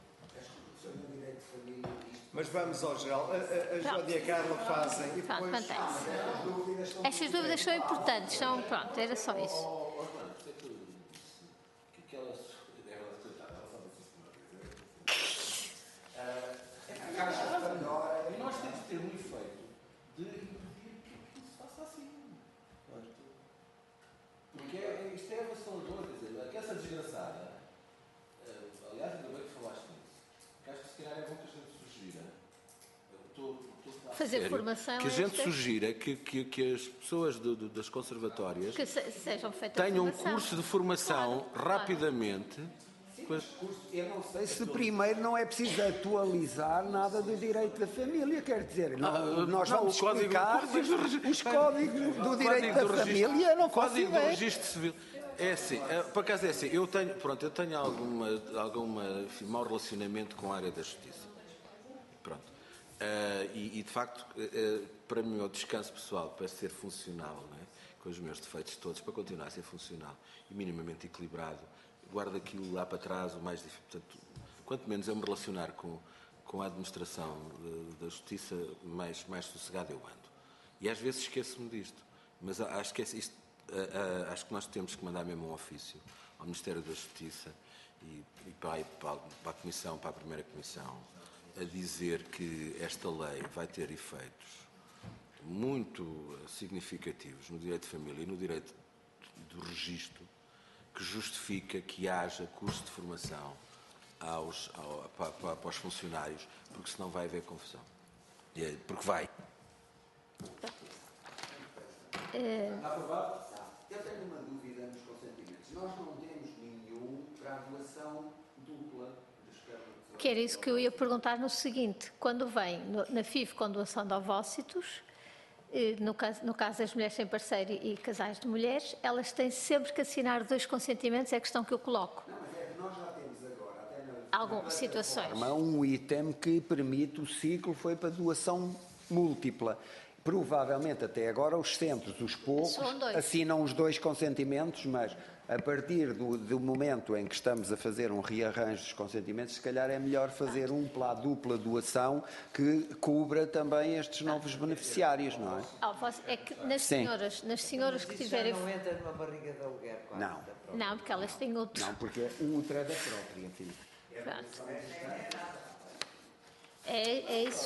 Mas vamos ao geral. A, a, a Joana e a Carla fazem e
Pronto,
depois...
mantém-se. Estas dúvidas são importantes, são, pronto, era só isso.
Oh, oh, Joana, sei que o que é que elas... Elas, coitadas, elas sabem disso. É que a caixa está melhor. E nós temos que ter um efeito de impedir que isso se faça assim. Porque é, isto é avassalador, quer dizer, que essa desgraçada, aliás, ainda bem que falaste nisso, que acho que se calhar é bom que a gente sugira, estou, estou a
Fazer
Sério?
formação.
Que a gente
esta,
sugira que, que, que as pessoas do, do, das conservatórias
que se, sejam feitas
tenham um
formação.
curso de formação
Claro, claro.
rapidamente. Pois,
Eu não sei se primeiro não é preciso atualizar nada do direito da família, quer dizer, não,
Ah,
nós
não,
vamos
o código-
explicar
o código do regi-
os códigos do
Código
direito
do
da
registro-
família, eu não faço
Código do
ideia.
Registro Civil. É assim, é, por acaso é assim, eu tenho, pronto, eu tenho alguma, alguma enfim, mau relacionamento com a área da justiça. Pronto. Uh, e, e, de facto, uh, para mim, o descanso pessoal para ser funcional, não é? Com os meus defeitos todos, para continuar a ser funcional e minimamente equilibrado, guardo aquilo lá para trás o mais difícil. Portanto, quanto menos eu me relacionar com, com a administração de, da justiça, mais, mais sossegado eu ando. E às vezes esqueço-me disto. Mas acho que, é isto, uh, uh, acho que nós temos que mandar mesmo um ofício ao Ministério da Justiça e, e para, para, para a Comissão, para a Primeira Comissão, a dizer que esta lei vai ter efeitos muito significativos no direito de família e no direito do registro, que justifica que haja curso de formação aos, ao, para, para, para os funcionários, porque senão vai haver confusão. É, porque vai.
É...
Aprovado? Eu tenho uma dúvida nos consentimentos. Nós não temos nenhum para a doação dupla dos carros.
Que era isso que eu ia perguntar no seguinte, quando vem no, na F I V com doação de ovócitos, no caso, no caso das mulheres sem parceiro e casais de mulheres, elas têm sempre que assinar dois consentimentos, é a questão que eu coloco.
Não, mas é que nós já temos agora, até na
Algumas situações.
um item que permite, o ciclo foi para doação múltipla. Provavelmente até agora os centros, os poucos, assinam os dois consentimentos, mas a partir do, do momento em que estamos a fazer um rearranjo dos consentimentos, se calhar é melhor fazer um pela dupla doação que cubra também estes novos beneficiários, não é?
É que nas
Sim.
senhoras, nas senhoras que
Isso
tiverem...
já não entra numa barriga de aluguer, quase.
Não.
Não, porque elas têm outro.
Não, porque o outro é da própria, enfim.
Pronto. É, é isso.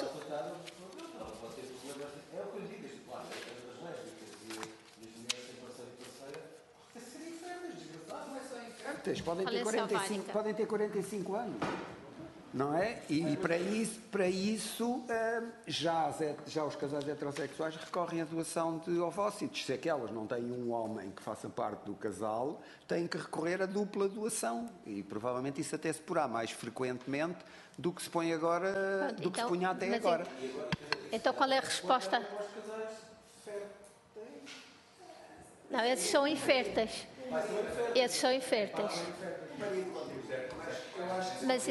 É o que eu digo, este plano, as lésbicas e as mulheres sem parceiro e parceira, tem que ser infernas, desgraçado, não é só infernas.
Podem ter,
Olha,
quarenta e cinco,
Salvánica.
podem ter quarenta e cinco anos, não é? E, e para isso, para isso hum, já, as het- já os casais heterossexuais recorrem à doação de ovócitos. Se aquelas não têm um homem que faça parte do casal, têm que recorrer à dupla doação. E provavelmente isso até se porá mais frequentemente do que se põe agora,
Pronto,
do que se
então,
punha até
mas
agora.
é- Então qual é a resposta? Não, esses são inférteis. Esses são inférteis. Mas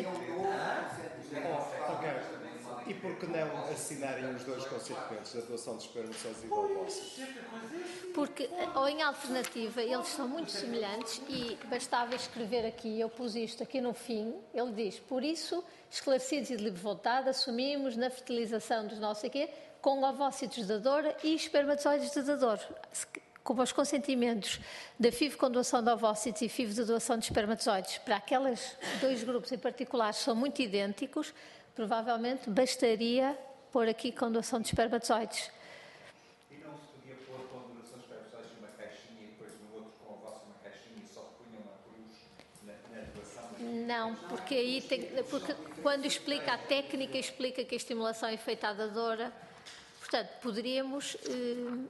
Ok. E por que não assinarem os dois consentimentos da doação de espermatozoides e de ovócitos?
porque, ou em alternativa, eles são muito semelhantes e bastava escrever aqui, eu pus isto aqui no fim, ele diz, por isso, esclarecidos e de livre vontade, assumimos na fertilização dos nossos aqui, com ovócitos de dador e espermatozoides de dador. Como os consentimentos da F I V com doação de ovócitos e F I V de doação de espermatozoides para aqueles dois grupos em particular são muito idênticos, provavelmente bastaria pôr aqui com doação de espermatozoides.
E não se podia pôr com doação de espermatozoides numa caixinha e depois no outro com ovócitos uma caixinha e só se punha uma cruz na, na doação?
Não, porque aí tem, porque quando explica a técnica, explica que a estimulação é feita à dadora. Portanto, poderíamos... Eh,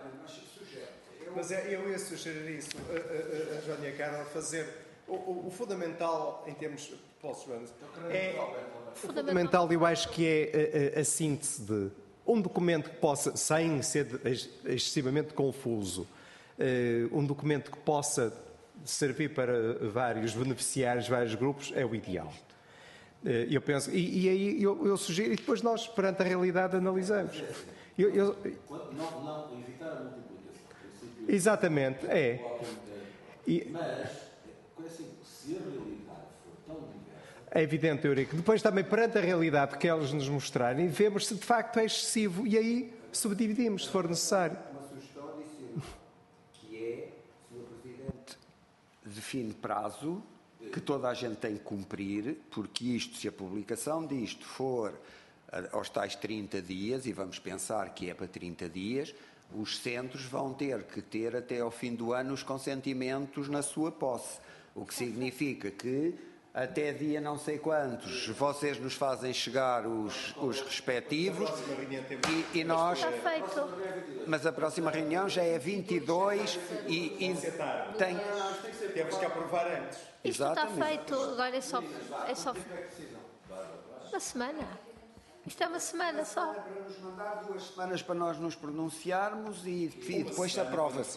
Mas eu ia sugerir isso, a, a, a Joana e a Carla, fazer o, o, o fundamental em termos... Posso, Joana? É, o fundamental, eu acho que é a, a, a síntese de um documento que possa, sem ser excessivamente confuso, uh, um documento que possa servir para vários beneficiários, vários grupos, é o ideal. Uh, eu penso, e, e aí eu, eu sugiro, e depois nós, perante a realidade, analisamos. Eu, eu,
não, não, evitar a multiplicação.
Exatamente, é. E,
mas, assim, se a realidade for tão diversa...
É evidente, Eurico. Depois também, perante a realidade que elas nos mostrarem, vemos se de facto é excessivo e aí subdividimos, se for necessário.
Uma sugestão adicional, que é, senhor Presidente, define prazo que toda a gente tem que cumprir, porque isto, se a publicação disto for aos tais trinta dias, e vamos pensar que é para trinta dias, os centros vão ter que ter até ao fim do ano os consentimentos na sua posse, o que significa que até dia não sei quantos vocês nos fazem chegar os, os respectivos e, e nós...
Está feito.
Mas a próxima reunião já é vinte e dois e, e tem...
Temos que aprovar antes.
Isto está feito, agora é só, é só uma semana. Isto é uma semana só.
Para nos mandar duas semanas para nós nos pronunciarmos e, e depois aprova-se.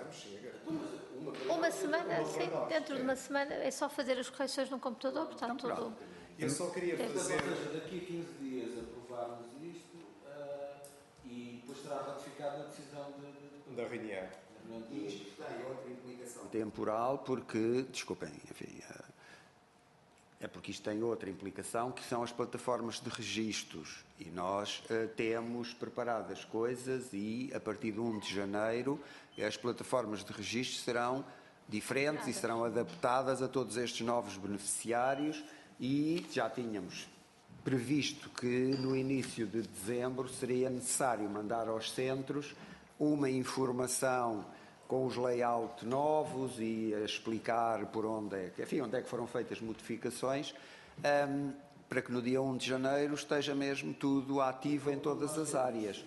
Uma semana, sim. Dentro de uma semana é só fazer as correções no computador, portanto tudo.
Eu só queria fazer...
Ou seja, daqui a quinze dias aprovarmos isto uh, e depois será ratificado na decisão de, de...
da reunião.
E isto tem outra implicação temporal porque, desculpem, enfim... Uh, É porque isto tem outra implicação, que são as plataformas de registros. E nós uh, temos preparadas coisas e, a partir de primeiro de janeiro, as plataformas de registros serão diferentes e serão adaptadas a todos estes novos beneficiários e já tínhamos previsto que, no início de dezembro, seria necessário mandar aos centros uma informação com os layout novos e a explicar por onde é que, enfim, onde é que foram feitas modificações, um, para que no dia primeiro de janeiro esteja mesmo tudo ativo em todas as áreas.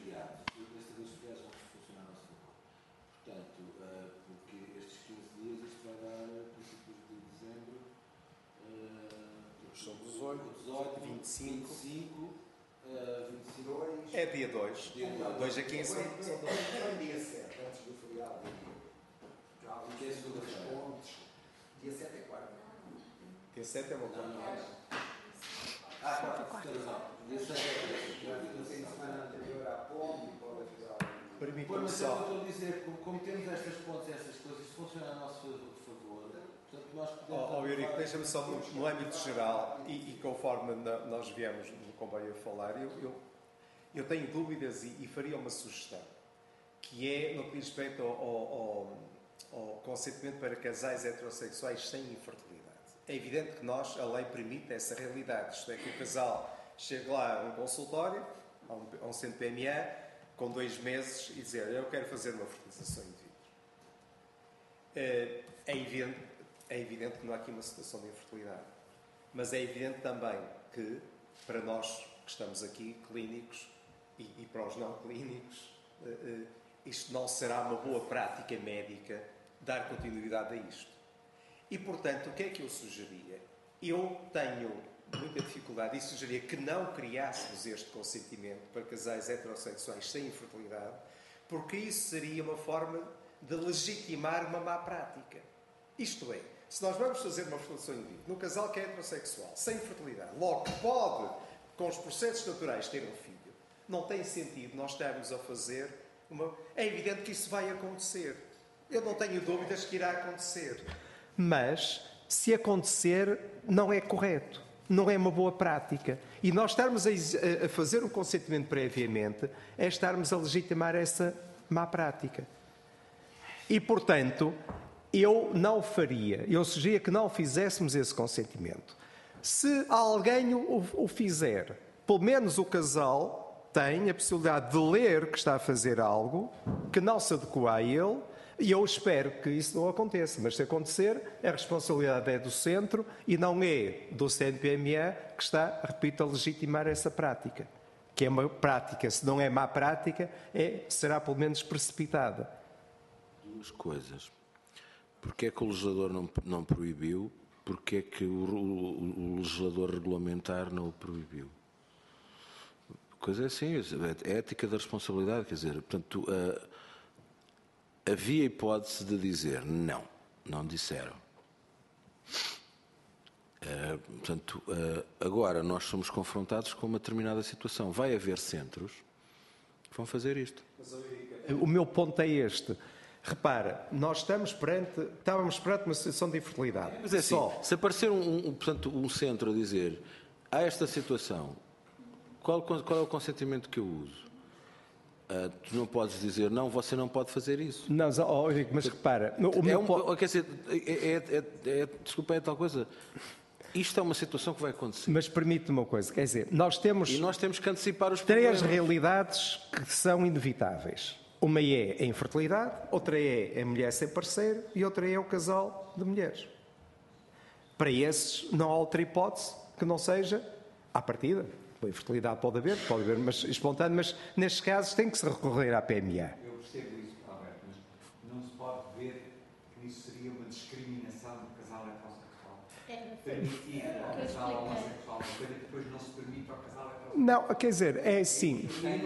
Portanto, porque estes quinze dias, isto vai dar princípios de dezembro,
são dezoito, vinte e cinco,
vinte e cinco, vinte e cinco,
é dia dois. dois a quinze são
dia sete, antes do feriado.
que é segunda-feira.
Dia sete é quarta.
Dia sete é uma quarta.
Ah, tem razão. Dia sete é
No fim de semana anterior à ponte, pode ajudar.
Permita-me
mas eu
só.
estou a dizer, como, como temos estas pontes, estas coisas, isto funciona a nosso favor. Portanto, nós podemos...
Oh, oh, Eurico, deixa-me só no, no âmbito geral e, e conforme na, nós viemos no comboio a falar, eu, eu, eu tenho dúvidas e, e faria uma sugestão, que é no que diz respeito ao, ao, ao consentimento para casais heterossexuais sem infertilidade. É evidente que nós, a lei permite essa realidade, isto é, que o casal chega lá a um consultório, a um, a um centro P M A, com dois meses e dizer, eu quero fazer uma fertilização in vitro. É, é evidente, é evidente que não há aqui uma situação de infertilidade, mas é evidente também que, para nós que estamos aqui, clínicos, e, e para os não clínicos, isto não será uma boa prática médica dar continuidade a isto. E, portanto, o que é que eu sugeria? Eu tenho muita dificuldade e sugeria que não criássemos este consentimento para casais heterossexuais sem infertilidade, porque isso seria uma forma de legitimar uma má prática. Isto é, se nós vamos fazer uma fecundação in vitro no casal que é heterossexual, sem fertilidade, logo pode, com os processos naturais, ter um filho, não tem sentido nós estarmos a fazer uma... É evidente que isso vai acontecer. Eu não tenho dúvidas que irá acontecer. Mas, se acontecer, não é correto. Não é uma boa prática. E nós estarmos a, a fazer o consentimento previamente é estarmos a legitimar essa má prática. E, portanto, eu não faria, eu sugeria que não fizéssemos esse consentimento. Se alguém o, o fizer, pelo menos o casal tem a possibilidade de ler que está a fazer algo que não se adequa a ele, e eu espero que isso não aconteça. Mas se acontecer, a responsabilidade é do centro e não é do C N P M E que está, repito, a legitimar essa prática. Que é uma prática, se não é má prática, é, será pelo menos precipitada.
Duas coisas. Porquê é que o legislador não, não proibiu? Porquê é que o, o, o legislador regulamentar não o proibiu? Coisa assim, é ética da responsabilidade, quer dizer, portanto, uh, havia hipótese de dizer não, não disseram. Uh, portanto, uh, agora nós somos confrontados com uma determinada situação. Vai haver centros que vão fazer isto.
O meu ponto é este. Repara, nós estamos perante, estávamos perante uma situação de infertilidade.
Mas é assim, Só. se aparecer um, um, portanto, um centro a dizer há esta situação, qual, qual é o consentimento que eu uso? Uh, tu não podes dizer, não, você não pode fazer isso.
Não, oh, mas repara... O
é
meu
um,
ponto...
Quer dizer, é, é, é, desculpa, é tal coisa... Isto é uma situação que vai acontecer.
Mas permite-me uma coisa, quer dizer, nós temos...
E nós temos que antecipar os
três
problemas.
realidades que são inevitáveis. Uma é a infertilidade, outra é a mulher sem parceiro e outra é o casal de mulheres. Para esses não há outra hipótese que não seja à partida. A infertilidade pode haver, pode haver mas espontâneo, mas nestes casos tem que se recorrer à P M A.
Eu percebo isso, Alberto, mas não se pode ver que isso seria uma discriminação do casal heterossexual.
É,
Permitir ao casal homossexual uma coisa que depois não se permite ao casal heterossexual.
Não, quer dizer, é assim.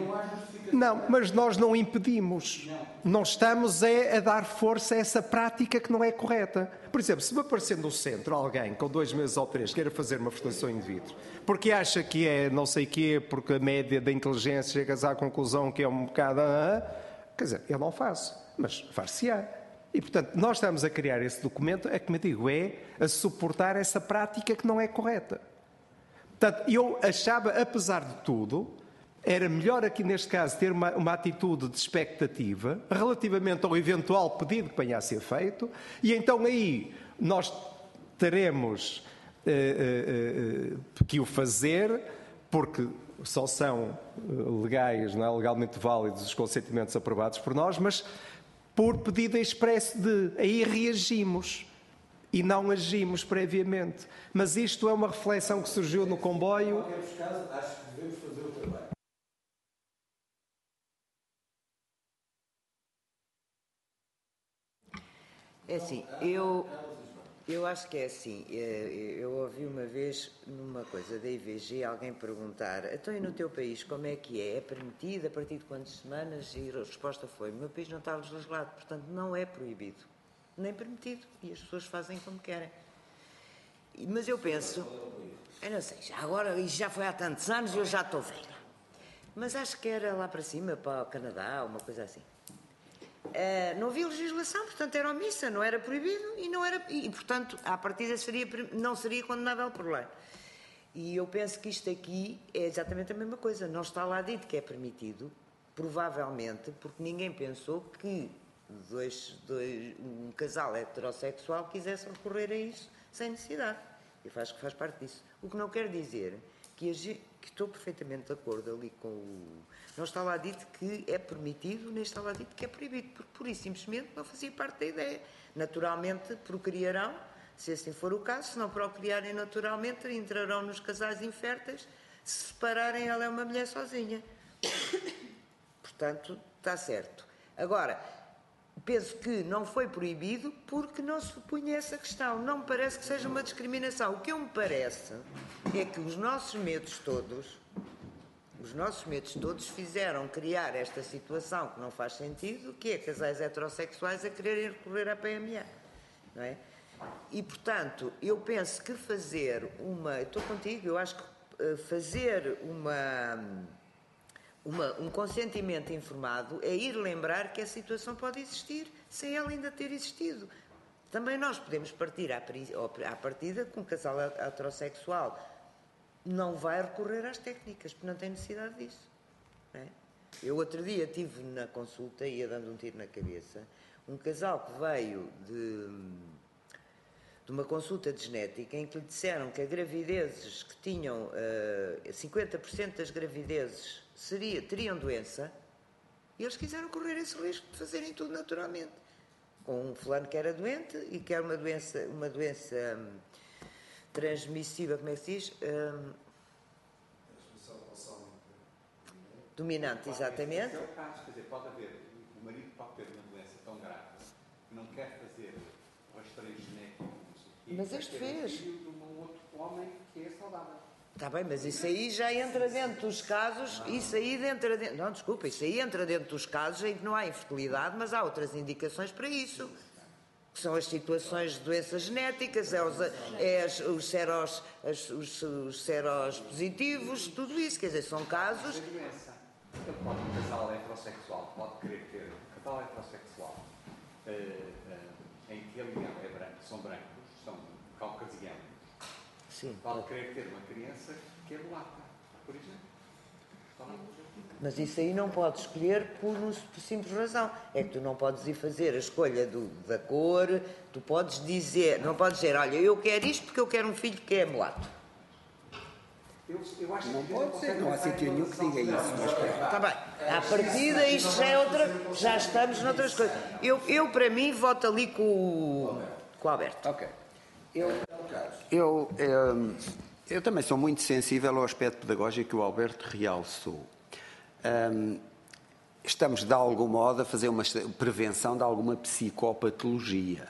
Não, mas nós não impedimos. Não estamos é a dar força a essa prática que não é correta. Por exemplo, se me aparecer no centro alguém com dois meses ou três queira fazer uma fecundação in vitro, porque acha que é não sei quê, porque a média da inteligência chega à conclusão que é um bocado... Quer dizer, eu não faço, mas far-se-á. E, portanto, nós estamos a criar esse documento, é que me digo, é a suportar essa prática que não é correta. Portanto, eu achava, apesar de tudo, era melhor aqui neste caso ter uma, uma atitude de expectativa relativamente ao eventual pedido que venha a ser feito, e então aí nós teremos uh, uh, uh, que o fazer, porque só são legais, não é, legalmente válidos os consentimentos aprovados por nós, mas por pedido expresso de aí reagimos. E não agimos previamente. Mas isto é uma reflexão que surgiu no comboio.
Em qualquer caso, acho que devemos fazer o trabalho.
É assim, eu, eu acho que é assim. Eu ouvi uma vez numa coisa da I V G alguém perguntar: então, e no teu país como é que é? É permitido a partir de quantas semanas? E a resposta foi: o meu país não está legislado, portanto não é proibido. Nem permitido, e as pessoas fazem como querem. Mas eu penso, eu não sei, já agora, isto já foi há tantos anos e eu já estou velha. Mas acho que era lá para cima, para o Canadá, uma coisa assim. Uh, não havia legislação, portanto era omissa, não era proibido e não era, e portanto, à partida seria, não seria condenável por lei. E eu penso que isto aqui é exatamente a mesma coisa, não está lá dito que é permitido, provavelmente, porque ninguém pensou que Dois, dois, um casal heterossexual quisesse recorrer a isso sem necessidade. E faz que faz parte disso. O que não quer dizer que, a, que estou perfeitamente de acordo ali com o... Não está lá dito que é permitido, nem está lá dito que é proibido, porque por isso simplesmente não fazia parte da ideia. Naturalmente procriarão, se assim for o caso, se não procriarem naturalmente, entrarão nos casais inférteis, se separarem, ela é uma mulher sozinha. Portanto, está certo. Agora, penso que não foi proibido porque não se punha essa questão. Não me parece que seja uma discriminação. O que eu me parece é que os nossos medos todos, os nossos medos todos fizeram criar esta situação que não faz sentido, que é casais heterossexuais a quererem recorrer à P M A, não é? E, portanto, eu penso que fazer uma... Estou contigo, eu acho que fazer uma, uma, um consentimento informado é ir lembrar que a situação pode existir sem ela ainda ter existido. Também nós podemos partir à, à partida que um casal heterossexual não vai recorrer às técnicas, porque não tem necessidade disso. Não é? Eu outro dia estive na consulta, ia dando um tiro na cabeça, um casal que veio de, de uma consulta de genética em que lhe disseram que as gravidezes que tinham, uh, cinquenta por cento das gravidezes seria, teriam doença, e eles quiseram correr esse risco de fazerem tudo naturalmente. Com um fulano que era doente e que era uma doença, uma doença hum, transmissível, como é que se diz? Hum, dominante, exatamente.
Esse é o caso, quer dizer, pode haver, o marido pode ter uma doença tão grave que não quer fazer o rastreio genético,
mas este fez.
Um filho de um outro homem que é saudável.
Está bem, mas isso aí já entra dentro dos casos, isso aí entra dentro, não, desculpa, isso aí entra dentro dos casos em que não há infertilidade, mas há outras indicações para isso. Que são as situações de doenças genéticas, é os, é as, os, seros, as, os, os seros positivos, tudo isso, quer dizer, são casos...
Ele pode, um casal heterossexual pode querer ter, um casal heterossexual uh, uh, em que ele e ela é branco, são brancos, são caucasianos,
sim,
pode pode querer ter uma criança que é mulata, por exemplo.
Mas isso aí não podes escolher por, por simples razão. É que tu não podes ir fazer a escolha do, da cor, tu podes dizer, não podes dizer, olha, eu quero isto porque eu quero um filho que é mulato.
Eu, eu acho
não
que
pode ser, não há sítio nenhum que diga isso. Mas
está bem, à partida isto já é outra, já estamos noutras coisas. Eu, eu para mim, voto ali com o, com o Alberto.
Ok. Eu, eu, eu, eu também sou muito sensível ao aspecto pedagógico que o Alberto realçou. Um, estamos, de algum modo, a fazer uma prevenção de alguma psicopatologia.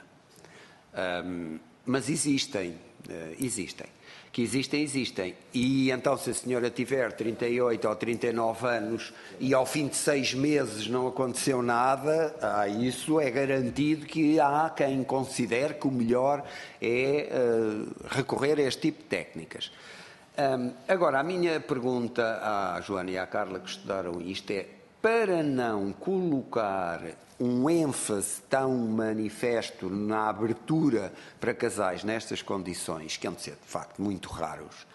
Um, mas existem, uh, existem. Que existem, existem. E então, se a senhora tiver trinta e oito ou trinta e nove anos e ao fim de seis meses não aconteceu nada, ah, isso é garantido que há quem considere que o melhor é uh, recorrer a este tipo de técnicas. Um, agora, a minha pergunta à Joana e à Carla que estudaram isto é, para não colocar um ênfase tão manifesto na abertura para casais nestas condições, que hão de ser, de facto, muito raros,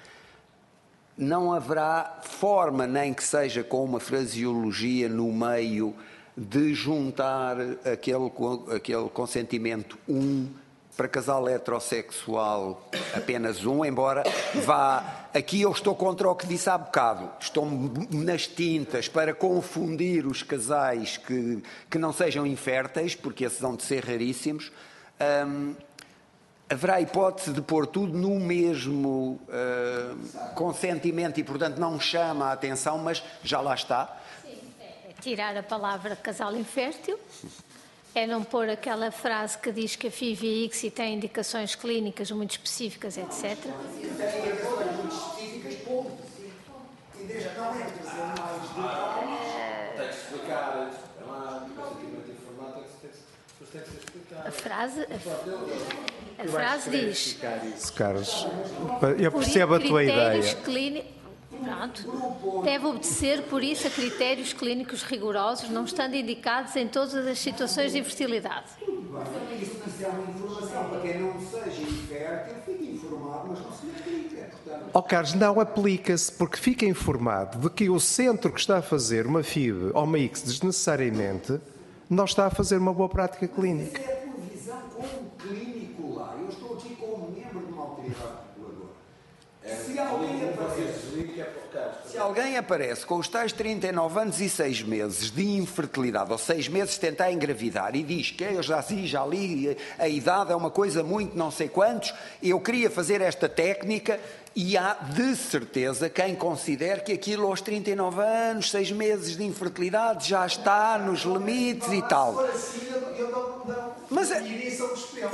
não haverá forma, nem que seja com uma fraseologia no meio, de juntar aquele, aquele consentimento um para casal heterossexual apenas um, embora vá... Aqui eu estou contra o que disse há bocado. Estou nas tintas para confundir os casais que, que não sejam inférteis, porque esses vão de ser raríssimos. Hum, haverá hipótese de pôr tudo no mesmo uh, consentimento e, portanto, não chama a atenção, mas já lá está.
Sim, é tirar a palavra casal infértil. É não pôr aquela frase que diz que a F I V e I C S I tem indicações clínicas muito específicas, etcétera.
Tem indicações muito específicas, ponto. E deixa, não é trazer mais detalhes.
Tem que explicar. É lá, o consentimento informado tem que ser explicado.
A frase, a, a frase diz...
Isso, Carlos, eu percebo a tua ideia.
Clínicos, pronto, deve obedecer, por isso, a critérios clínicos rigorosos, não estando indicados em todas as situações de infertilidade.
Isso é uma informação para quem não seja infértil, fique informado, mas não se aplica. Portanto...
Ó Carlos, não aplica-se, porque fica informado de que o centro que está a fazer uma F I V ou uma I C S desnecessariamente não está a fazer uma boa prática clínica.
Essa é a tua visão como clínico lá. Eu estou aqui como membro de uma autoridade reguladora. Se alguém aparece...
Se alguém aparece com os tais trinta e nove anos e seis meses de infertilidade, ou seis meses de tentar engravidar, e diz que eu já vi, já li, a idade é uma coisa muito não sei quantos, eu queria fazer esta técnica, e há de certeza quem considere que aquilo aos trinta e nove anos, seis meses de infertilidade, já está nos limites e tal. Mas, ora,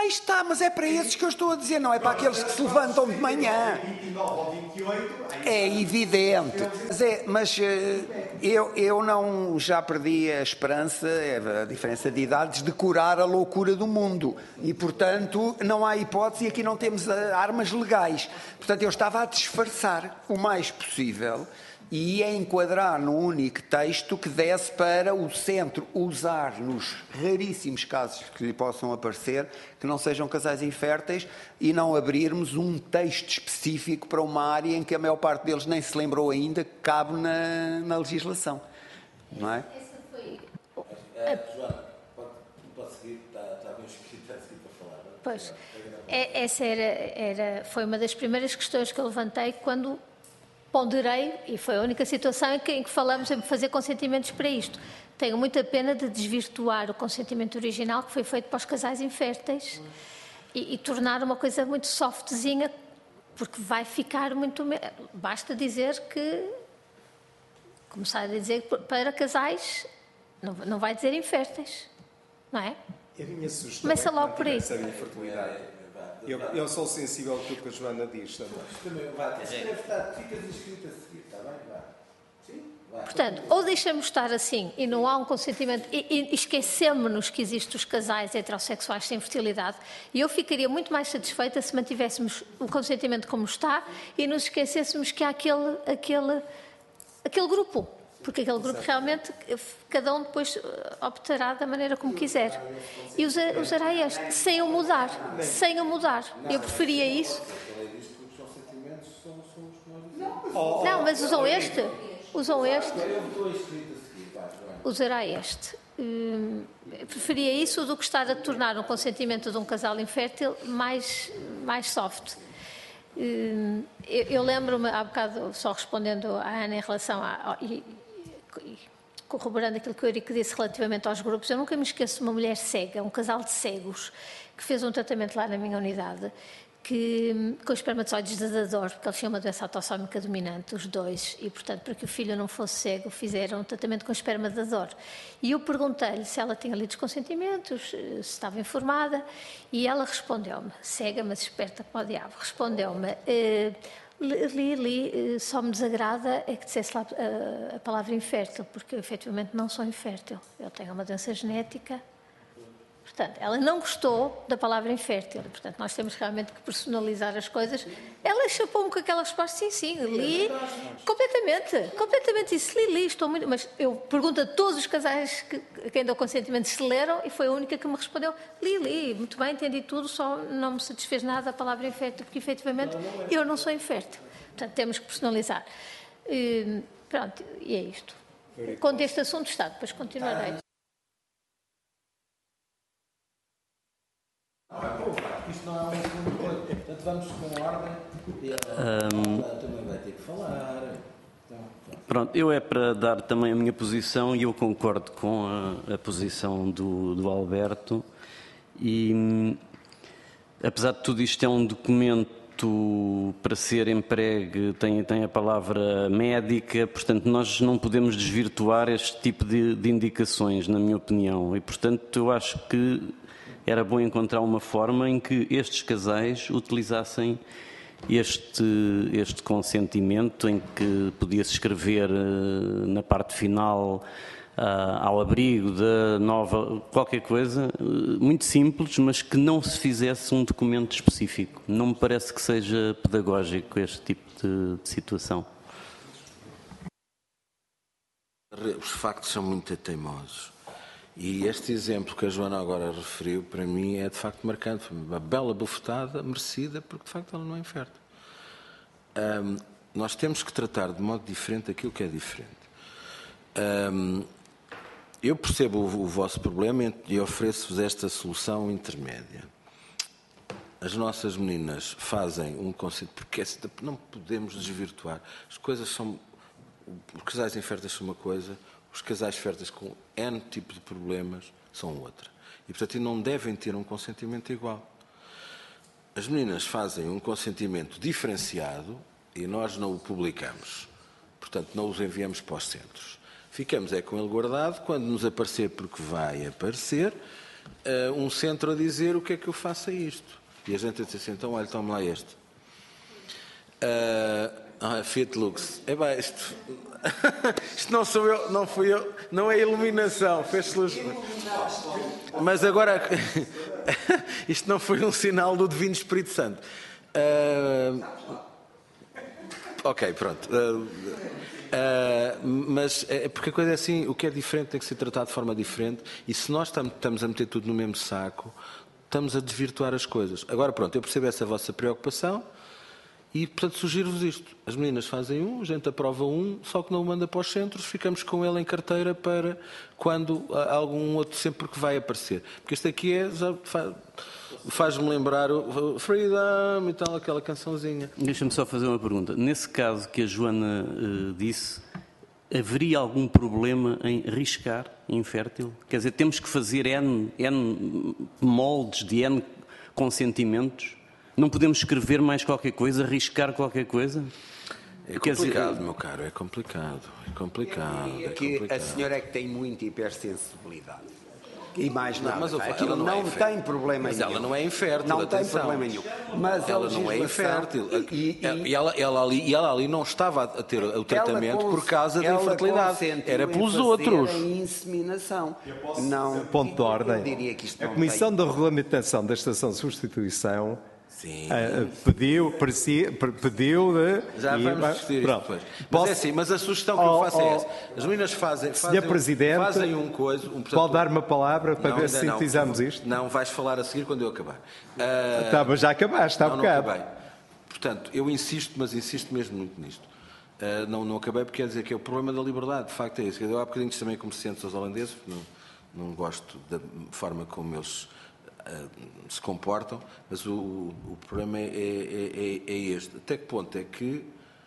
Aí está, mas é para esses que eu estou a dizer, não é para aqueles que se levantam de manhã.
vinte e nove ou vinte e oito,
É evidente. Mas, é, mas eu, eu não já perdi a esperança, a diferença de idades, de curar a loucura do mundo. E, portanto, não há hipótese e aqui não temos armas legais. Portanto, eu estava a disfarçar o mais possível e a enquadrar num único texto que desse para o centro usar nos raríssimos casos que lhe possam aparecer, que não sejam casais inférteis, e não abrirmos um texto específico para uma área em que a maior parte deles nem se lembrou ainda que cabe na, na legislação. Não é?
Essa foi...
É, Joana, pode, pode seguir, está, está bem escrito, está escrito para falar. Não?
Pois, é, essa era, era, foi uma das primeiras questões que eu levantei quando ponderei, e foi a única situação em que, em que falamos em fazer consentimentos para isto. Tenho muita pena de desvirtuar o consentimento original que foi feito para os casais inférteis e, e tornar uma coisa muito softzinha, porque vai ficar muito... Basta dizer que... Começar a dizer que para casais, não, não vai dizer inférteis, não é?
A minha sugestão
Começa
é que
logo por aí.
mantivesse a infertilidade. Eu, eu sou sensível ao que a Joana diz também.
Também, vai, escreve, está, ficas inscrito a seguir, está bem? Vai. Sim? Vai.
Portanto, ou deixamos estar assim e não há um consentimento, e, e esquecemos-nos que existem os casais heterossexuais sem fertilidade, e eu ficaria muito mais satisfeita se mantivéssemos o consentimento como está e nos esquecêssemos que há aquele, aquele, aquele grupo, porque aquele grupo realmente, cada um depois optará da maneira como quiser. E usa, usará este, sem o mudar, sem o mudar. Eu preferia isso. Não, mas usam este. Usam este. Usará este. Hum, preferia isso do que estar a tornar um consentimento de um casal infértil mais, mais soft. Hum, eu eu lembro-me, há bocado, só respondendo à Ana em relação a... a e, e corroborando aquilo que o Eurico disse relativamente aos grupos, eu nunca me esqueço de uma mulher cega, um casal de cegos, que fez um tratamento lá na minha unidade, que, com espermatozoides de dador, porque eles tinham uma doença autossómica dominante, os dois, e, portanto, para que o filho não fosse cego, fizeram um tratamento com esperma de dador. E eu perguntei-lhe se ela tinha lido os consentimentos, se estava informada, e ela respondeu-me, cega, mas esperta para o diabo, respondeu-me... Eh, Li, li, só me desagrada é que dissesse lá a, a palavra infértil, porque eu efetivamente não sou infértil. Eu tenho uma doença genética. Portanto, ela não gostou da palavra infértil. Portanto, nós temos realmente que personalizar as coisas. Ela chapou-me com aquela resposta, sim, sim, li completamente, completamente isso, li, li, estou muito... Mas eu pergunto a todos os casais que, a quem dou consentimento se leram, e foi a única que me respondeu, li, li, muito bem, entendi tudo, só não me satisfez nada a palavra infértil, porque efetivamente eu não sou infértil. Portanto, temos que personalizar. E, pronto, e é isto. Quando este assunto está, depois continuarei.
Isto não é um segundo coisa. Portanto, vamos com ordem e ela um, também vai ter que falar. Então,
pronto, eu é para dar também a minha posição e eu concordo com a, a posição do, do Alberto e, apesar de tudo isto, é um documento para ser empregue, tem, tem a palavra médica, portanto, nós não podemos desvirtuar este tipo de, de indicações, na minha opinião, e, portanto, eu acho que era bom encontrar uma forma em que estes casais utilizassem este, este consentimento, em que podia-se escrever uh, na parte final, uh, ao abrigo da nova, qualquer coisa, uh, muito simples, mas que não se fizesse um documento específico. Não me parece que seja pedagógico este tipo de, de situação.
Os factos são muito teimosos. E este exemplo que a Joana agora referiu, para mim, é de facto marcante. Foi uma bela bufetada merecida, porque de facto ela não é infértil. Um, nós temos que tratar de modo diferente aquilo que é diferente. Um, eu percebo o, o vosso problema e ofereço-vos esta solução intermédia. As nossas meninas fazem um conceito, porque não podemos desvirtuar. As coisas são... Os casais inférteis são uma coisa... Os casais férteis com N tipo de problemas são outra. E, portanto, não devem ter um consentimento igual. As meninas fazem um consentimento diferenciado e nós não o publicamos. Portanto, não os enviamos para os centros. Ficamos é com ele guardado, quando nos aparecer, porque vai aparecer, uh, um centro a dizer o que é que eu faço a isto. E a gente disse assim, então olha, tome lá este. Uh, ah, Fiat Lux. É bem, isto, isto não sou eu, não fui eu, não é iluminação, fez-se luz. Mas agora, isto não foi um sinal do Divino Espírito Santo. Uh, ok, pronto. Uh, uh, mas é porque a coisa é assim, o que é diferente tem que ser tratado de forma diferente, e se nós estamos a meter tudo no mesmo saco, estamos a desvirtuar as coisas. Agora pronto, eu percebo essa vossa preocupação e, portanto, sugiro-vos isto. As meninas fazem um, a gente aprova um, só que não o manda para os centros, ficamos com ele em carteira para quando algum outro sempre que vai aparecer. Porque este aqui é, já faz, faz-me lembrar o Freedom e tal, aquela cançãozinha.
Deixa-me só fazer uma pergunta. Nesse caso que a Joana uh, disse, haveria algum problema em riscar infértil? Quer dizer, temos que fazer N, N moldes de N consentimentos? Não podemos escrever mais qualquer coisa, riscar qualquer coisa?
É complicado, dizer, meu caro, é complicado. É complicado.
E
é
aqui
complicado.
A senhora é que tem muita hipersensibilidade. E mais nada.
Mas,
aquilo
não,
não,
é
não tem problema
mas
nenhum.
Mas ela não é infértil,
Não
atenção.
tem problema nenhum. Mas
ela não é infértil. E, e, e, ela, ela ali, e ela ali não estava a ter o tratamento
cons,
por causa da infertilidade. Era pelos outros.
A inseminação.
Posso
não,
ponto de ordem.
Eu diria que isto
a
não
Comissão
tem...
da Regulamentação da Estação de Substituição
Sim.
Uh, pediu, pediu de...
Já vamos discutir isto depois. Mas Posso... é assim, mas a sugestão que oh, eu faço é essa. As meninas fazem, fazem,
senhor Presidente,
fazem um coisa... Um,
pode dar-me a palavra para
não,
ver se sintetizamos isto?
Não, vais falar a seguir quando eu acabar.
Uh... Tá, mas já acabaste, está
não,
um bocado.
Não acabei. Portanto, eu insisto, mas insisto mesmo muito nisto. Uh, não, não acabei porque quer dizer que é o problema da liberdade. De facto é isso. Eu há bocadinho também comerciantes aos holandeses, não, não gosto da forma como eles... se comportam, mas o, o problema é, é, é, é este. Até que ponto é que,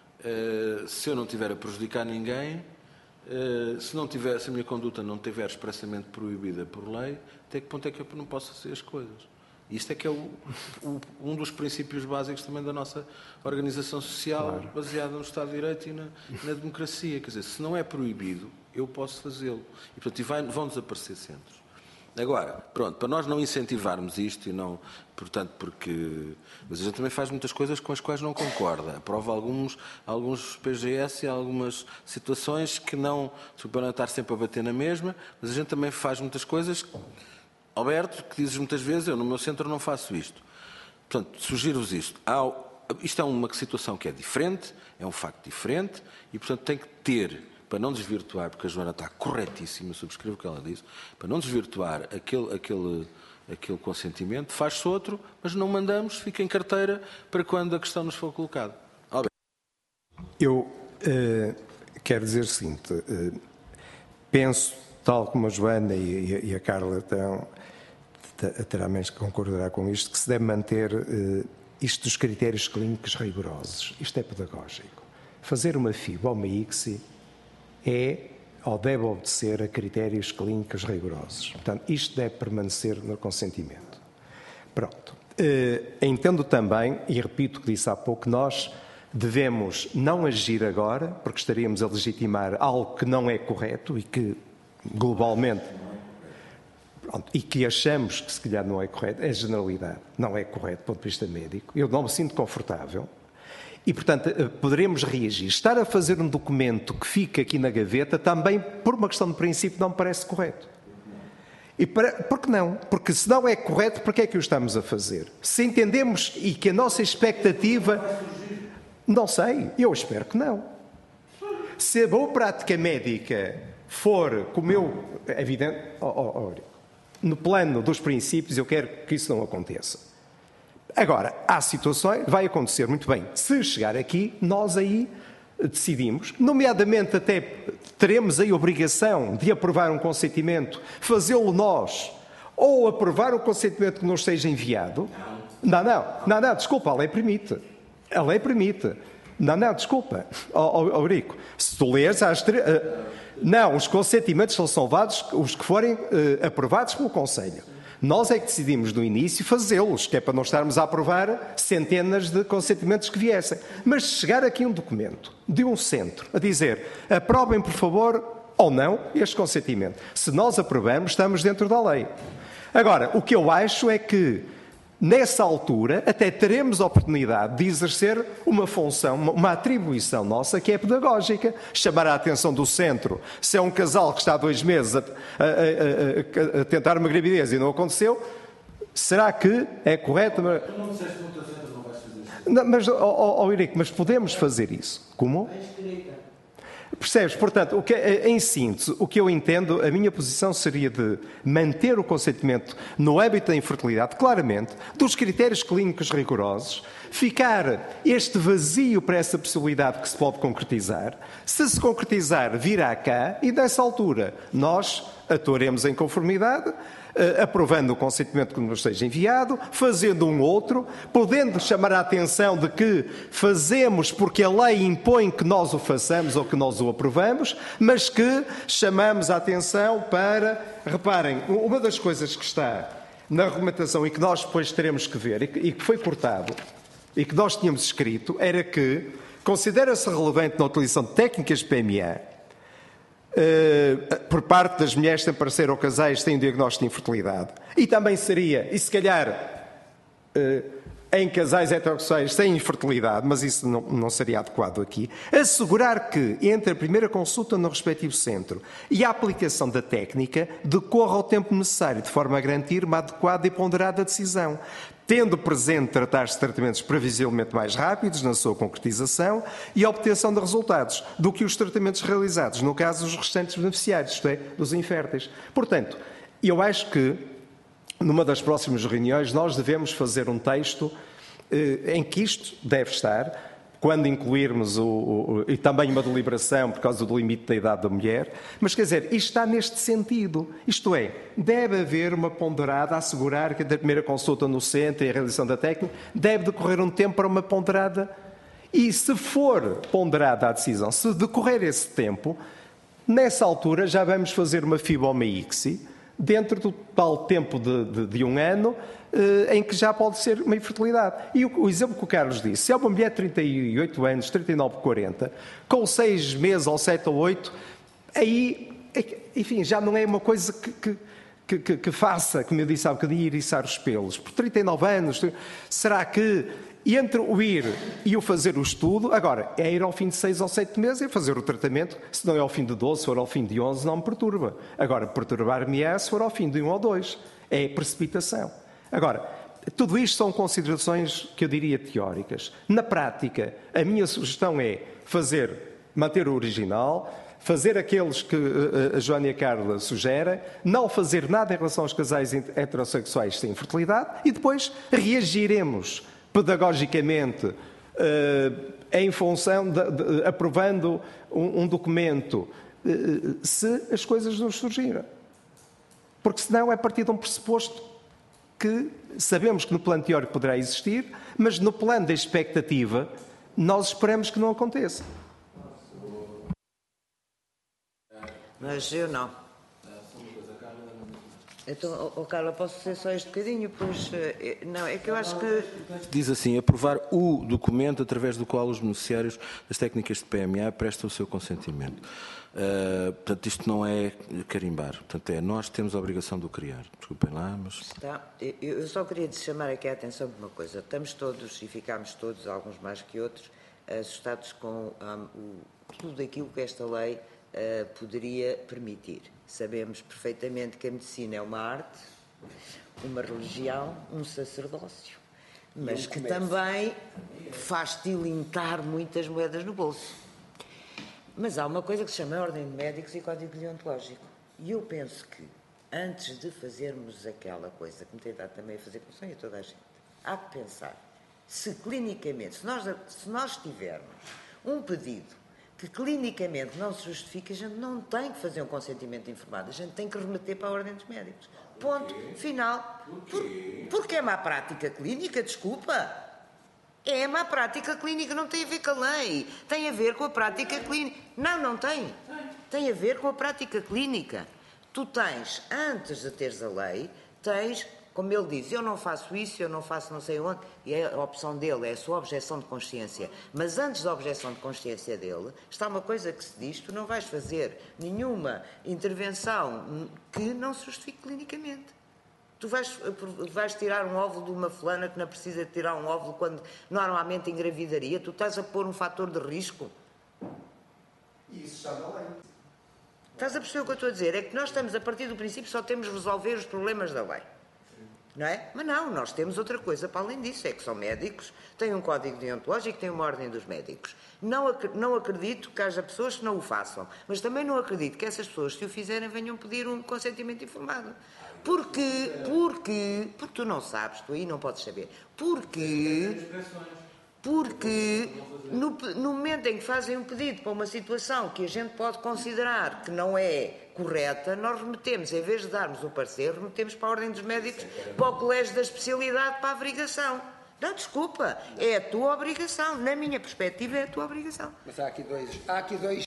uh, se eu não estiver a prejudicar ninguém, uh, se, não tiver, se a minha conduta não estiver expressamente proibida por lei, até que ponto é que eu não posso fazer as coisas? Isto é que é o, o, um dos princípios básicos também da nossa organização social, claro, baseada no Estado de Direito e na, na democracia. Quer dizer, se não é proibido, eu posso fazê-lo. E, portanto, e vai, vão desaparecer centros. Agora, pronto, para nós não incentivarmos isto e não, portanto, porque... Mas a gente também faz muitas coisas com as quais não concorda. Aprova alguns, alguns P G S e algumas situações que não... Desculpa não estar sempre a bater na mesma, mas a gente também faz muitas coisas... Alberto, que dizes muitas vezes, eu no meu centro não faço isto. Portanto, sugiro-vos isto. Há, isto é uma situação que é diferente, é um facto diferente e, portanto, tem que ter... para não desvirtuar, porque a Joana está corretíssima, subscrevo o que ela disse, para não desvirtuar aquele, aquele, aquele consentimento, faz-se outro, mas não mandamos, fica em carteira para quando a questão nos for colocada. Alberto.
Eu uh, quero dizer o seguinte, uh, penso, tal como a Joana e, e, e a Carla terão, terá menos que concordará com isto, que se deve manter uh, isto dos critérios clínicos rigorosos. Isto é pedagógico. Fazer uma F I B ou uma I C S I é ou deve obedecer a critérios clínicos rigorosos. Portanto, isto deve permanecer no consentimento. Pronto. Uh, entendo também, e repito o que disse há pouco, que nós devemos não agir agora, porque estaríamos a legitimar algo que não é correto e que, globalmente, pronto, e que achamos que se calhar não é correto, é generalidade, não é correto do ponto de vista médico. Eu não me sinto confortável. E, portanto, poderemos reagir. Estar a fazer um documento que fica aqui na gaveta também, por uma questão de princípio, não me parece correto. E para, por que não? Porque se não é correto, por que é que o estamos a fazer? Se entendemos e que a nossa expectativa... Não sei, eu espero que não. Se a boa prática médica for, como eu... É evidente, oh, oh, oh, no plano dos princípios, eu quero que isso não aconteça. Agora, há situações, vai acontecer muito bem. Se chegar aqui, nós aí decidimos, nomeadamente até teremos aí a obrigação de aprovar um consentimento, fazê-lo nós, ou aprovar um consentimento que nos seja enviado. Não, não, não, não, desculpa, a lei permite. A lei permite. Não, não, desculpa, Eurico. Se tu lês, às tre... não, os consentimentos são salvados os que forem uh, aprovados pelo Conselho. Nós é que decidimos no início fazê-los, que é para não estarmos a aprovar centenas de consentimentos que viessem. Mas se chegar aqui um documento de um centro a dizer aprovem, por favor, ou não, este consentimento. Se nós aprovamos, estamos dentro da lei. Agora, o que eu acho é que, nessa altura, até teremos a oportunidade de exercer uma função, uma atribuição nossa que é pedagógica. Chamar a atenção do centro. Se é um casal que está há dois meses a, a, a, a, a tentar uma gravidez e não aconteceu, será que é correto?
Tu não disseste que no teu centro não vais fazer isso.
Não, mas, ó, ó, ó, Eurico, mas podemos fazer isso. Como? Percebes? Portanto, o que, em síntese, o que eu entendo, a minha posição seria de manter o consentimento no âmbito da infertilidade, claramente, dos critérios clínicos rigorosos, ficar este vazio para essa possibilidade que se pode concretizar. Se se concretizar, virá cá e, nessa altura, nós atuaremos em conformidade, aprovando o consentimento que nos seja enviado, fazendo um outro, podendo chamar a atenção de que fazemos porque a lei impõe que nós o façamos ou que nós o aprovamos, mas que chamamos a atenção para... Reparem, uma das coisas que está na argumentação e que nós depois teremos que ver, e que foi cortado, e que nós tínhamos escrito, era que considera-se relevante na utilização de técnicas de P M A Uh, por parte das mulheres sem parceiro ou casais têm um diagnóstico de infertilidade. E também seria, e se calhar, uh, em casais heterossexuais sem infertilidade, mas isso não, não seria adequado aqui, assegurar que, entre a primeira consulta no respectivo centro e a aplicação da técnica, decorra o tempo necessário, de forma a garantir uma adequada e ponderada decisão, tendo presente tratar-se de tratamentos previsivelmente mais rápidos na sua concretização e a obtenção de resultados do que os tratamentos realizados, no caso dos restantes beneficiários, isto é, dos inférteis. Portanto, eu acho que, numa das próximas reuniões, nós devemos fazer um texto eh, em que isto deve estar, quando incluirmos o, o, e também uma deliberação por causa do limite da idade da mulher, mas quer dizer, isto está neste sentido, isto é, deve haver uma ponderada a assegurar que da primeira consulta no centro e a realização da técnica deve decorrer um tempo para uma ponderada, e se for ponderada a decisão, se decorrer esse tempo, nessa altura já vamos fazer uma FIB ou uma ICSI, dentro do tal tempo de, de, de um ano, eh, em que já pode ser uma infertilidade. E o, o exemplo que o Carlos disse, se é uma mulher de trinta e oito anos, trinta e nove, quarenta, com seis meses ou sete ou oito, aí, enfim, já não é uma coisa que, que, que, que, que faça, como eu disse há bocadinho, iriçar os pelos. Por trinta e nove anos, será que entre o ir e o fazer o estudo, agora, é ir ao fim de seis ou sete meses e fazer o tratamento, se não é ao fim de doze, se for ao fim de onze, não me perturba. Agora, perturbar-me-é se for ao fim de um ou dois. É precipitação. Agora, tudo isto são considerações que eu diria teóricas. Na prática, a minha sugestão é fazer, manter o original, fazer aqueles que a Joana e a Carla sugerem, não fazer nada em relação aos casais heterossexuais sem fertilidade e depois reagiremos pedagogicamente, uh, em função de, de, aprovando um, um documento, uh, se as coisas nos surgirem. Porque senão é a partir de um pressuposto que sabemos que no plano teórico poderá existir, mas no plano da expectativa nós esperamos que não aconteça.
Mas eu não. Então, oh, Carla, posso dizer só este bocadinho? Pois, não, é que eu acho que...
Diz assim, aprovar o documento através do qual os beneficiários das técnicas de P M A prestam o seu consentimento. Uh, portanto, isto não é carimbar. Portanto, é nós temos a obrigação de o criar. Desculpem lá, mas...
Está. Eu só queria chamar aqui a atenção para uma coisa. Estamos todos, e ficámos todos, alguns mais que outros, assustados com um, o, tudo aquilo que esta lei uh, poderia permitir. Sabemos perfeitamente que a medicina é uma arte, uma religião, um sacerdócio, mas que também faz tilintar muitas moedas no bolso. Mas há uma coisa que se chama Ordem de Médicos e Código Deontológico. E eu penso que, antes de fazermos aquela coisa que me tem dado também a fazer com sonho a toda a gente, há que pensar se clinicamente, se nós, se nós tivermos um pedido que clinicamente não se justifica, a gente não tem que fazer um consentimento informado, a gente tem que remeter para a Ordem dos Médicos. Ponto. Final. Por, porque é má prática clínica, desculpa. É má prática clínica, não tem a ver com a lei. Tem a ver com a prática clínica. Não, não tem. Tem a ver com a prática clínica. Tu tens, antes de teres a lei, tens, como ele diz, eu não faço isso, eu não faço não sei onde, e a opção dele é a sua objeção de consciência. Mas antes da objeção de consciência dele, está uma coisa que se diz, tu não vais fazer nenhuma intervenção que não se justifique clinicamente. Tu vais, vais tirar um óvulo de uma fulana que não precisa de tirar um óvulo quando normalmente engravidaria? Tu estás a pôr um fator de risco?
E isso está na lei.
Estás a perceber o que eu estou a dizer? É que nós estamos, a partir do princípio, só temos de resolver os problemas da lei. Não é? Mas não, nós temos outra coisa para além disso, é que são médicos, têm um código deontológico, têm uma ordem dos médicos. Não, ac não acredito que haja pessoas que não o façam, mas também não acredito que essas pessoas, se o fizerem, venham pedir um consentimento informado. Porque, porque, porque tu não sabes, tu aí não podes saber. Porque, porque no, no momento em que fazem um pedido para uma situação que a gente pode considerar que não é correta, nós remetemos, em vez de darmos o parecer, remetemos para a Ordem dos Médicos, para o Colégio da Especialidade, para a abrigação. Não, desculpa, é a tua obrigação. Na minha perspectiva, é a tua obrigação.
Mas há aqui dois... Há aqui dois...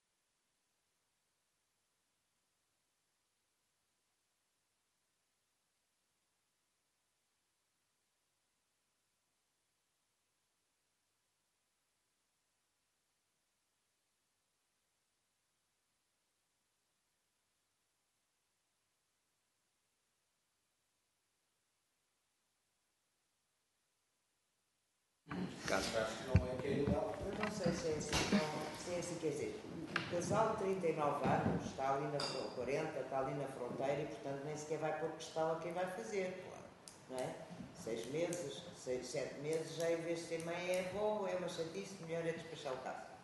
Eu não sei se é assim, não, se é assim, quer dizer, o casal de trinta e nove anos está ali na quarenta, está ali na fronteira e, portanto, nem sequer vai pôr questão a quem vai fazer, não é? Seis meses, seis, sete meses, já em vez de ser mãe é avó, é uma chatice, melhor é despachar o caso.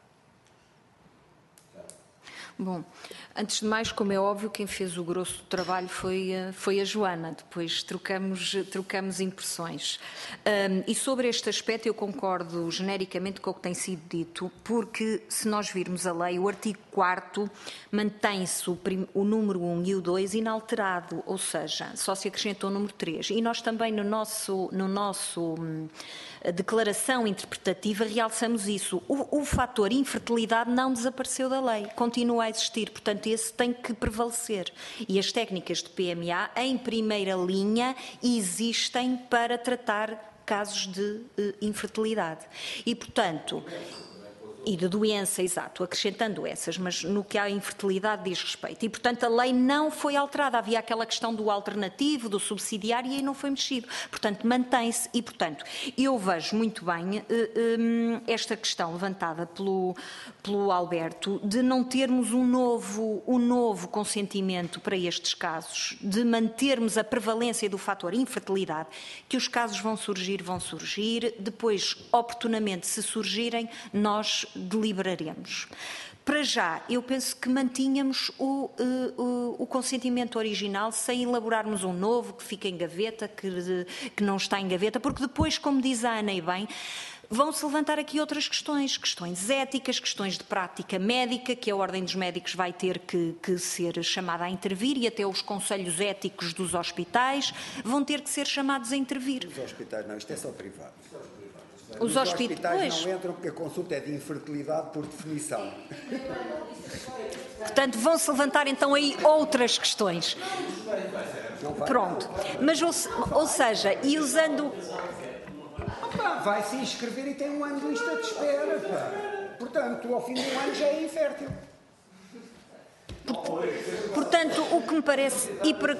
Bom, antes de mais, como é óbvio, quem fez o grosso do trabalho foi, foi a Joana, depois trocamos, trocamos impressões. Um, e sobre este aspecto eu concordo genericamente com o que tem sido dito, porque se nós virmos a lei, o artigo quarto mantém-se o, o número um e o dois inalterado, ou seja, só se acrescentou o número três. E nós também no nosso, no nosso hum, declaração interpretativa realçamos isso. O, o fator infertilidade não desapareceu da lei, continua a existir, portanto esse tem que prevalecer. E as técnicas de P M A, em primeira linha, existem para tratar casos de eh, infertilidade. E, portanto, e de doença, exato, acrescentando essas, mas no que à infertilidade diz respeito. E, portanto, a lei não foi alterada. Havia aquela questão do alternativo, do subsidiário, e aí não foi mexido. Portanto, mantém-se. E, portanto, eu vejo muito bem uh, um, esta questão levantada pelo, pelo Alberto de não termos um novo, um novo consentimento para estes casos, de mantermos a prevalência do fator infertilidade, que os casos vão surgir, vão surgir, depois, oportunamente, se surgirem, nós deliberaremos. Para já, eu penso que mantínhamos o, o, o consentimento original sem elaborarmos um novo que fica em gaveta, que, que não está em gaveta, porque depois, como diz a Ana e bem, vão-se levantar aqui outras questões, questões éticas, questões de prática médica, que a Ordem dos Médicos vai ter que, que ser chamada a intervir, e até os conselhos éticos dos hospitais vão ter que ser chamados a intervir.
Os hospitais não, isto é só privado.
Os,
Os
hospitais
não entram porque a consulta é de infertilidade por definição.
Portanto, vão-se levantar então aí outras questões. Pronto. Mas, ou, ou seja, e usando...
Vai se inscrever e tem um ano de lista de espera. Pá. Portanto, ao fim de um ano já é infértil.
Portanto, o que me parece... E para...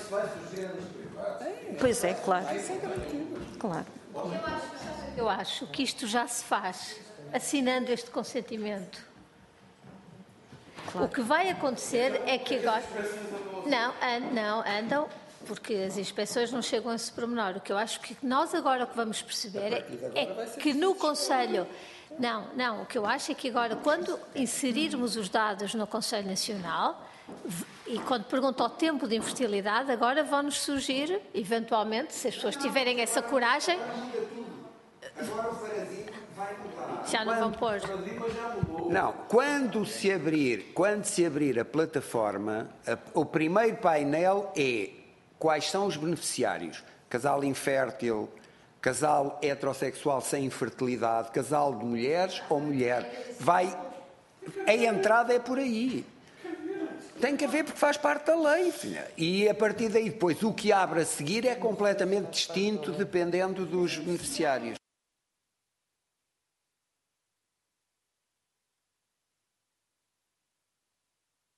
Pois é, claro. Claro.
Eu acho que isto já se faz, assinando este consentimento. Claro. O que vai acontecer é que agora... Não, and, não, andam, porque as inspeções não chegam a esse pormenor. O que eu acho que nós agora o que vamos perceber é, é que no Conselho... Não, não, o que eu acho é que agora, quando inserirmos os dados no Conselho Nacional, e quando perguntam ao tempo de infertilidade, agora vão-nos surgir, eventualmente, se as pessoas tiverem essa coragem...
Agora o paradigma vai mudar.
Já não vão pôr.
Não, quando se abrir, quando se abrir a plataforma, a, o primeiro painel é quais são os beneficiários. Casal infértil, casal heterossexual sem infertilidade, casal de mulheres ou mulher. Vai, a entrada é por aí. Tem que haver porque faz parte da lei, filha. E a partir daí depois o que abre a seguir é completamente distinto dependendo dos beneficiários.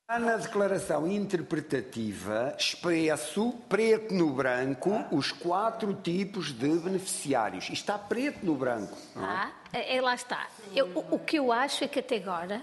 Na declaração interpretativa, expresso, preto no branco, os quatro tipos de beneficiários. Isto está preto no branco. Não é?
Ah, é, lá está. Eu, o, o que eu acho é que até agora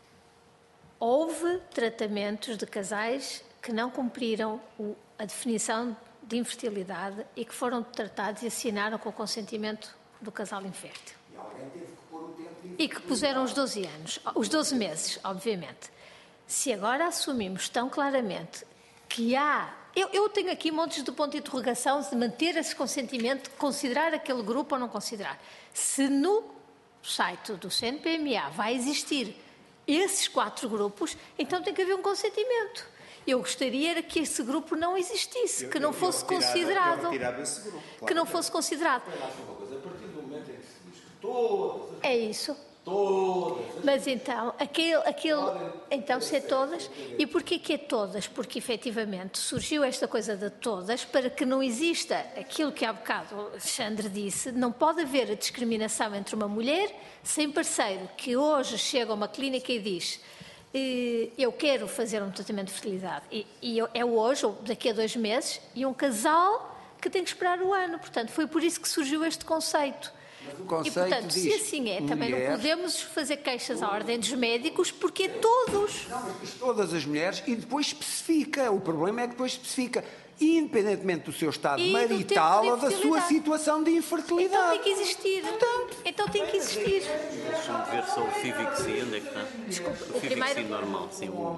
houve tratamentos de casais que não cumpriram o, a definição de infertilidade e que foram tratados e assinaram com o consentimento do casal infértil.
E alguém teve que pôr o tempo de
E que puseram os doze anos, os doze meses, obviamente. Se agora assumimos tão claramente que há... Eu, eu tenho aqui montes de ponto de interrogação de manter esse consentimento, considerar aquele grupo ou não considerar. Se no site do C N P M A vai existir esses quatro grupos, então tem que haver um consentimento. Eu gostaria era que esse grupo não existisse, que não fosse considerado. Que não fosse considerado.
A partir do momento em que se diz que todas...
É isso.
Todas.
Mas então, aquele, aquele, então se é todas, e porquê que é todas? Porque efetivamente surgiu esta coisa de todas para que não exista aquilo que há bocado o Alexandre disse, não pode haver a discriminação entre uma mulher sem parceiro que hoje chega a uma clínica e diz eu quero fazer um tratamento de fertilidade e, e é hoje ou daqui a dois meses e um casal que tem que esperar o ano, portanto foi por isso que surgiu este conceito.
O conceito
e, portanto,
diz,
se assim é, também
mulher,
não podemos fazer queixas à ordem dos médicos, porque é todos.
Não, mas todas as mulheres, e depois especifica. O problema é que depois especifica, independentemente do seu estado
E do
marital
tempo de
ou da sua
infertilidade.
situação de infertilidade.
Então tem que existir. Portanto, então tem que existir.
Deixa-me ver só o FIVIC-C, onde é que está?
Desculpa,
o
o
FIVIC-C
primeiro-
normal, sim. O...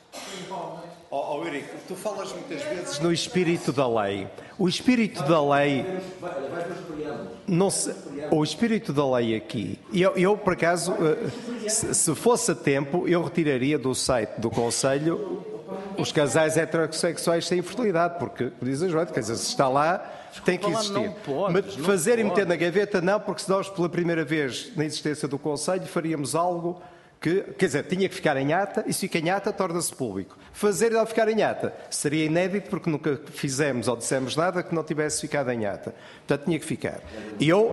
Ó oh, Eurico, tu falas muitas vezes...
No espírito da lei. O espírito da lei... Não se, o espírito da lei aqui... Eu, eu por acaso, eh, se, se fosse a tempo, eu retiraria do site do Conselho os casais heterossexuais sem infertilidade, porque, diz a Joana, quer dizer, se está lá, tem que
lá,
existir.
não podes,
Mas
não
fazer e meter
podes.
na gaveta, não, porque se nós, pela primeira vez na existência do Conselho, faríamos algo... Que, quer dizer, tinha que ficar em ata, e se fica em ata, torna-se público. Fazer e não ficar em ata seria inédito, porque nunca fizemos ou dissemos nada que não tivesse ficado em ata. Portanto, tinha que ficar. E eu...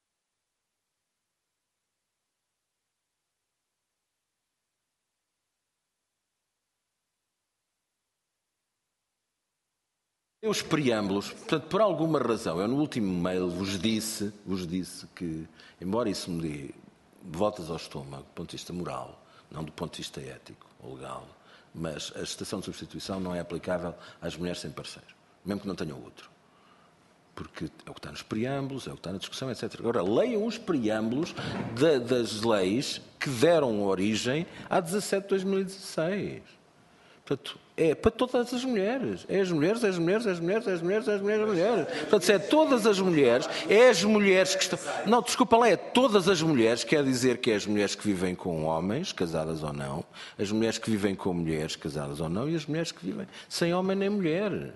Os preâmbulos, portanto, por alguma razão, eu no último mail vos disse, vos disse que, embora isso me dê voltas ao estômago, do ponto de vista moral, não do ponto de vista ético ou legal, mas a gestação de substituição não é aplicável às mulheres sem parceiro, mesmo que não tenham outro. Porque é o que está nos preâmbulos, é o que está na discussão, etcétera. Agora, leiam os preâmbulos da, das leis que deram origem à dezassete de dois mil e dezasseis. Portanto, é para todas as mulheres. É as mulheres, é as mulheres, é as mulheres, é as mulheres, é as mulheres, é as mulheres. Portanto, se é todas as mulheres, é as mulheres que estão... Não, desculpa lá, é todas as mulheres, quer dizer que é as mulheres que vivem com homens, casadas ou não, as mulheres que vivem com mulheres, casadas ou não, e as mulheres que vivem sem homem nem mulher.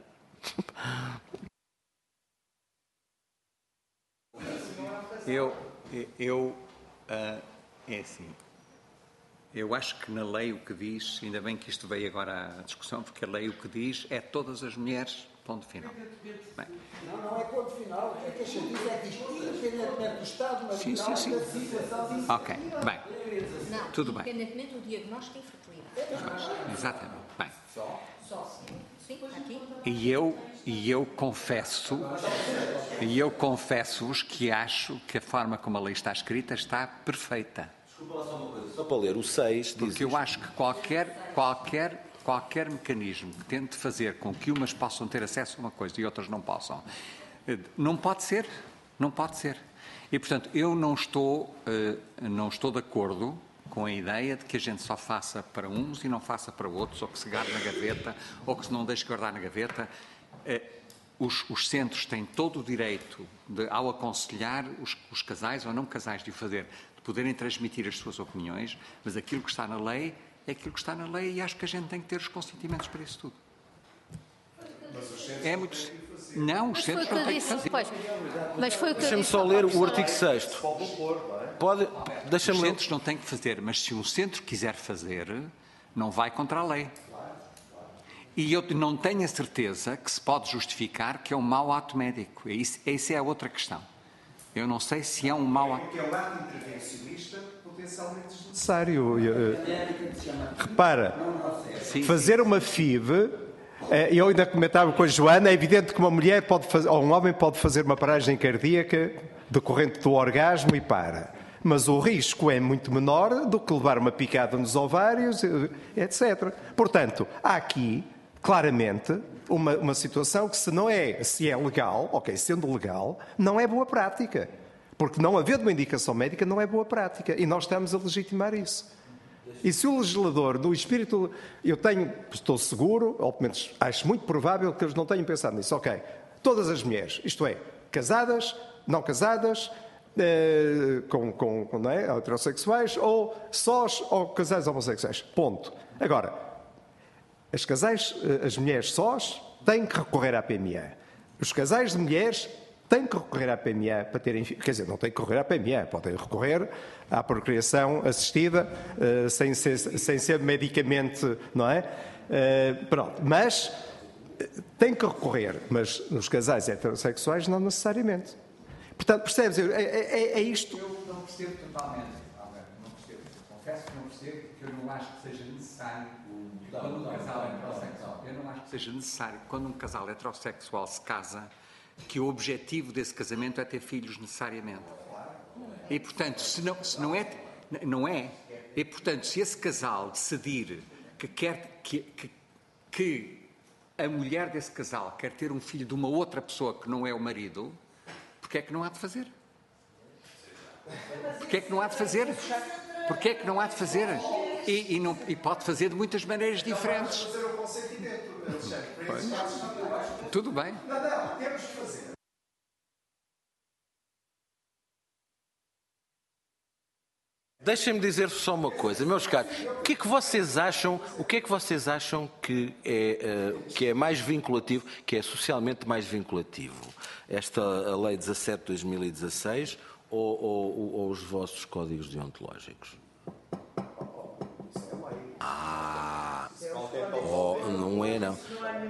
Eu, eu uh, é assim, eu acho que na lei o que diz, ainda bem que isto veio agora à discussão, porque a lei o que diz é todas as mulheres, ponto final. Bem,
Não, não é ponto final. É que a chatice é que isto, independentemente do estado marital,
Sim, sim, sim.
da situação de
ok, bem,
Não,
tudo bem.
independentemente do diagnóstico de infertilidade.
Exatamente, bem.
Só. Sim, aqui.
E eu, e eu confesso, e eu confesso-vos que acho que a forma como a lei está escrita está perfeita.
Desculpa lá só uma coisa, só para ler, o seis diz
Porque eu acho que qualquer, qualquer, qualquer mecanismo que tente fazer com que umas possam ter acesso a uma coisa e outras não possam, eh, não pode ser, não pode ser. E, portanto, eu não estou, eh, não estou de acordo com a ideia de que a gente só faça para uns e não faça para outros, ou que se guarde na gaveta, ou que se não deixe guardar na gaveta. Eh, Os, os centros têm todo o direito, de, ao aconselhar os, os casais ou não casais de o fazer, de poderem transmitir as suas opiniões, mas aquilo que está na lei é aquilo que está na lei e acho que a gente tem que ter os consentimentos para isso tudo. É muito... Não, os
Mas foi
centros
o que
não
eu
têm que
disse,
fazer.
pois. Mas foi o que eu
Deixa-me
disse.
só
ao
ler o
professor.
artigo sexto. Pode, deixa-me
Os
ler.
centros não têm que fazer, mas se um centro quiser fazer, não vai contra a lei. E eu não tenho a certeza que se pode justificar que é um mau ato médico. Isso, essa é a outra questão. Eu não sei se é um mau ato.
Porque é um ato intervencionista, não potencialmente desnecessário.
Necessário. Repara, fazer uma F I V, eu ainda comentava com a Joana, é evidente que uma mulher pode fazer, ou um homem pode fazer uma paragem cardíaca decorrente do orgasmo e para. Mas o risco é muito menor do que levar uma picada nos ovários, etcétera. Portanto, há aqui, claramente, uma, uma situação que se não é, se é legal, ok, sendo legal, não é boa prática. Porque não havendo uma indicação médica não é boa prática. E nós estamos a legitimar isso. E se o legislador, no espírito, eu tenho, estou seguro, ou pelo menos acho muito provável que eles não tenham pensado nisso. Ok, todas as mulheres, isto é, casadas, não casadas, eh, com, com, com não é, heterossexuais, ou sós, ou casais homossexuais. Ponto. Agora, as casais, as mulheres sós têm que recorrer à P M A. Os casais de mulheres têm que recorrer à P M A para terem... Quer dizer, não têm que recorrer à P M A, podem recorrer à procriação assistida, uh, sem, ser, sem ser medicamente, não é? Uh, pronto, mas uh, têm que recorrer, mas nos casais heterossexuais não necessariamente. Portanto, percebes? É, é, é isto...
Eu não percebo totalmente, Alberto, não percebo. Confesso que não percebo, porque eu não acho que seja necessário, quando um casal heterossexual, eu não acho que seja necessário, quando um casal heterossexual se casa, que o objetivo desse casamento é ter filhos necessariamente. E, portanto, se não, se não é, não é, e, portanto, se esse casal decidir que quer que, que, que a mulher desse casal quer ter um filho de uma outra pessoa que não é o marido, porque é que não há de fazer? Porque é que não há de fazer? Porque é que não há de fazer? E, e, não, e pode fazer de muitas maneiras diferentes.
Fazer o consentimento, Alexandre, para esses casos não.
Tudo bem.
Não, não, temos que fazer.
Deixem-me dizer só uma coisa, meus caros. O que é que vocês acham? O que é que vocês acham que é uh, que é mais vinculativo, que é socialmente mais vinculativo? Esta a lei dezassete de dois mil e dezasseis ou, ou, ou os vossos códigos deontológicos? Ah, oh, não é não.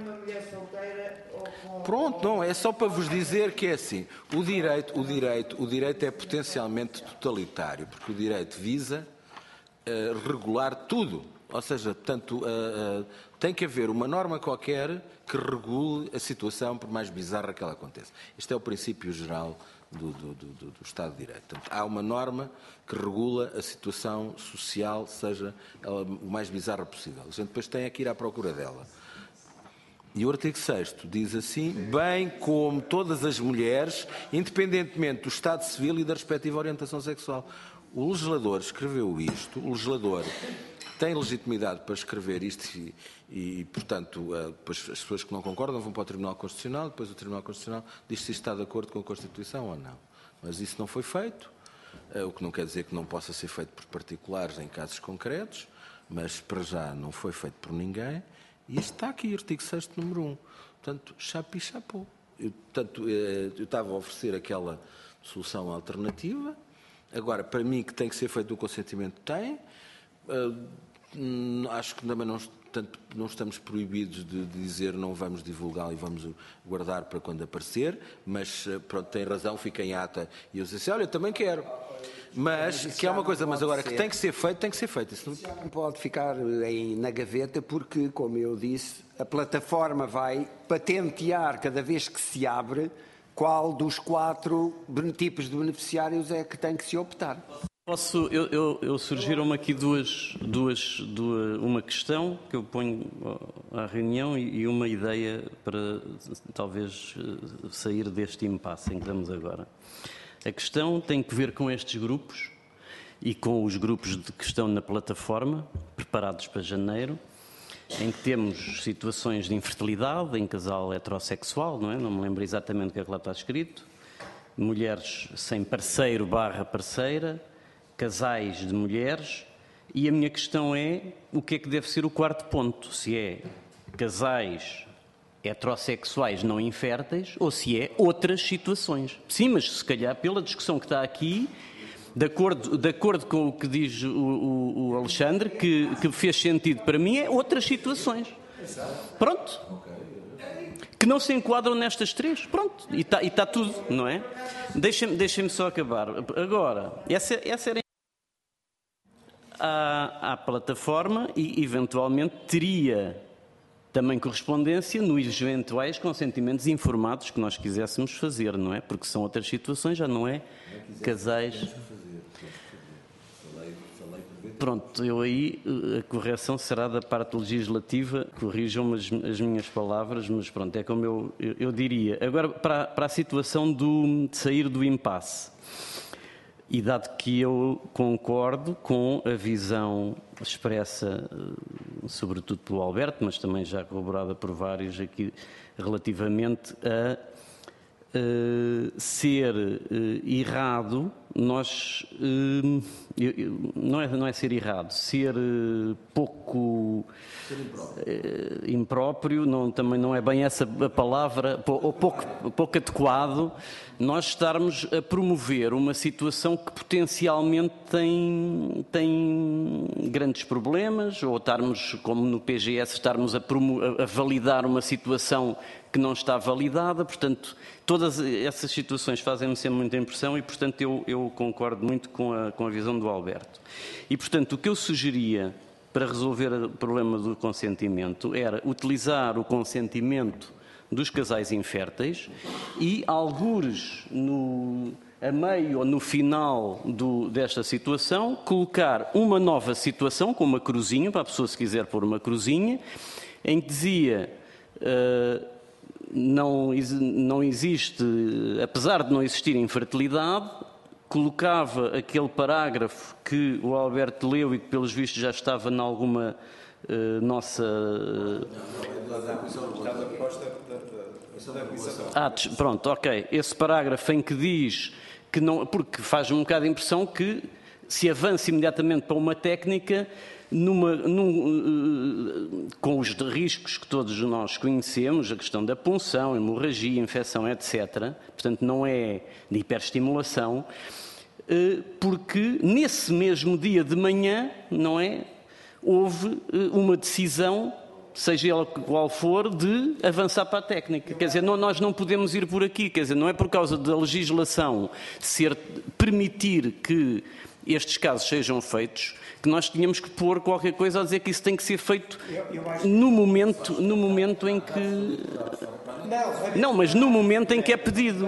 Pronto, não, é só para vos dizer que é assim, o direito, o direito, o direito é potencialmente totalitário, porque o direito visa uh, regular tudo, ou seja, portanto, uh, uh, tem que haver uma norma qualquer que regule a situação, por mais bizarra que ela aconteça. Este é o princípio geral do, do, do, do Estado de Direito. Portanto, há uma norma que regula a situação social, seja ela o mais bizarra possível. A gente depois tem que ir à procura dela. E o artigo sexto diz assim, bem como todas as mulheres, independentemente do estado civil e da respectiva orientação sexual. O legislador escreveu isto, o legislador tem legitimidade para escrever isto e, e portanto, depois as pessoas que não concordam vão para o Tribunal Constitucional, depois o Tribunal Constitucional diz se está de acordo com a Constituição ou não. Mas isso não foi feito, o que não quer dizer que não possa ser feito por particulares em casos concretos, mas para já não foi feito por ninguém. E isto está aqui, artigo sexto, número um. Portanto, chapi chapou. Eu, portanto, eu estava a oferecer aquela solução alternativa. Agora, para mim, que tem que ser feito o consentimento, tem. Uh, acho que também não, tanto, não estamos proibidos de, de dizer não vamos divulgar e vamos guardar para quando aparecer, mas, pronto, tem razão, fica em ata. E eu disse assim, olha, também quero. Mas, mas que é uma coisa, mas agora ser. que tem que ser feito, tem que ser feito. Isso
não... não pode ficar aí na gaveta porque, como eu disse, a plataforma vai patentear cada vez que se abre qual dos quatro tipos de beneficiários é que tem que se optar.
Posso, eu, eu, eu surgiram-me aqui duas, duas, duas, uma questão que eu ponho à reunião e, e uma ideia para talvez sair deste impasse em que estamos agora. A questão tem que ver com estes grupos e com os grupos de, que estão na plataforma, preparados para janeiro, em que temos situações de infertilidade em casal heterossexual, não é? Não me lembro exatamente o que é que lá está escrito, mulheres sem parceiro barra parceira, casais de mulheres, e a minha questão é o que é que deve ser o quarto ponto, se é casais heterossexuais não inférteis ou se é outras situações. Sim, mas se calhar pela discussão que está aqui, de acordo, de acordo com o que diz o, o, o Alexandre, que, que fez sentido para mim, é outras situações. Pronto. Que não se enquadram nestas três. Pronto. E está e tá tudo, não é? Deixem-me deixem-me só acabar. Agora, essa, essa era à, à plataforma e, eventualmente, teria também correspondência nos eventuais consentimentos informados que nós quiséssemos fazer, não é? Porque são outras situações, já não é casais... Pronto, eu aí, a correção será da parte legislativa, corrijam-me as, as minhas palavras, mas pronto, é como eu, eu, eu diria. Agora, para, para a situação do, de sair do impasse, e dado que eu concordo com a visão expressa, sobretudo pelo Alberto, mas também já corroborada por vários aqui, relativamente a uh, ser uh, errado, nós, uh, eu, eu, não, é, não é ser errado, ser uh, pouco ser impróprio, uh, impróprio não, também não é bem essa a palavra, ou pouco, pouco adequado, nós estarmos a promover uma situação que potencialmente tem, tem grandes problemas, ou estarmos, como no P G S, estarmos a, promo, a, a validar uma situação que não está validada. Portanto, todas essas situações fazem-me sempre muita impressão e, portanto, eu, eu concordo muito com a, com a visão do Alberto. E, portanto, o que eu sugeria para resolver o problema do consentimento era utilizar o consentimento dos casais inférteis e, algures no, a meio ou no final do, desta situação, colocar uma nova situação com uma cruzinha, para a pessoa, se quiser pôr uma cruzinha, em que dizia... Uh, Não, não existe, apesar de não existir infertilidade, colocava aquele parágrafo que o Alberto leu e que, pelos vistos, já estava em alguma uh, nossa... Ah, pronto, ok. Esse parágrafo em que diz que não... Porque faz-me um bocado a impressão que se avança imediatamente para uma técnica... Numa, num, com os riscos que todos nós conhecemos, a questão da punção, hemorragia, infecção, etcétera. Portanto, não é de hiperestimulação, porque nesse mesmo dia de manhã, não é, houve uma decisão, seja ela qual for, de avançar para a técnica. Quer dizer, não, nós não podemos ir por aqui, quer dizer, não é por causa da legislação ser, permitir que estes casos sejam feitos, que nós tínhamos que pôr qualquer coisa a dizer que isso tem que ser feito no momento, no momento em que... Não, mas no momento em que é pedido.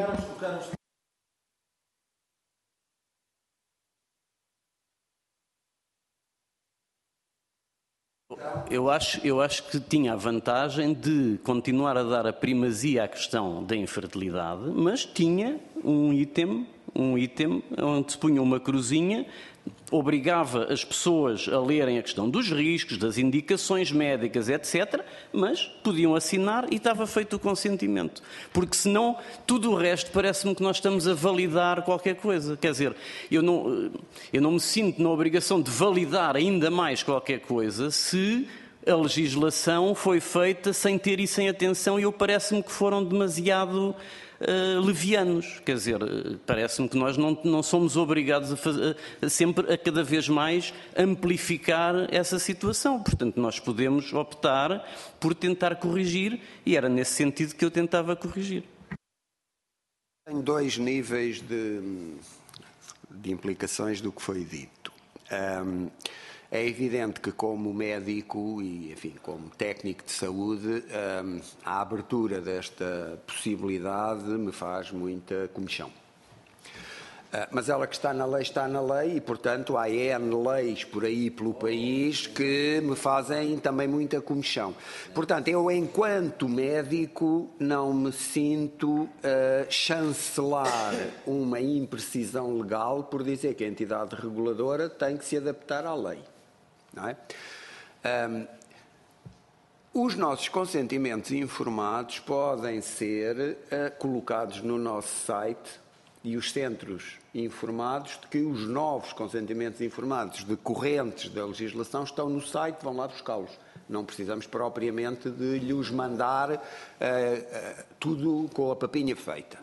Eu acho, eu acho que tinha a vantagem de continuar a dar a primazia à questão da infertilidade, mas tinha um item, um item onde se punha uma cruzinha, obrigava as pessoas a lerem a questão dos riscos, das indicações médicas, etcétera, mas podiam assinar e estava feito o consentimento. Porque senão, tudo o resto parece-me que nós estamos a validar qualquer coisa. Quer dizer, eu não, eu não me sinto na obrigação de validar ainda mais qualquer coisa se a legislação foi feita sem ter e sem atenção, e eu parece-me que foram demasiado uh, levianos. Quer dizer, parece-me que nós não, não somos obrigados a, fazer, a sempre, a cada vez mais, amplificar essa situação. Portanto, nós podemos optar por tentar corrigir, e era nesse sentido que eu tentava corrigir.
Tem dois níveis de, de implicações do que foi dito. Um, É evidente que, como médico e, enfim, como técnico de saúde, um, a abertura desta possibilidade me faz muita comichão. Uh, mas ela que está na lei, está na lei, e, portanto, há N leis por aí pelo país que me fazem também muita comichão. Portanto, eu, enquanto médico, não me sinto uh, chancelar uma imprecisão legal por dizer que a entidade reguladora tem que se adaptar à lei. Não é? Um, os nossos consentimentos informados podem ser uh, colocados no nosso site, e os centros informados de que os novos consentimentos informados decorrentes da legislação estão no site, vão lá buscá-los. Não precisamos propriamente de lhes mandar uh, uh, tudo com a papinha feita.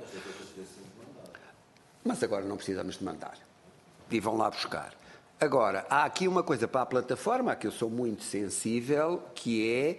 Mas agora não precisamos de mandar. E vão lá buscar. Agora, há aqui uma coisa para a plataforma, a que eu sou muito sensível, que é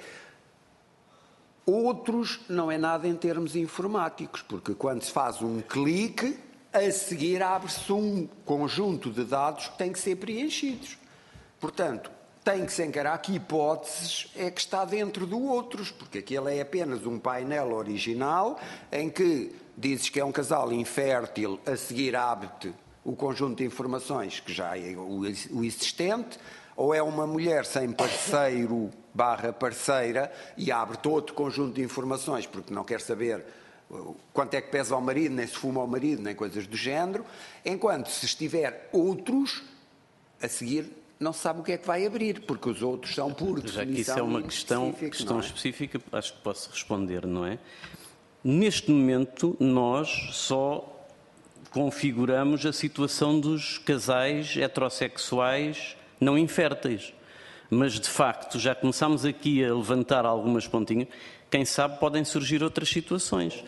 outros não é nada em termos informáticos, porque quando se faz um clique, a seguir abre-se um conjunto de dados que têm que ser preenchidos. Portanto, tem que se encarar que hipóteses é que está dentro do outros, porque aquele é apenas um painel original em que dizes que é um casal infértil, a seguir abre-te o conjunto de informações que já é o existente, ou é uma mulher sem parceiro barra parceira e abre-te outro conjunto de informações porque não quer saber quanto é que pesa ao marido, nem se fuma ao marido, nem coisas do género, enquanto se estiver outros, a seguir não se sabe o que é que vai abrir, porque os outros são por definição.
Já que isso é uma questão, questão
é?
específica, acho que posso responder, não é? Neste momento, nós só configuramos a situação dos casais heterossexuais não inférteis. Mas, de facto, já começámos aqui a levantar algumas pontinhas. Quem sabe podem surgir outras situações.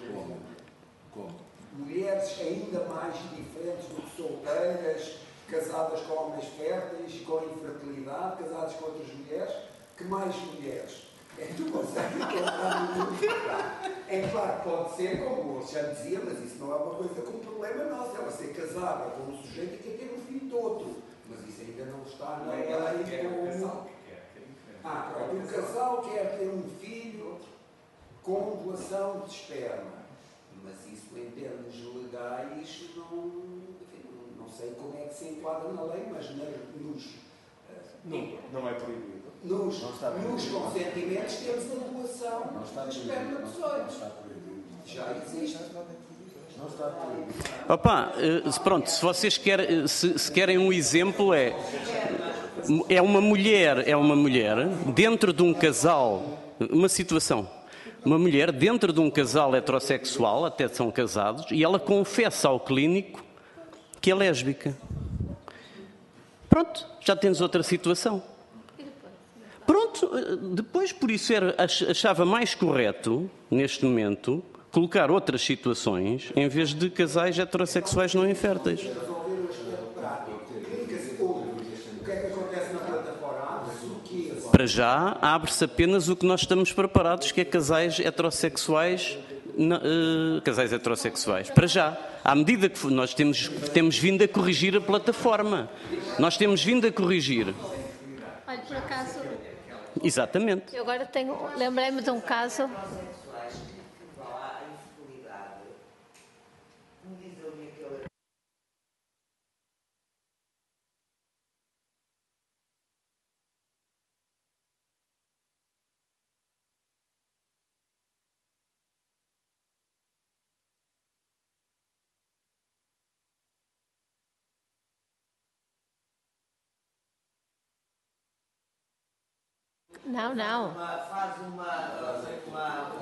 Mulheres ainda mais diferentes do que solteiras, casadas com homens férteis, com infertilidade, casadas com outras mulheres. Que mais mulheres? É que tu consegues encontrar no É claro, pode ser, como o já dizia, mas isso não é uma coisa com problema nosso. Ela ser casada com um sujeito e quer ter um filho de outro. Mas isso ainda não está na lei como... Ah, pronto. Um casal quer ter um filho com doação de esperma. Mas isso, em termos legais, não, enfim, não sei como é que se enquadra na lei, mas na, nos...
Não, não é proibido.
Nos, nos consentimentos temos a doação de esperma de pessoas. Já existe.
Não está proibido.
Opa, pronto, se vocês querem, se, se querem um exemplo, é, é uma mulher, é uma mulher dentro de um casal, uma situação, uma mulher dentro de um casal heterossexual, até são casados, e ela confessa ao clínico que é lésbica. Pronto, já tens outra situação. Pronto, depois por isso era, achava mais correto, neste momento, colocar outras situações em vez de casais heterossexuais não inférteis. Para já, abre-se apenas o que nós estamos preparados, que é casais heterossexuais, uh, casais heterossexuais. Para já. À medida que nós temos, temos vindo a corrigir a plataforma. Nós temos vindo a corrigir.
Olha, por acaso...
Exatamente.
Eu agora tenho... Lembrei-me de um caso... Não, não.
Faz uma, uma...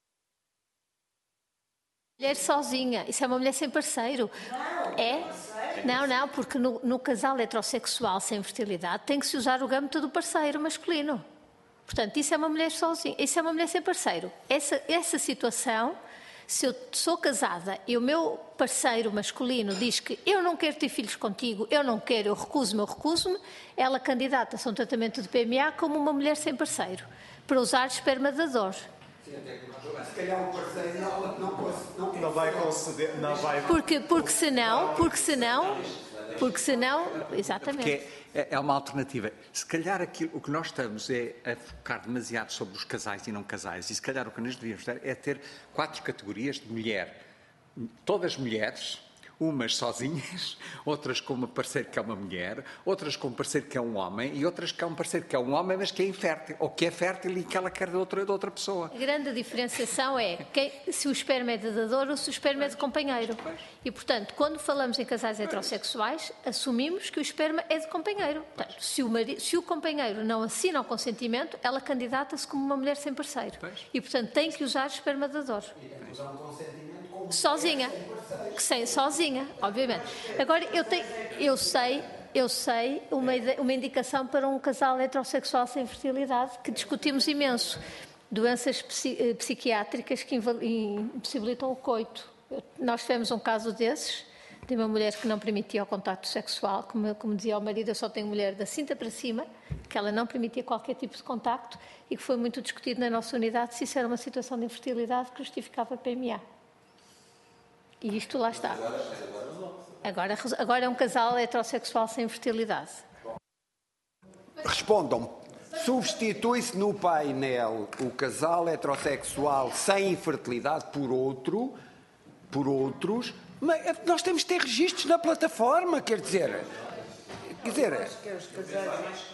Mulher sozinha. Isso é uma mulher sem parceiro.
Não,
é? Não, não, porque no, no casal heterossexual sem fertilidade tem que se usar o gâmete do parceiro masculino. Portanto, isso é uma mulher sozinha. Isso é uma mulher sem parceiro. Essa, essa situação, se eu sou casada e o meu parceiro masculino diz que eu não quero ter filhos contigo, eu não quero, eu recuso-me, eu recuso-me, ela candidata-se a um tratamento de P M A como uma mulher sem parceiro, para usar esperma de dador.
Se calhar o parceiro não, não, não,
não vai conceder, não vai...
Porque, porque senão, porque senão, porque senão, exatamente.
Porque é, é uma alternativa. Se calhar aquilo, o que nós estamos é a focar demasiado sobre os casais e não casais, e se calhar o que nós devíamos ter é ter quatro categorias de mulher. Todas mulheres, umas sozinhas, outras com uma parceiro que é uma mulher, outras com um parceiro que é um homem e outras que é um parceiro que é um homem, mas que é infértil, ou que é fértil e que ela quer de outra, de outra pessoa.
A grande diferenciação é quem, se o esperma é de dador ou se o esperma é de companheiro. E, portanto, quando falamos em casais heterossexuais, assumimos que o esperma é de companheiro. Portanto, se o, marido, se o companheiro não assina o consentimento, ela candidata-se como uma mulher sem parceiro. E, portanto, tem que usar esperma de dador. Sozinha. Que sem, sozinha, obviamente. Agora, eu, tenho, eu sei, eu sei uma, uma indicação para um casal heterossexual sem fertilidade que discutimos imenso. Doenças psi, psiquiátricas que impossibilitam o coito. Eu, nós tivemos um caso desses, de uma mulher que não permitia o contacto sexual, como, como dizia ao marido, eu só tenho mulher da cinta para cima, que ela não permitia qualquer tipo de contacto e que foi muito discutido na nossa unidade se isso era uma situação de infertilidade que justificava P M A. E isto lá está. Agora, agora é um casal heterossexual sem fertilidade.
respondam. Substitui-se no painel o casal heterossexual sem infertilidade por outro, por outros, mas nós temos de ter registros na plataforma, quer dizer... Quer dizer...
Acho que é os casais...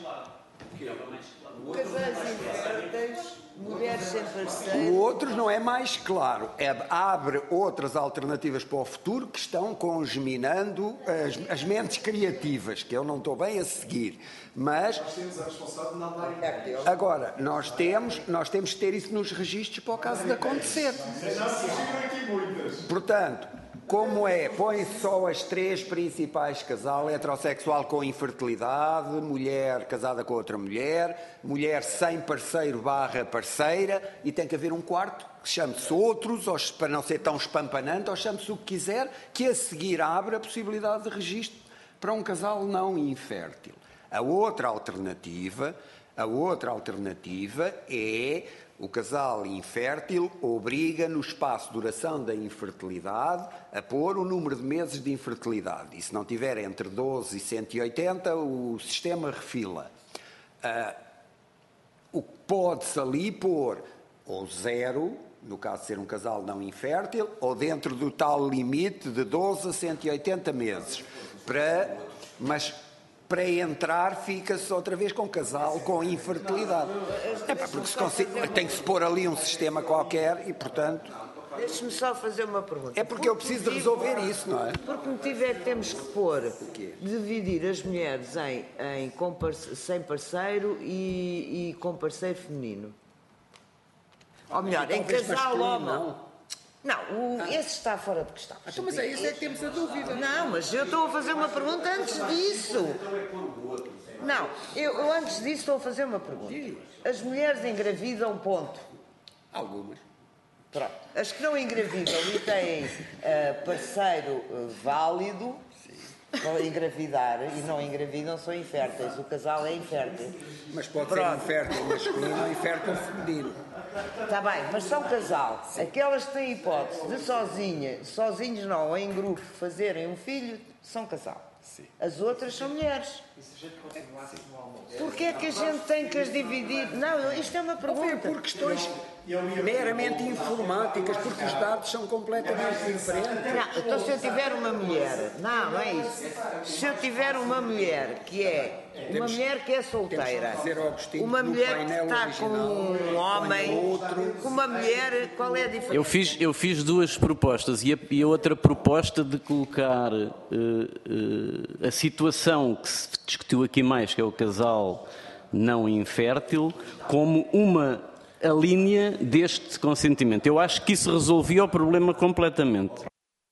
Casais inférteis, mulheres sem parceiro...
O outros não é mais claro. É, abre outras alternativas para o futuro que estão congeminando as, as mentes criativas, que eu não estou bem a seguir. Mas...
Nós temos a responsabilidade de não dar...
Agora, nós temos, nós temos que ter isso nos registros para o caso de acontecer.
Já surgiram aqui muitas.
Portanto, como é? Põe só as três principais: casal heterossexual com infertilidade, mulher casada com outra mulher, mulher sem parceiro barra parceira, e tem que haver um quarto que chame-se outros, ou, para não ser tão espampanante, ou chame-se o que quiser, que a seguir abre a possibilidade de registro para um casal não infértil. A outra alternativa, a outra alternativa é o casal infértil obriga no espaço de duração da infertilidade a pôr o número de meses de infertilidade. E se não tiver entre doze e cento e oitenta, o sistema refila. Uh, o que pode-se ali pôr ou zero, no caso de ser um casal não infértil, ou dentro do tal limite de doze a cento e oitenta meses. Para, mas... para entrar, fica-se outra vez com casal com infertilidade. É, porque se consiga, tem que se pôr ali um sistema qualquer e, portanto...
Deixe-me só fazer uma pergunta.
É porque eu preciso de resolver isso, não é?
Por que motivo é que temos que pôr, dividir as mulheres em, em com parce, sem parceiro e, e com parceiro feminino? Ou melhor, em casal homem. Não, o, ah. esse está fora de questão.
Então, mas é isso é que temos a dúvida.
Não, mas eu estou a fazer uma pergunta antes disso. Não, eu, eu antes disso estou a fazer uma pergunta. As mulheres engravidam, ponto.
Algumas.
Pronto. As que não engravidam e têm uh, parceiro uh, válido, vão engravidar e não engravidam, são inférteis. O casal é infértil.
Mas pode
Pronto.
ser infértil masculino ou infértil feminino.
Está bem, mas são casal. Sim. Aquelas que têm hipótese de sozinha, sozinhos não, ou em grupo, fazerem um filho, são casal. Sim. As outras são mulheres. Porquê é que a gente tem que as dividir? Não, isto é uma pergunta.
Por questões meramente informáticas, porque os dados são completamente diferentes.
Não, então se eu tiver uma mulher, não, não é isso. Se eu tiver uma mulher que é uma mulher que é solteira, uma mulher que está com um homem, com uma mulher, qual é a diferença?
Eu fiz, eu fiz duas propostas e a, e a outra proposta de colocar uh, uh, a situação que se discutiu aqui mais, que é o casal não infértil, como uma a linha deste consentimento. Eu acho que isso resolvia o problema completamente.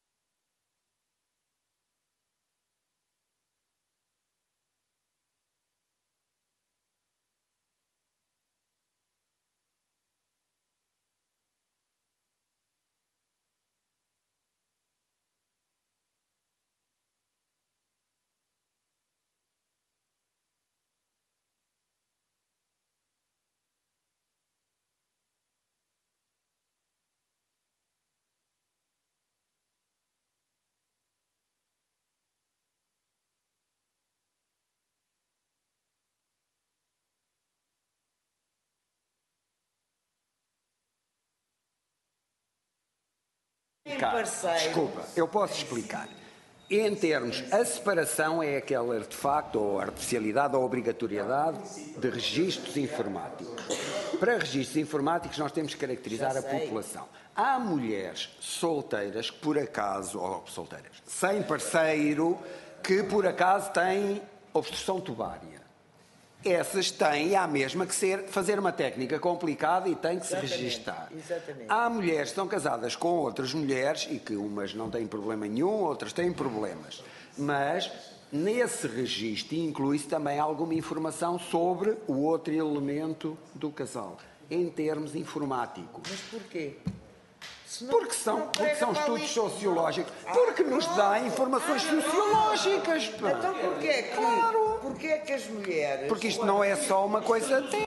Desculpa, eu posso explicar. Em termos, a separação é aquele artefacto ou artificialidade ou obrigatoriedade de registros informáticos. Para registros informáticos nós temos que caracterizar a população. Há mulheres solteiras que por acaso, ou solteiras, sem parceiro, que por acaso têm obstrução tubária. Essas têm, há mesmo que ser, fazer uma técnica complicada e têm que se
Exatamente.
registar.
Exatamente.
Há mulheres que estão casadas com outras mulheres e que umas não têm problema nenhum, outras têm problemas. Mas nesse registro inclui-se também alguma informação sobre o outro elemento do casal, em termos informáticos.
Mas porquê? Não,
porque são, porque são estudos sociológicos. Porque nos dá informações ah, sociológicas. Pá.
Então porquê é que, claro. porquê é que as mulheres...
Porque isto não é só uma coisa...
Tem.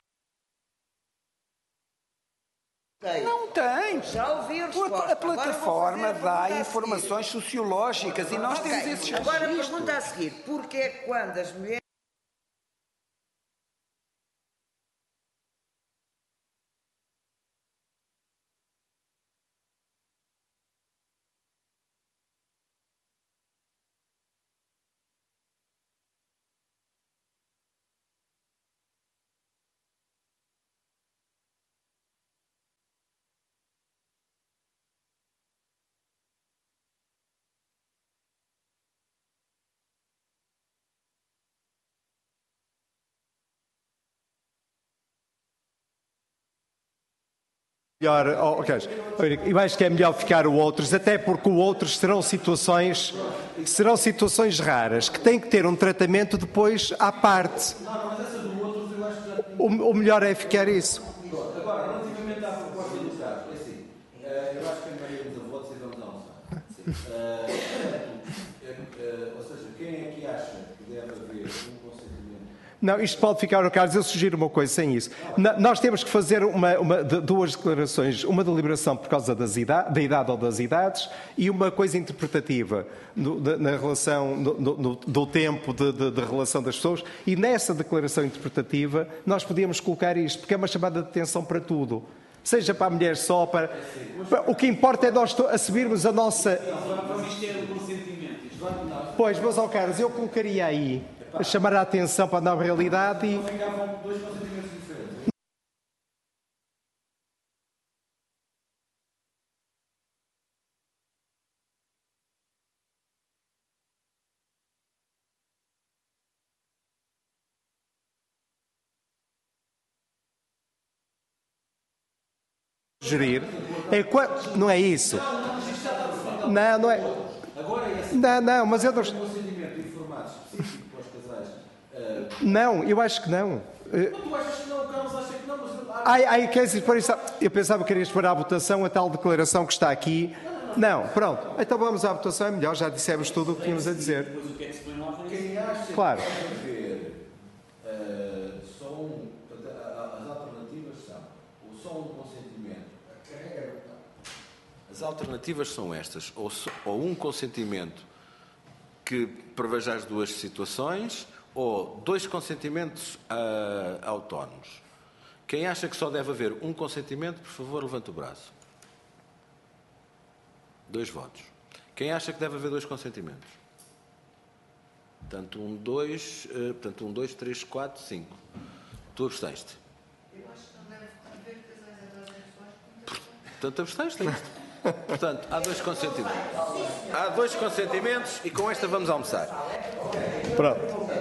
Não tem.
Já ouvi a resposta.
A plataforma dá informações sociológicas e nós
okay.
temos esses
Agora
registros.
a pergunta a seguir. Porquê é que quando as mulheres
Melhor, oh, okay. Eu acho que é melhor ficar o outros, até porque o outros serão situações, serão situações raras, que têm que ter um tratamento depois à parte. O, o melhor é ficar isso.
Agora, relativamente à proposta do caso, é assim, eu acho que a maioria dos avós e vamos almoçar. Ou seja, quem é que acha que deve haver um consentimento?
Não, isto pode ficar, Carlos, eu sugiro uma coisa sem isso. Na, nós temos que fazer uma, uma, de, duas declarações, uma deliberação por causa das idade, da idade ou das idades e uma coisa interpretativa no, de, na relação, no, no, do tempo de, de, de relação das pessoas, e nessa declaração interpretativa nós podíamos colocar isto, porque é uma chamada de atenção para tudo. Seja para a mulher só, para... O que importa é nós assumirmos a nossa... Pois, mas, ó Carlos, eu colocaria aí, a chamar a atenção para a nova realidade e... Gerir. É, não é isso. Não, não é. Não, não, mas eu não... Não, eu acho que não.
Tu achas que não, o Carlos acha que não, mas...
Ai, ai, quer dizer, por isso, eu pensava que querias pôr à votação a tal declaração que está aqui. Não, pronto. Então vamos à votação, é melhor, já dissemos tudo o que tínhamos a dizer.
Quem acha
Claro.
que deve haver uh, só um... As alternativas são ou só um consentimento.
As alternativas são estas, ou, so, ou um consentimento que preveja as duas situações, ou dois consentimentos uh, autónomos. Quem acha que só deve haver um consentimento, por favor, levante o braço. Dois votos. Quem acha que deve haver dois consentimentos? Portanto, um, dois, uh, portanto, um, dois, três, quatro, cinco. Tu abstens-te.
Eu acho que não deve haver casais heterossexuais.
Portanto, abstens-te. Portanto, há dois consentimentos. Há dois consentimentos e com esta vamos almoçar.
Pronto.